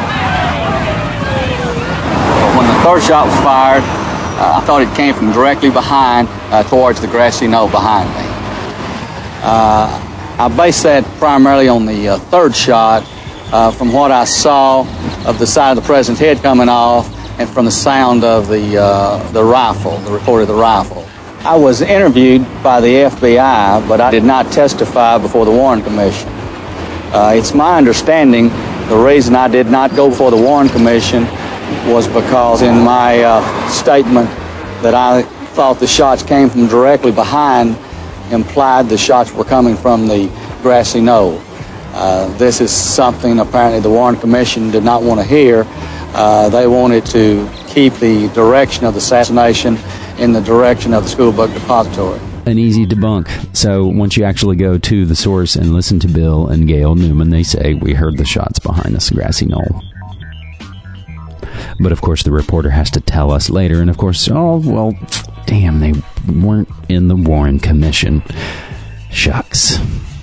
When the third shot was fired, uh, I thought it came from directly behind, uh, towards the grassy knoll behind me. Uh, I based that primarily on the uh, third shot, uh, from what I saw of the side of the president's head coming off, and from the sound of the uh, the rifle, the report of the rifle. I was interviewed by the F B I, but I did not testify before the Warren Commission. Uh, it's my understanding the reason I did not go before the Warren Commission was because in my uh, statement that I thought the shots came from directly behind implied the shots were coming from the grassy knoll. Uh, this is something apparently the Warren Commission did not want to hear. Uh, they wanted to keep the direction of the assassination in the direction of the school book depository. An easy debunk. So once you actually go to the source and listen to Bill and Gail Newman, they say, we heard the shots behind this grassy knoll. But of course the reporter has to tell us later, and of course, oh, well, damn, they weren't in the Warren Commission. Shucks.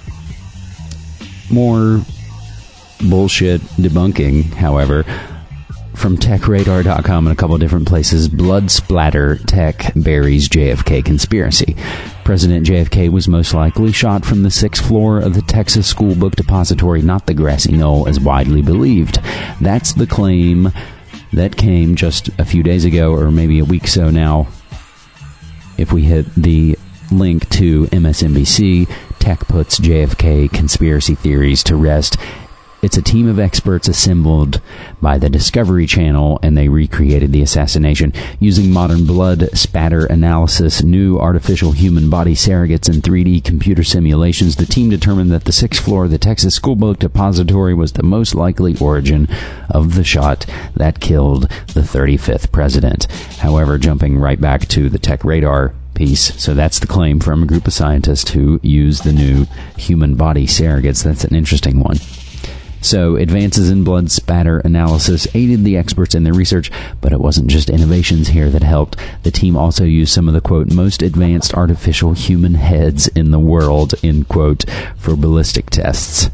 More bullshit debunking, however, from tech radar dot com and a couple of different places. Blood splatter tech buries J F K conspiracy. President J F K was most likely shot from the sixth floor of the Texas School Book Depository, not the grassy knoll as widely believed. That's the claim that came just a few days ago, or maybe a week so now. If we hit the link to M S N B C, tech puts J F K conspiracy theories to rest. It's a team of experts assembled by the Discovery Channel, and they recreated the assassination using modern blood spatter analysis, new artificial human body surrogates, and three D computer simulations. The team determined that the sixth floor of the Texas School Book Depository was the most likely origin of the shot that killed the thirty-fifth president. However, jumping right back to the Tech Radar piece, so that's the claim from a group of scientists who use the new human body surrogates. That's an interesting one. So advances in blood spatter analysis aided the experts in their research, but it wasn't just innovations here that helped. The team also used some of the, quote, most advanced artificial human heads in the world, end quote, for ballistic tests.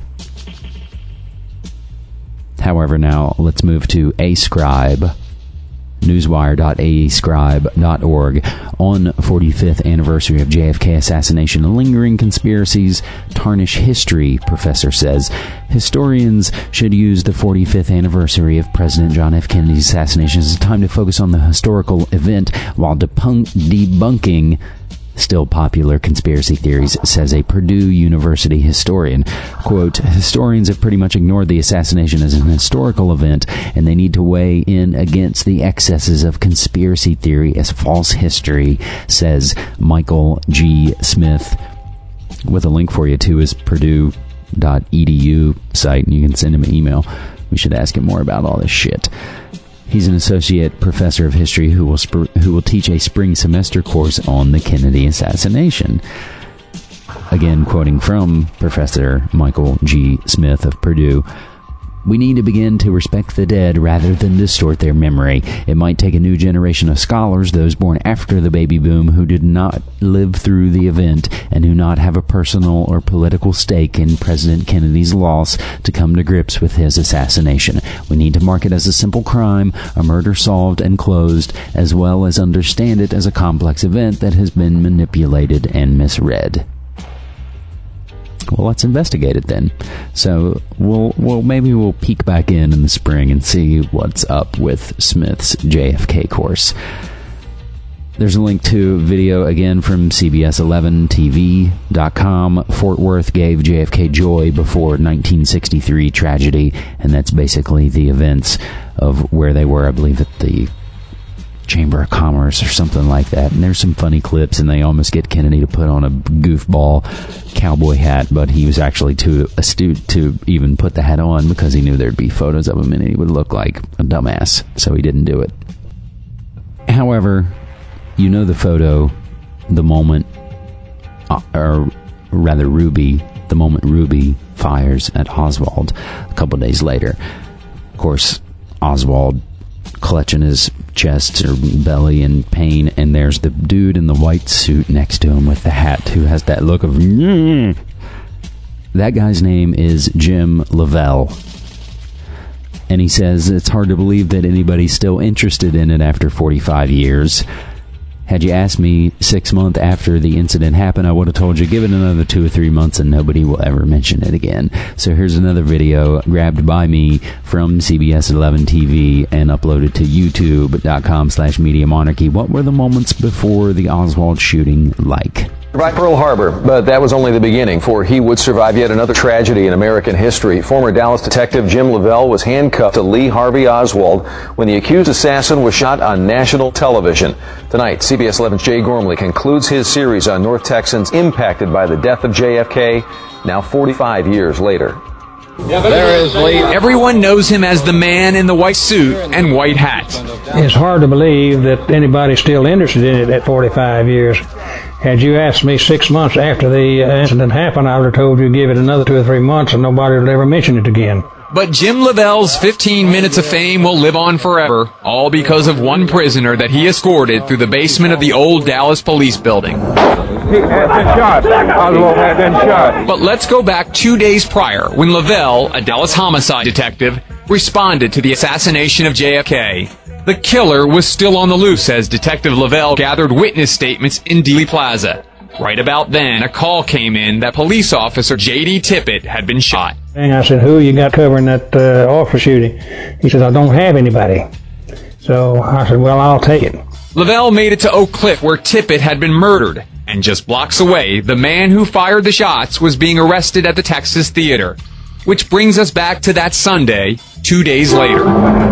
However, now let's move to AScribe, newswire dot a scribe dot org. On forty-fifth anniversary of J F K assassination, lingering conspiracies tarnish history, professor says. Historians should use the forty-fifth anniversary of President John F. Kennedy's assassination as a time to focus on the historical event while debunk- debunking still popular conspiracy theories, says a Purdue University historian. Quote, historians have pretty much ignored the assassination as an historical event, and they need to weigh in against the excesses of conspiracy theory as false history, says Michael G. Smith, with a link for you to his Purdue dot E D U site, and you can send him an email. We should ask him more about all this shit. He's an associate professor of history who will sp- who will teach a spring semester course on the Kennedy assassination. Again, quoting from Professor Michael G. Smith of Purdue, we need to begin to respect the dead rather than distort their memory. It might take a new generation of scholars, those born after the baby boom, who did not live through the event and who not have a personal or political stake in President Kennedy's loss, to come to grips with his assassination. We need to mark it as a simple crime, a murder solved and closed, as well as understand it as a complex event that has been manipulated and misread. Well, let's investigate it then. So we'll, we'll maybe we'll peek back in in the spring and see what's up with Smith's J F K course. There's a link to video again from C B S eleven T V dot com. Fort Worth gave J F K joy before nineteen sixty-three tragedy, and that's basically the events of where they were, I believe, at the Chamber of Commerce or something like that. And there's some funny clips, and they almost get Kennedy to put on a goofball cowboy hat, but he was actually too astute to even put the hat on because he knew there'd be photos of him and he would look like a dumbass, so he didn't do it. However, you know the photo, the moment, uh, or rather Ruby, the moment Ruby fires at Oswald a couple days later. Of course, Oswald clutching his chest or belly in pain, and there's the dude in the white suit next to him with the hat who has that look of mm. That guy's name is Jim Lavelle, and he says it's hard to believe that anybody's still interested in it after forty-five years. Had you asked me six months after the incident happened, I would have told you, give it another two or three months and nobody will ever mention it again. So here's another video grabbed by me from C B S eleven T V and uploaded to youtube dot com slash media monarchy. What were the moments before the Oswald shooting like? Right, Pearl Harbor, but that was only the beginning, for he would survive yet another tragedy in American history. Former Dallas detective Jim Lavelle was handcuffed to Lee Harvey Oswald when the accused assassin was shot on national television. Tonight, C B S eleven's Jay Gormley concludes his series on North Texans impacted by the death of J F K, now forty-five years later. There is Lee. Everyone knows him as the man in the white suit and white hat. It's hard to believe that anybody's still interested in it at forty-five years. Had you asked me six months after the incident happened, I would have told you give it another two or three months and nobody would ever mention it again. But Jim Lavelle's fifteen minutes of fame will live on forever, all because of one prisoner that he escorted through the basement of the old Dallas police building. He had been shot. Oswald had been shot. But let's go back two days prior when Lavelle, a Dallas homicide detective, responded to the assassination of J F K. The killer was still on the loose as Detective Lavelle gathered witness statements in Dealey Plaza. Right about then, a call came in that police officer J D Tippett had been shot. And I said, who you got covering that uh, officer shooting? He said, I don't have anybody. So I said, well, I'll take it. Lavelle made it to Oak Cliff where Tippett had been murdered. And just blocks away, the man who fired the shots was being arrested at the Texas Theater. Which brings us back to that Sunday, two days later.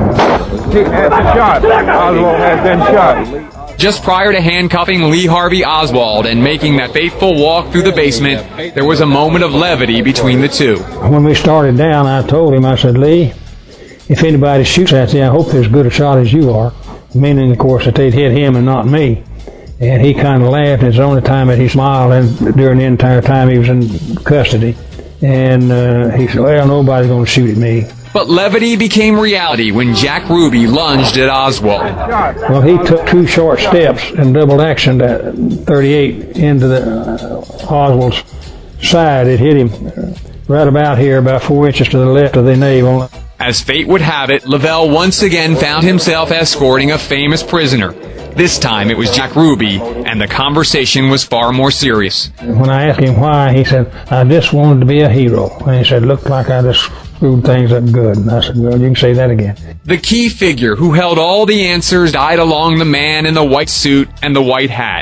He had been shot. Oswald had been shot. Just prior to handcuffing Lee Harvey Oswald and making that fateful walk through the basement, there was a moment of levity between the two. When we started down, I told him, I said, Lee, if anybody shoots at you, I hope they're as good a shot as you are. Meaning, of course, that they'd hit him and not me. And he kind of laughed. It's the only time that he smiled and during the entire time he was in custody. And uh, he said, well, nobody's going to shoot at me. But levity became reality when Jack Ruby lunged at Oswald. Well, he took two short steps and doubled action at thirty-eight into the uh, Oswald's side. It hit him right about here, about four inches to the left of the navel. As fate would have it, Lavelle once again found himself escorting a famous prisoner. This time it was Jack Ruby, and the conversation was far more serious. When I asked him why, he said, I just wanted to be a hero. And he said, looked like I just screwed things up good. And I said, well, you can say that again. The key figure who held all the answers died along the man in the white suit and the white hat.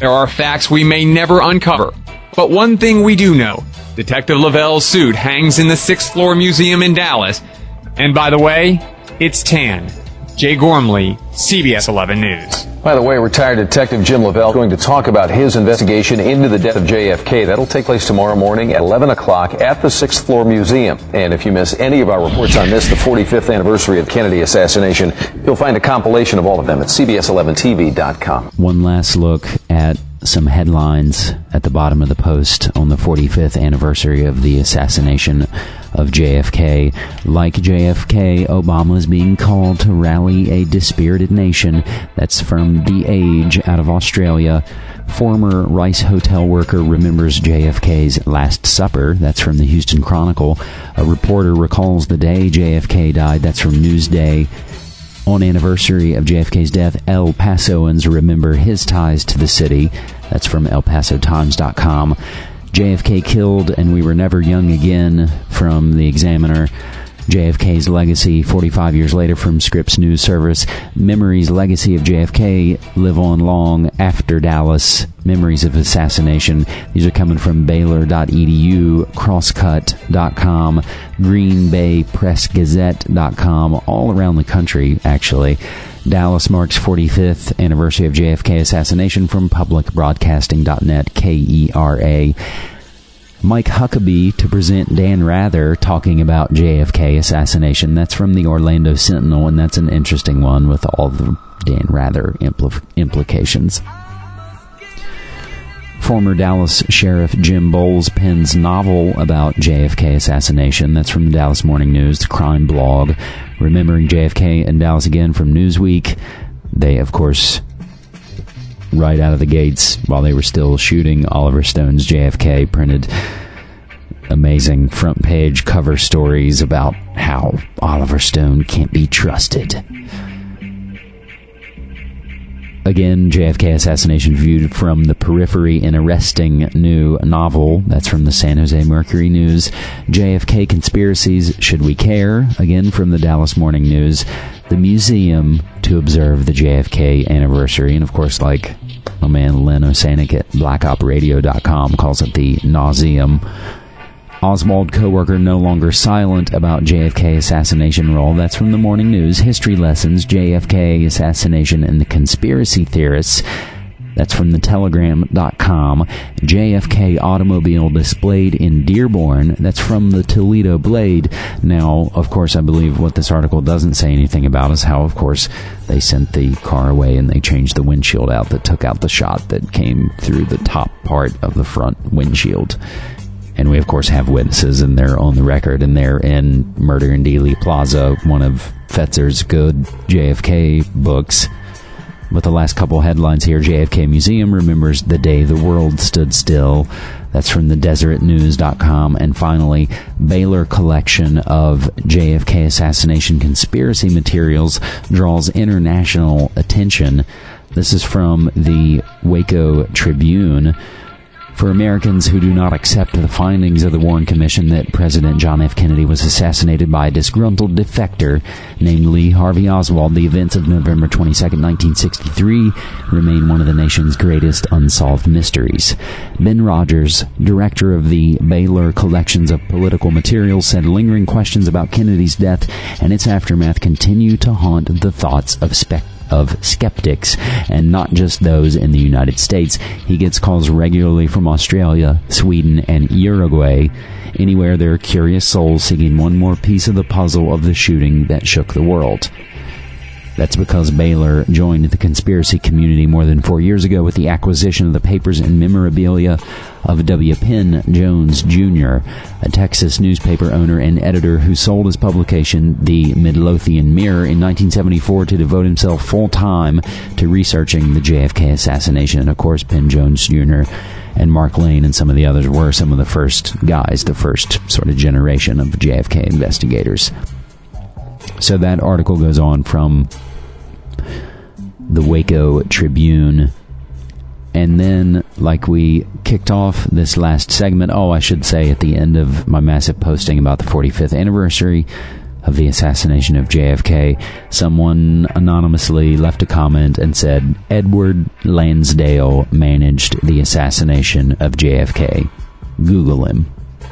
There are facts we may never uncover. But one thing we do know, Detective Lavelle's suit hangs in the sixth floor museum in Dallas. And by the way, it's tan. Jay Gormley, C B S eleven News. By the way, retired Detective Jim Lavelle is going to talk about his investigation into the death of J F K. That'll take place tomorrow morning at eleven o'clock at the sixth floor museum. And if you miss any of our reports on this, the forty-fifth anniversary of the Kennedy assassination, you'll find a compilation of all of them at C B S eleven T V dot com. One last look at some headlines at the bottom of the Post on the forty-fifth anniversary of the assassination of J F K. Like J F K, Obama is being called to rally a dispirited nation. That's from The Age out of Australia. Former Rice Hotel worker remembers J F K's Last Supper. That's from the Houston Chronicle. A reporter recalls the day J F K died. That's from Newsday. On anniversary of J F K's death, El Pasoans remember his ties to the city. That's from El Paso Times dot com. J F K killed and we were never young again from the Examiner. J F K's legacy forty-five years later from Scripps News Service. Memories legacy of J F K live on long after Dallas. Memories of assassination. These are coming from Baylor dot E D U, Crosscut dot com, Green Bay Press Gazette dot com, all around the country, actually. Dallas marks forty-fifth anniversary of J F K assassination from Public Broadcasting dot net, K E R A. Mike Huckabee to present Dan Rather talking about J F K assassination. That's from the Orlando Sentinel, and that's an interesting one with all the Dan Rather impl- implications. Former Dallas Sheriff Jim Bowles pens novel about J F K assassination. That's from the Dallas Morning News, the crime blog. Remembering J F K in Dallas again from Newsweek. They, of course, right out of the gates, while they were still shooting Oliver Stone's J F K, printed amazing front page cover stories about how Oliver Stone can't be trusted. Again, J F K assassination viewed from the periphery, an arresting new novel. That's from the San Jose Mercury News. J F K conspiracies, should we care? Again, from the Dallas Morning News. The museum to observe the J F K anniversary. And, of course, like my man Len Osanik at black op radio dot com calls it the nauseum. Oswald co-worker no longer silent about J F K assassination role. That's from the Morning News. History lessons, J F K assassination and the conspiracy theorists. That's from the telegram dot com. J F K automobile displayed in Dearborn. That's from the Toledo Blade. Now, of course, I believe what this article doesn't say anything about is how, of course, they sent the car away and they changed the windshield out that took out the shot that came through the top part of the front windshield. And we, of course, have witnesses, and they're on the record, and they're in Murder in Dealey Plaza, one of Fetzer's good J F K books. With the last couple headlines here, J F K Museum remembers the day the world stood still. That's from the deseret news dot com. And finally, Baylor collection of J F K assassination conspiracy materials draws international attention. This is from the Waco Tribune. For Americans who do not accept the findings of the Warren Commission that President John F. Kennedy was assassinated by a disgruntled defector named Lee Harvey Oswald, the events of November twenty-second, nineteen sixty-three remain one of the nation's greatest unsolved mysteries. Ben Rogers, director of the Baylor Collections of Political Materials, said lingering questions about Kennedy's death and its aftermath continue to haunt the thoughts of spectators. Of skeptics, and not just those in the United States. He gets calls regularly from Australia, Sweden, and Uruguay. Anywhere there are curious souls seeking one more piece of the puzzle of the shooting that shook the world. That's because Baylor joined the conspiracy community more than four years ago with the acquisition of the papers and memorabilia of W. Penn Jones Junior, a Texas newspaper owner and editor who sold his publication, the Midlothian Mirror, in nineteen seventy-four to devote himself full-time to researching the J F K assassination. And, of course, Penn Jones Junior and Mark Lane and some of the others were some of the first guys, the first sort of generation of J F K investigators. So that article goes on from the Waco Tribune. And then, like we kicked off this last segment, oh, I should say at the end of my massive posting about the forty-fifth anniversary of the assassination of J F K, someone anonymously left a comment and said, Edward Lansdale managed the assassination of J F K. Google him.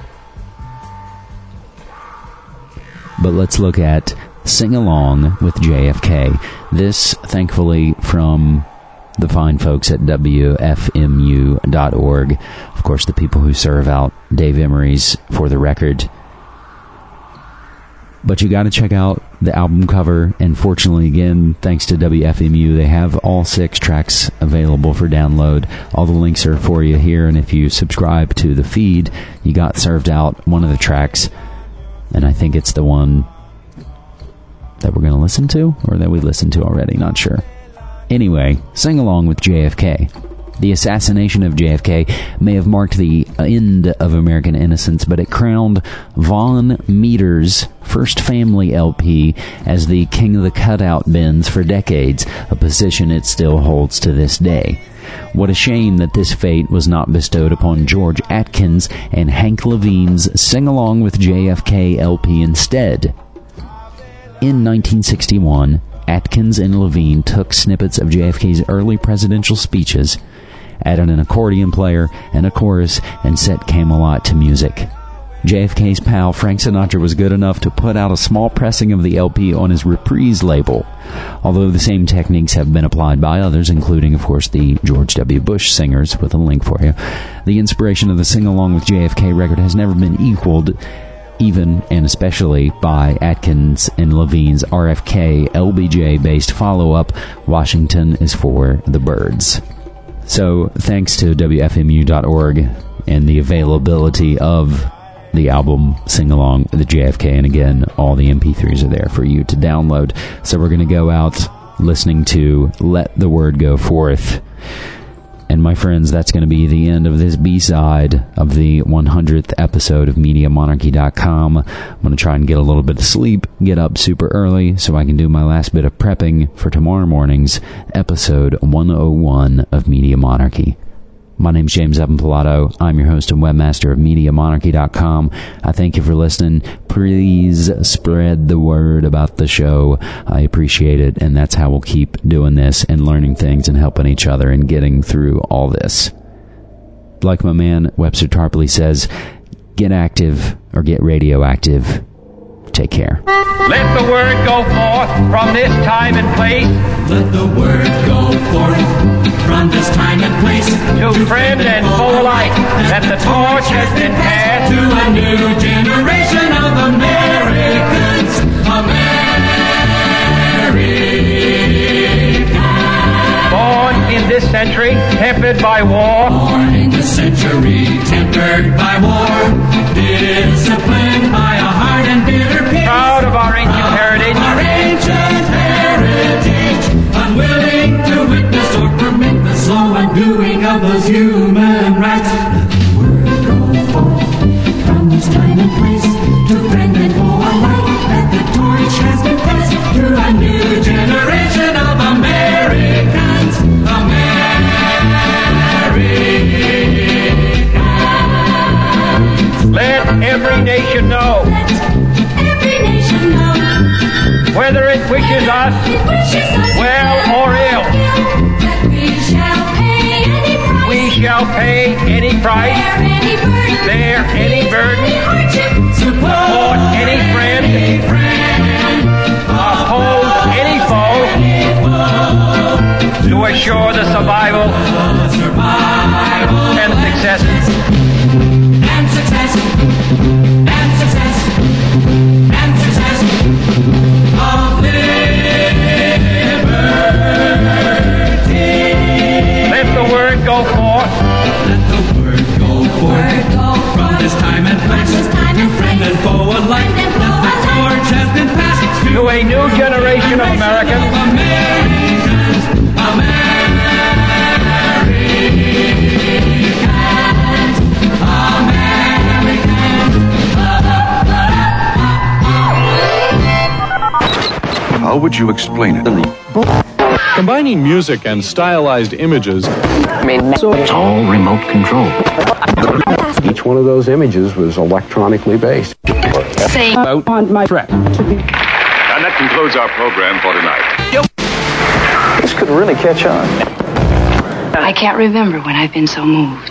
But let's look at Sing Along with J F K. This, thankfully, from the fine folks at W F M U dot org. Of course, the people who serve out Dave Emery's For the Record. But you got to check out the album cover, and fortunately, again, thanks to W F M U, they have all six tracks available for download. All the links are for you here, and if you subscribe to the feed, you got served out one of the tracks, and I think it's the one that we're going to listen to, or that we listened to already, not sure. Anyway, Sing Along with J F K. The assassination of J F K may have marked the end of American innocence, but it crowned Von Meter's first family L P as the king of the cutout bins for decades, a position it still holds to this day. What a shame that this fate was not bestowed upon George Atkins and Hank Levine's Sing Along with J F K L P instead. In nineteen sixty-one, Atkins and Levine took snippets of J F K's early presidential speeches, added an accordion player and a chorus, and set Camelot to music. J F K's pal Frank Sinatra was good enough to put out a small pressing of the L P on his Reprise label, although the same techniques have been applied by others, including, of course, the George W. Bush singers, with a link for you. The inspiration of the Sing Along with J F K record has never been equaled, even and especially by Atkins and Levine's R F K L B J-based follow-up, Washington is for the Birds. So, thanks to W F M U dot org and the availability of the album Sing Along with the J F K, and again, all the M P threes are there for you to download. So we're going to go out listening to Let the Word Go Forth. And my friends, that's going to be the end of this B-side of the one hundredth episode of Media Monarchy dot com. I'm going to try and get a little bit of sleep, get up super early so I can do my last bit of prepping for tomorrow morning's episode one oh one of Media Monarchy. My name's James Evan Pilato. I'm your host and webmaster of Media Monarchy dot com. I thank you for listening. Please spread the word about the show. I appreciate it, and that's how we'll keep doing this and learning things and helping each other and getting through all this. Like my man Webster Tarpley says, get active or get radioactive. Take care. Let the word go forth from this time and place. Let the word go forth from this time and place. To friend and foe alike, that the torch has been passed to a new generation of Americans. Americans. Born in this century, tempered by war. Born in this century, tempered by war. Disciplined by a hard and bitter peace. Proud of our ancient heritage. Our ancient heritage. Unwilling to witness or permit the slow undoing of those human rights. Let the word go forth from this time and place to friend and foe alike, that the torch has been passed to a new generation of Americans. Americans. Let every nation know. Let every nation know. Whether it wishes us, it wishes us well or ill, that we shall pay any price. We shall pay any price. Bear any burden. Bear any burden. Any hardship. Support any friend. Any friend. Oppose any foe. To assure the survival The survival and success. And success. And success. And success of liberty. Let the word go forth. Let the word go forth from this time and place. To friend and foe alike, that the torch has been passed To a new generation of Americans. Americans. Americans. How would you explain it? Combining music and stylized images. I mean, so it's all remote control. Each one of those images was electronically based. Say about on my track. And that concludes our program for tonight. This could really catch on. I can't remember when I've been so moved.